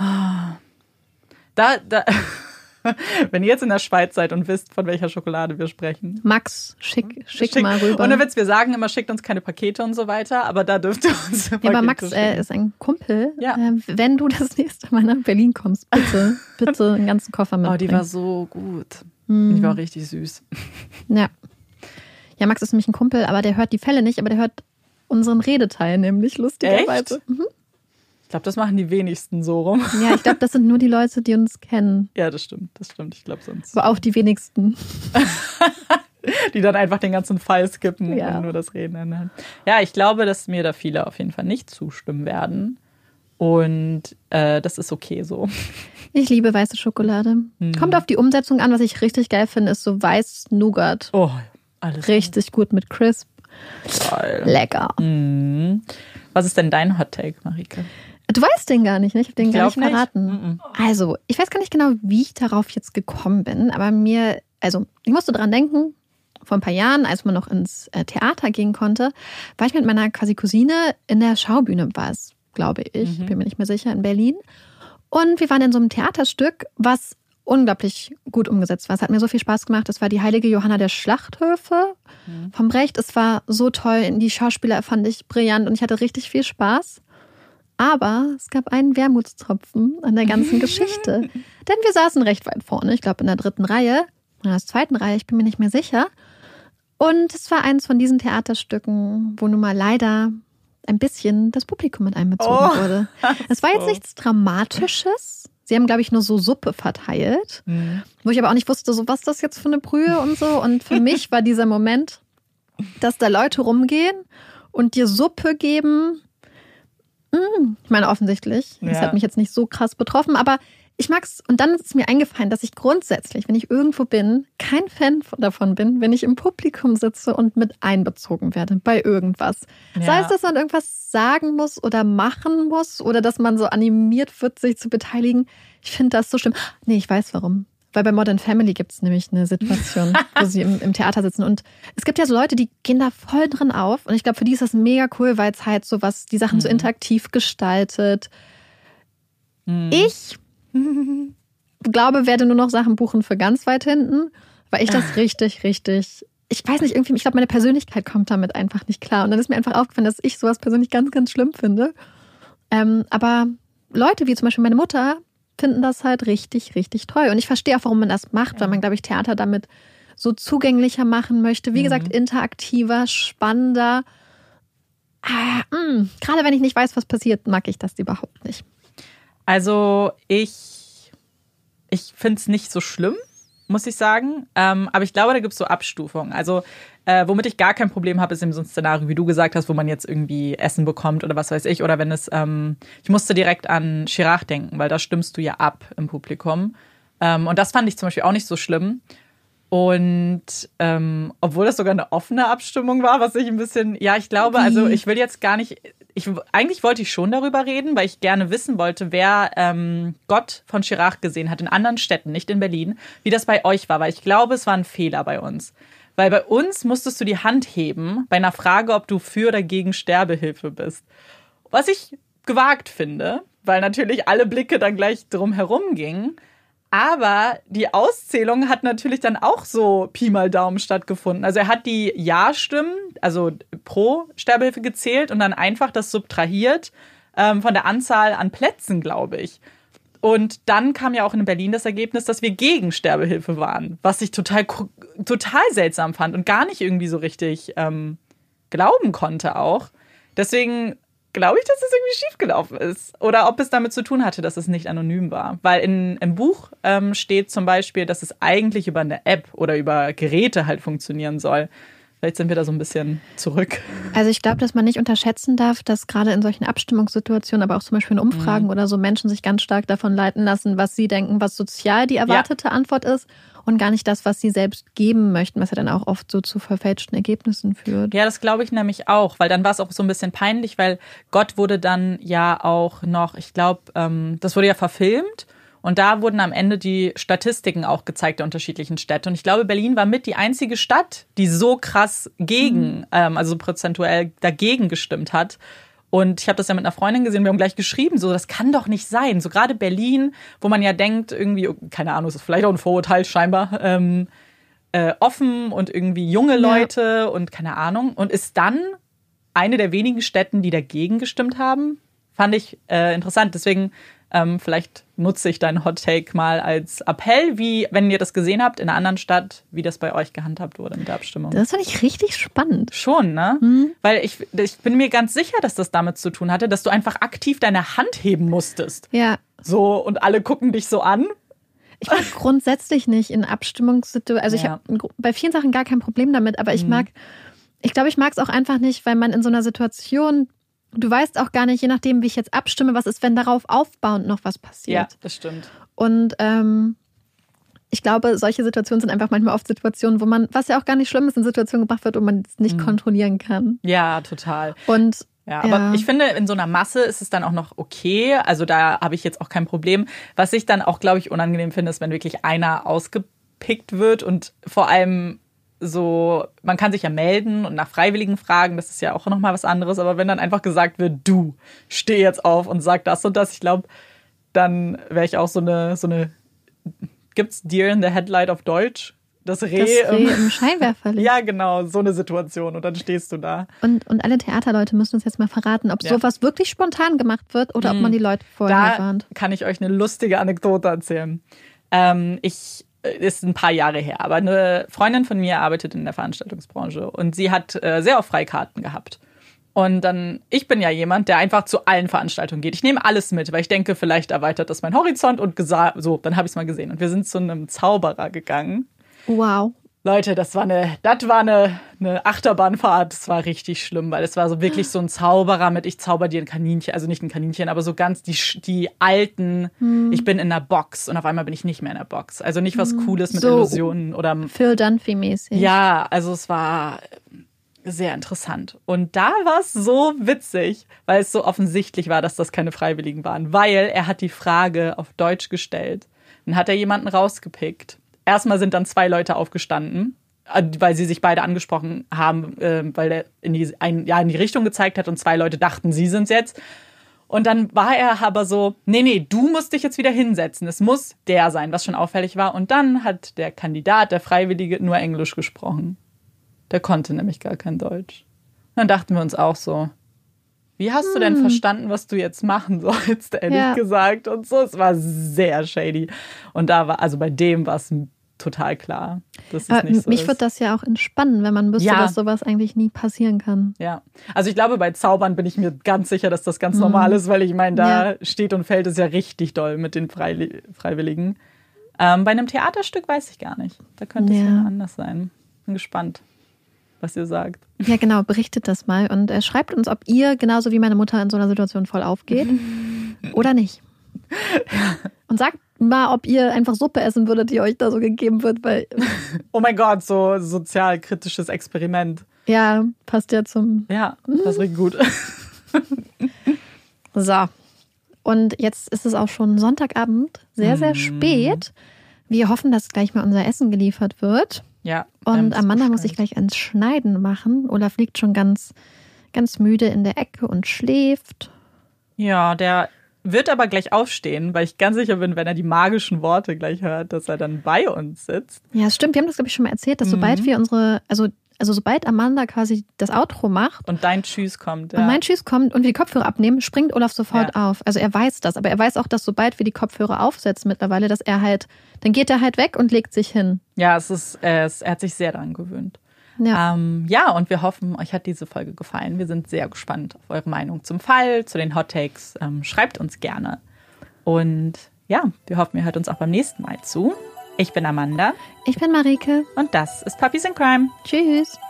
S1: Wenn ihr jetzt in der Schweiz seid und wisst, von welcher Schokolade wir sprechen.
S2: Max, schick mal rüber.
S1: Und dann wir sagen immer, schickt uns keine Pakete und so weiter, aber da dürft ihr uns Pakete
S2: aber Max ist ein Kumpel. Ja. Wenn du das nächste Mal nach Berlin kommst, bitte einen ganzen Koffer mitbringen.
S1: Oh, die war so gut. Die war richtig süß.
S2: Ja. Ja, Max ist nämlich ein Kumpel, aber der hört die Fälle nicht, aber der hört unseren Redeteil nämlich, lustigerweise.
S1: Echt? Ich glaube, das machen die wenigsten so rum.
S2: Ja, ich glaube, das sind nur die Leute, die uns kennen.
S1: Ja, das stimmt. Ich glaube sonst.
S2: Aber auch die wenigsten.
S1: Die dann einfach den ganzen Fall skippen und nur das Reden ändern. Ja, ich glaube, dass mir da viele auf jeden Fall nicht zustimmen werden. Und das ist okay so.
S2: Ich liebe weiße Schokolade. Kommt auf die Umsetzung an. Was ich richtig geil finde, ist so Weiß-Nougat.
S1: Oh, alles
S2: richtig gut mit Crisp.
S1: Geil.
S2: Lecker.
S1: Was ist denn dein Hot Take, Marike?
S2: Du weißt den gar nicht, ne? Ich habe den gar nicht verraten.
S1: Nicht.
S2: Also, ich weiß gar nicht genau, wie ich darauf jetzt gekommen bin, aber ich musste dran denken, vor ein paar Jahren, als man noch ins Theater gehen konnte, war ich mit meiner quasi Cousine in der Schaubühne, war es, glaube ich, bin mir nicht mehr sicher, in Berlin. Und wir waren in so einem Theaterstück, was unglaublich gut umgesetzt war. Es hat mir so viel Spaß gemacht. Es war die heilige Johanna der Schlachthöfe vom Brecht. Es war so toll. Die Schauspieler fand ich brillant und ich hatte richtig viel Spaß. Aber es gab einen Wermutstropfen an der ganzen Geschichte. Denn wir saßen recht weit vorne, ich glaube in der 3. Reihe, oder der 2. Reihe, ich bin mir nicht mehr sicher. Und es war eins von diesen Theaterstücken, wo nun mal leider ein bisschen das Publikum mit einbezogen wurde. Es war jetzt nichts Dramatisches. Sie haben, glaube ich, nur so Suppe verteilt, wo ich aber auch nicht wusste, so was das jetzt für eine Brühe und so. Und für mich war dieser Moment, dass da Leute rumgehen und dir Suppe geben. Ich meine, offensichtlich. Das hat mich jetzt nicht so krass betroffen, aber ich mag's. Und dann ist es mir eingefallen, dass ich grundsätzlich, wenn ich irgendwo bin, kein Fan davon bin, wenn ich im Publikum sitze und mit einbezogen werde bei irgendwas. Ja. Sei es, dass man irgendwas sagen muss oder machen muss oder dass man so animiert wird, sich zu beteiligen. Ich finde das so schlimm. Nee, ich weiß warum. Weil bei Modern Family gibt es nämlich eine Situation, wo sie im Theater sitzen. Und es gibt ja so Leute, die gehen da voll drin auf. Und ich glaube, für die ist das mega cool, weil es halt so was, die Sachen so interaktiv gestaltet. Ich glaube, werde nur noch Sachen buchen für ganz weit hinten, weil ich das richtig, ich weiß nicht, irgendwie, ich glaube, meine Persönlichkeit kommt damit einfach nicht klar. Und dann ist mir einfach aufgefallen, dass ich sowas persönlich ganz, ganz schlimm finde. Aber Leute wie zum Beispiel meine Mutter finden das halt richtig, richtig toll. Und ich verstehe auch, warum man das macht, weil man, glaube ich, Theater damit so zugänglicher machen möchte. Wie gesagt, interaktiver, spannender. Gerade wenn ich nicht weiß, was passiert, mag ich das überhaupt nicht.
S1: Also ich finde es nicht so schlimm, muss ich sagen. Aber ich glaube, da gibt es so Abstufungen. Also womit ich gar kein Problem habe, ist eben so ein Szenario, wie du gesagt hast, wo man jetzt irgendwie Essen bekommt oder was weiß ich. Oder wenn es, ich musste direkt an Chirac denken, weil da stimmst du ja ab im Publikum. Und das fand ich zum Beispiel auch nicht so schlimm. Und obwohl das sogar eine offene Abstimmung war, was ich ein bisschen, ja, ich glaube, also ich will jetzt gar nicht, eigentlich wollte ich schon darüber reden, weil ich gerne wissen wollte, wer Gott von Chirac gesehen hat in anderen Städten, nicht in Berlin, wie das bei euch war, weil ich glaube, es war ein Fehler bei uns. Weil bei uns musstest du die Hand heben bei einer Frage, ob du für oder gegen Sterbehilfe bist. Was ich gewagt finde, weil natürlich alle Blicke dann gleich drum herum gingen. Aber die Auszählung hat natürlich dann auch so Pi mal Daumen stattgefunden. Also er hat die Ja-Stimmen, also pro Sterbehilfe gezählt und dann einfach das subtrahiert von der Anzahl an Plätzen, glaube ich. Und dann kam ja auch in Berlin das Ergebnis, dass wir gegen Sterbehilfe waren, was ich total seltsam fand und gar nicht irgendwie so richtig glauben konnte auch. Deswegen glaube ich, dass es irgendwie schiefgelaufen ist. Oder ob es damit zu tun hatte, dass es nicht anonym war. Weil im Buch steht zum Beispiel, dass es eigentlich über eine App oder über Geräte halt funktionieren soll. Vielleicht sind wir da so ein bisschen zurück.
S2: Also ich glaube, dass man nicht unterschätzen darf, dass gerade in solchen Abstimmungssituationen, aber auch zum Beispiel in Umfragen oder so, Menschen sich ganz stark davon leiten lassen, was sie denken, was sozial die erwartete Antwort ist und gar nicht das, was sie selbst geben möchten, was ja dann auch oft so zu verfälschten Ergebnissen führt.
S1: Ja, das glaube ich nämlich auch, weil dann war es auch so ein bisschen peinlich, weil Gott wurde dann ja auch noch, ich glaube, das wurde ja verfilmt. Und da wurden am Ende die Statistiken auch gezeigt der unterschiedlichen Städte. Und ich glaube, Berlin war mit die einzige Stadt, die so krass also prozentuell dagegen gestimmt hat. Und ich habe das ja mit einer Freundin gesehen, wir haben gleich geschrieben, so, das kann doch nicht sein. So gerade Berlin, wo man ja denkt, irgendwie, keine Ahnung, das ist vielleicht auch ein Vorurteil scheinbar, offen und irgendwie junge Leute und keine Ahnung. Und ist dann eine der wenigen Städten, die dagegen gestimmt haben. Fand ich interessant. Deswegen vielleicht nutze ich deinen Hot Take mal als Appell, wie, wenn ihr das gesehen habt in einer anderen Stadt, wie das bei euch gehandhabt wurde mit der Abstimmung.
S2: Das fand ich richtig spannend.
S1: Schon, ne? Weil ich bin mir ganz sicher, dass das damit zu tun hatte, dass du einfach aktiv deine Hand heben musstest.
S2: Ja.
S1: So, und alle gucken dich so an.
S2: Ich mag grundsätzlich nicht in Abstimmungssituationen. Also ich habe bei vielen Sachen gar kein Problem damit, aber ich glaube, ich mag es auch einfach nicht, weil man in so einer Situation, du weißt auch gar nicht, je nachdem, wie ich jetzt abstimme, was ist, wenn darauf aufbauend noch was passiert.
S1: Ja, das stimmt.
S2: Und ich glaube, solche Situationen sind einfach manchmal oft Situationen, wo man, was ja auch gar nicht schlimm ist, in Situationen gebracht wird, wo man es nicht kontrollieren kann.
S1: Ja, total.
S2: Und
S1: aber ich finde, in so einer Masse ist es dann auch noch okay. Also da habe ich jetzt auch kein Problem. Was ich dann auch, glaube ich, unangenehm finde, ist, wenn wirklich einer ausgepickt wird und vor allem so, man kann sich ja melden und nach Freiwilligen fragen, das ist ja auch nochmal was anderes. Aber wenn dann einfach gesagt wird, du, steh jetzt auf und sag das und das, ich glaube, dann wäre ich auch so eine gibt's Deer in the Headlight auf Deutsch? Das Reh
S2: im Scheinwerferlicht.
S1: Ja, genau, so eine Situation. Und dann stehst du da.
S2: Und alle Theaterleute müssen uns jetzt mal verraten, ob sowas wirklich spontan gemacht wird oder ob man die Leute vorher warnt.
S1: Da kann ich euch eine lustige Anekdote erzählen. Ist ein paar Jahre her, aber eine Freundin von mir arbeitet in der Veranstaltungsbranche und sie hat sehr oft Freikarten gehabt. Und dann, ich bin ja jemand, der einfach zu allen Veranstaltungen geht. Ich nehme alles mit, weil ich denke, vielleicht erweitert das meinen Horizont und so, dann habe ich es mal gesehen. Und wir sind zu einem Zauberer gegangen.
S2: Wow.
S1: Leute, das war eine Achterbahnfahrt. Das war richtig schlimm, weil es war so wirklich so ein Zauberer mit, ich zauber dir ein Kaninchen, also nicht ein Kaninchen, aber so ganz die alten, ich bin in der Box und auf einmal bin ich nicht mehr in der Box. Also nicht was Cooles mit so Illusionen oder
S2: Phil Dunphy-mäßig.
S1: Ja, also es war sehr interessant. Und da war es so witzig, weil es so offensichtlich war, dass das keine Freiwilligen waren, weil er hat die Frage auf Deutsch gestellt. Dann hat er jemanden rausgepickt. Erstmal sind dann 2 Leute aufgestanden, weil sie sich beide angesprochen haben, weil er in die Richtung gezeigt hat und 2 Leute dachten, sie sind's jetzt. Und dann war er aber so, nee, du musst dich jetzt wieder hinsetzen. Es muss der sein, was schon auffällig war. Und dann hat der Kandidat, der Freiwillige, nur Englisch gesprochen. Der konnte nämlich gar kein Deutsch. Dann dachten wir uns auch so, wie hast du denn verstanden, was du jetzt machen sollst, ehrlich gesagt? Und so, es war sehr shady. Und bei dem war es total klar, dass es nicht so
S2: mich
S1: ist.
S2: würde das ja auch entspannen, wenn man wüsste, dass sowas eigentlich nie passieren kann.
S1: Ja, also ich glaube, bei Zaubern bin ich mir ganz sicher, dass das ganz normal ist, weil ich meine, da steht und fällt es ja richtig doll mit den Freiwilligen. Bei einem Theaterstück weiß ich gar nicht. Da könnte es ja anders sein. Bin gespannt, was ihr sagt.
S2: Ja, genau, berichtet das mal und schreibt uns, ob ihr genauso wie meine Mutter in so einer Situation voll aufgeht oder nicht. Und sagt mal, ob ihr einfach Suppe essen würdet, die euch da so gegeben wird, weil...
S1: Oh mein Gott, so sozialkritisches Experiment.
S2: Ja, passt ja zum...
S1: Ja, passt richtig gut.
S2: So, und jetzt ist es auch schon Sonntagabend, sehr, sehr spät. Wir hoffen, dass gleich mal unser Essen geliefert wird.
S1: Ja.
S2: Und Amanda muss sich gleich ans Schneiden machen. Olaf liegt schon ganz, ganz müde in der Ecke und schläft.
S1: Ja, der wird aber gleich aufstehen, weil ich ganz sicher bin, wenn er die magischen Worte gleich hört, dass er dann bei uns sitzt.
S2: Ja, es stimmt. Wir haben das, glaube ich, schon mal erzählt, dass sobald wir sobald Amanda quasi das Outro macht.
S1: Und dein Tschüss kommt.
S2: Und mein Tschüss kommt und wir die Kopfhörer abnehmen, springt Olaf sofort auf. Also er weiß das. Aber er weiß auch, dass sobald wir die Kopfhörer aufsetzen mittlerweile, dass dann geht er halt weg und legt sich hin.
S1: Ja, er hat sich sehr daran gewöhnt.
S2: Ja.
S1: Und wir hoffen, euch hat diese Folge gefallen. Wir sind sehr gespannt auf eure Meinung zum Fall, zu den Hot Takes. Schreibt uns gerne. Und ja, wir hoffen, ihr hört uns auch beim nächsten Mal zu. Ich bin Amanda.
S2: Ich bin Marike.
S1: Und das ist Puppies in Crime.
S2: Tschüss.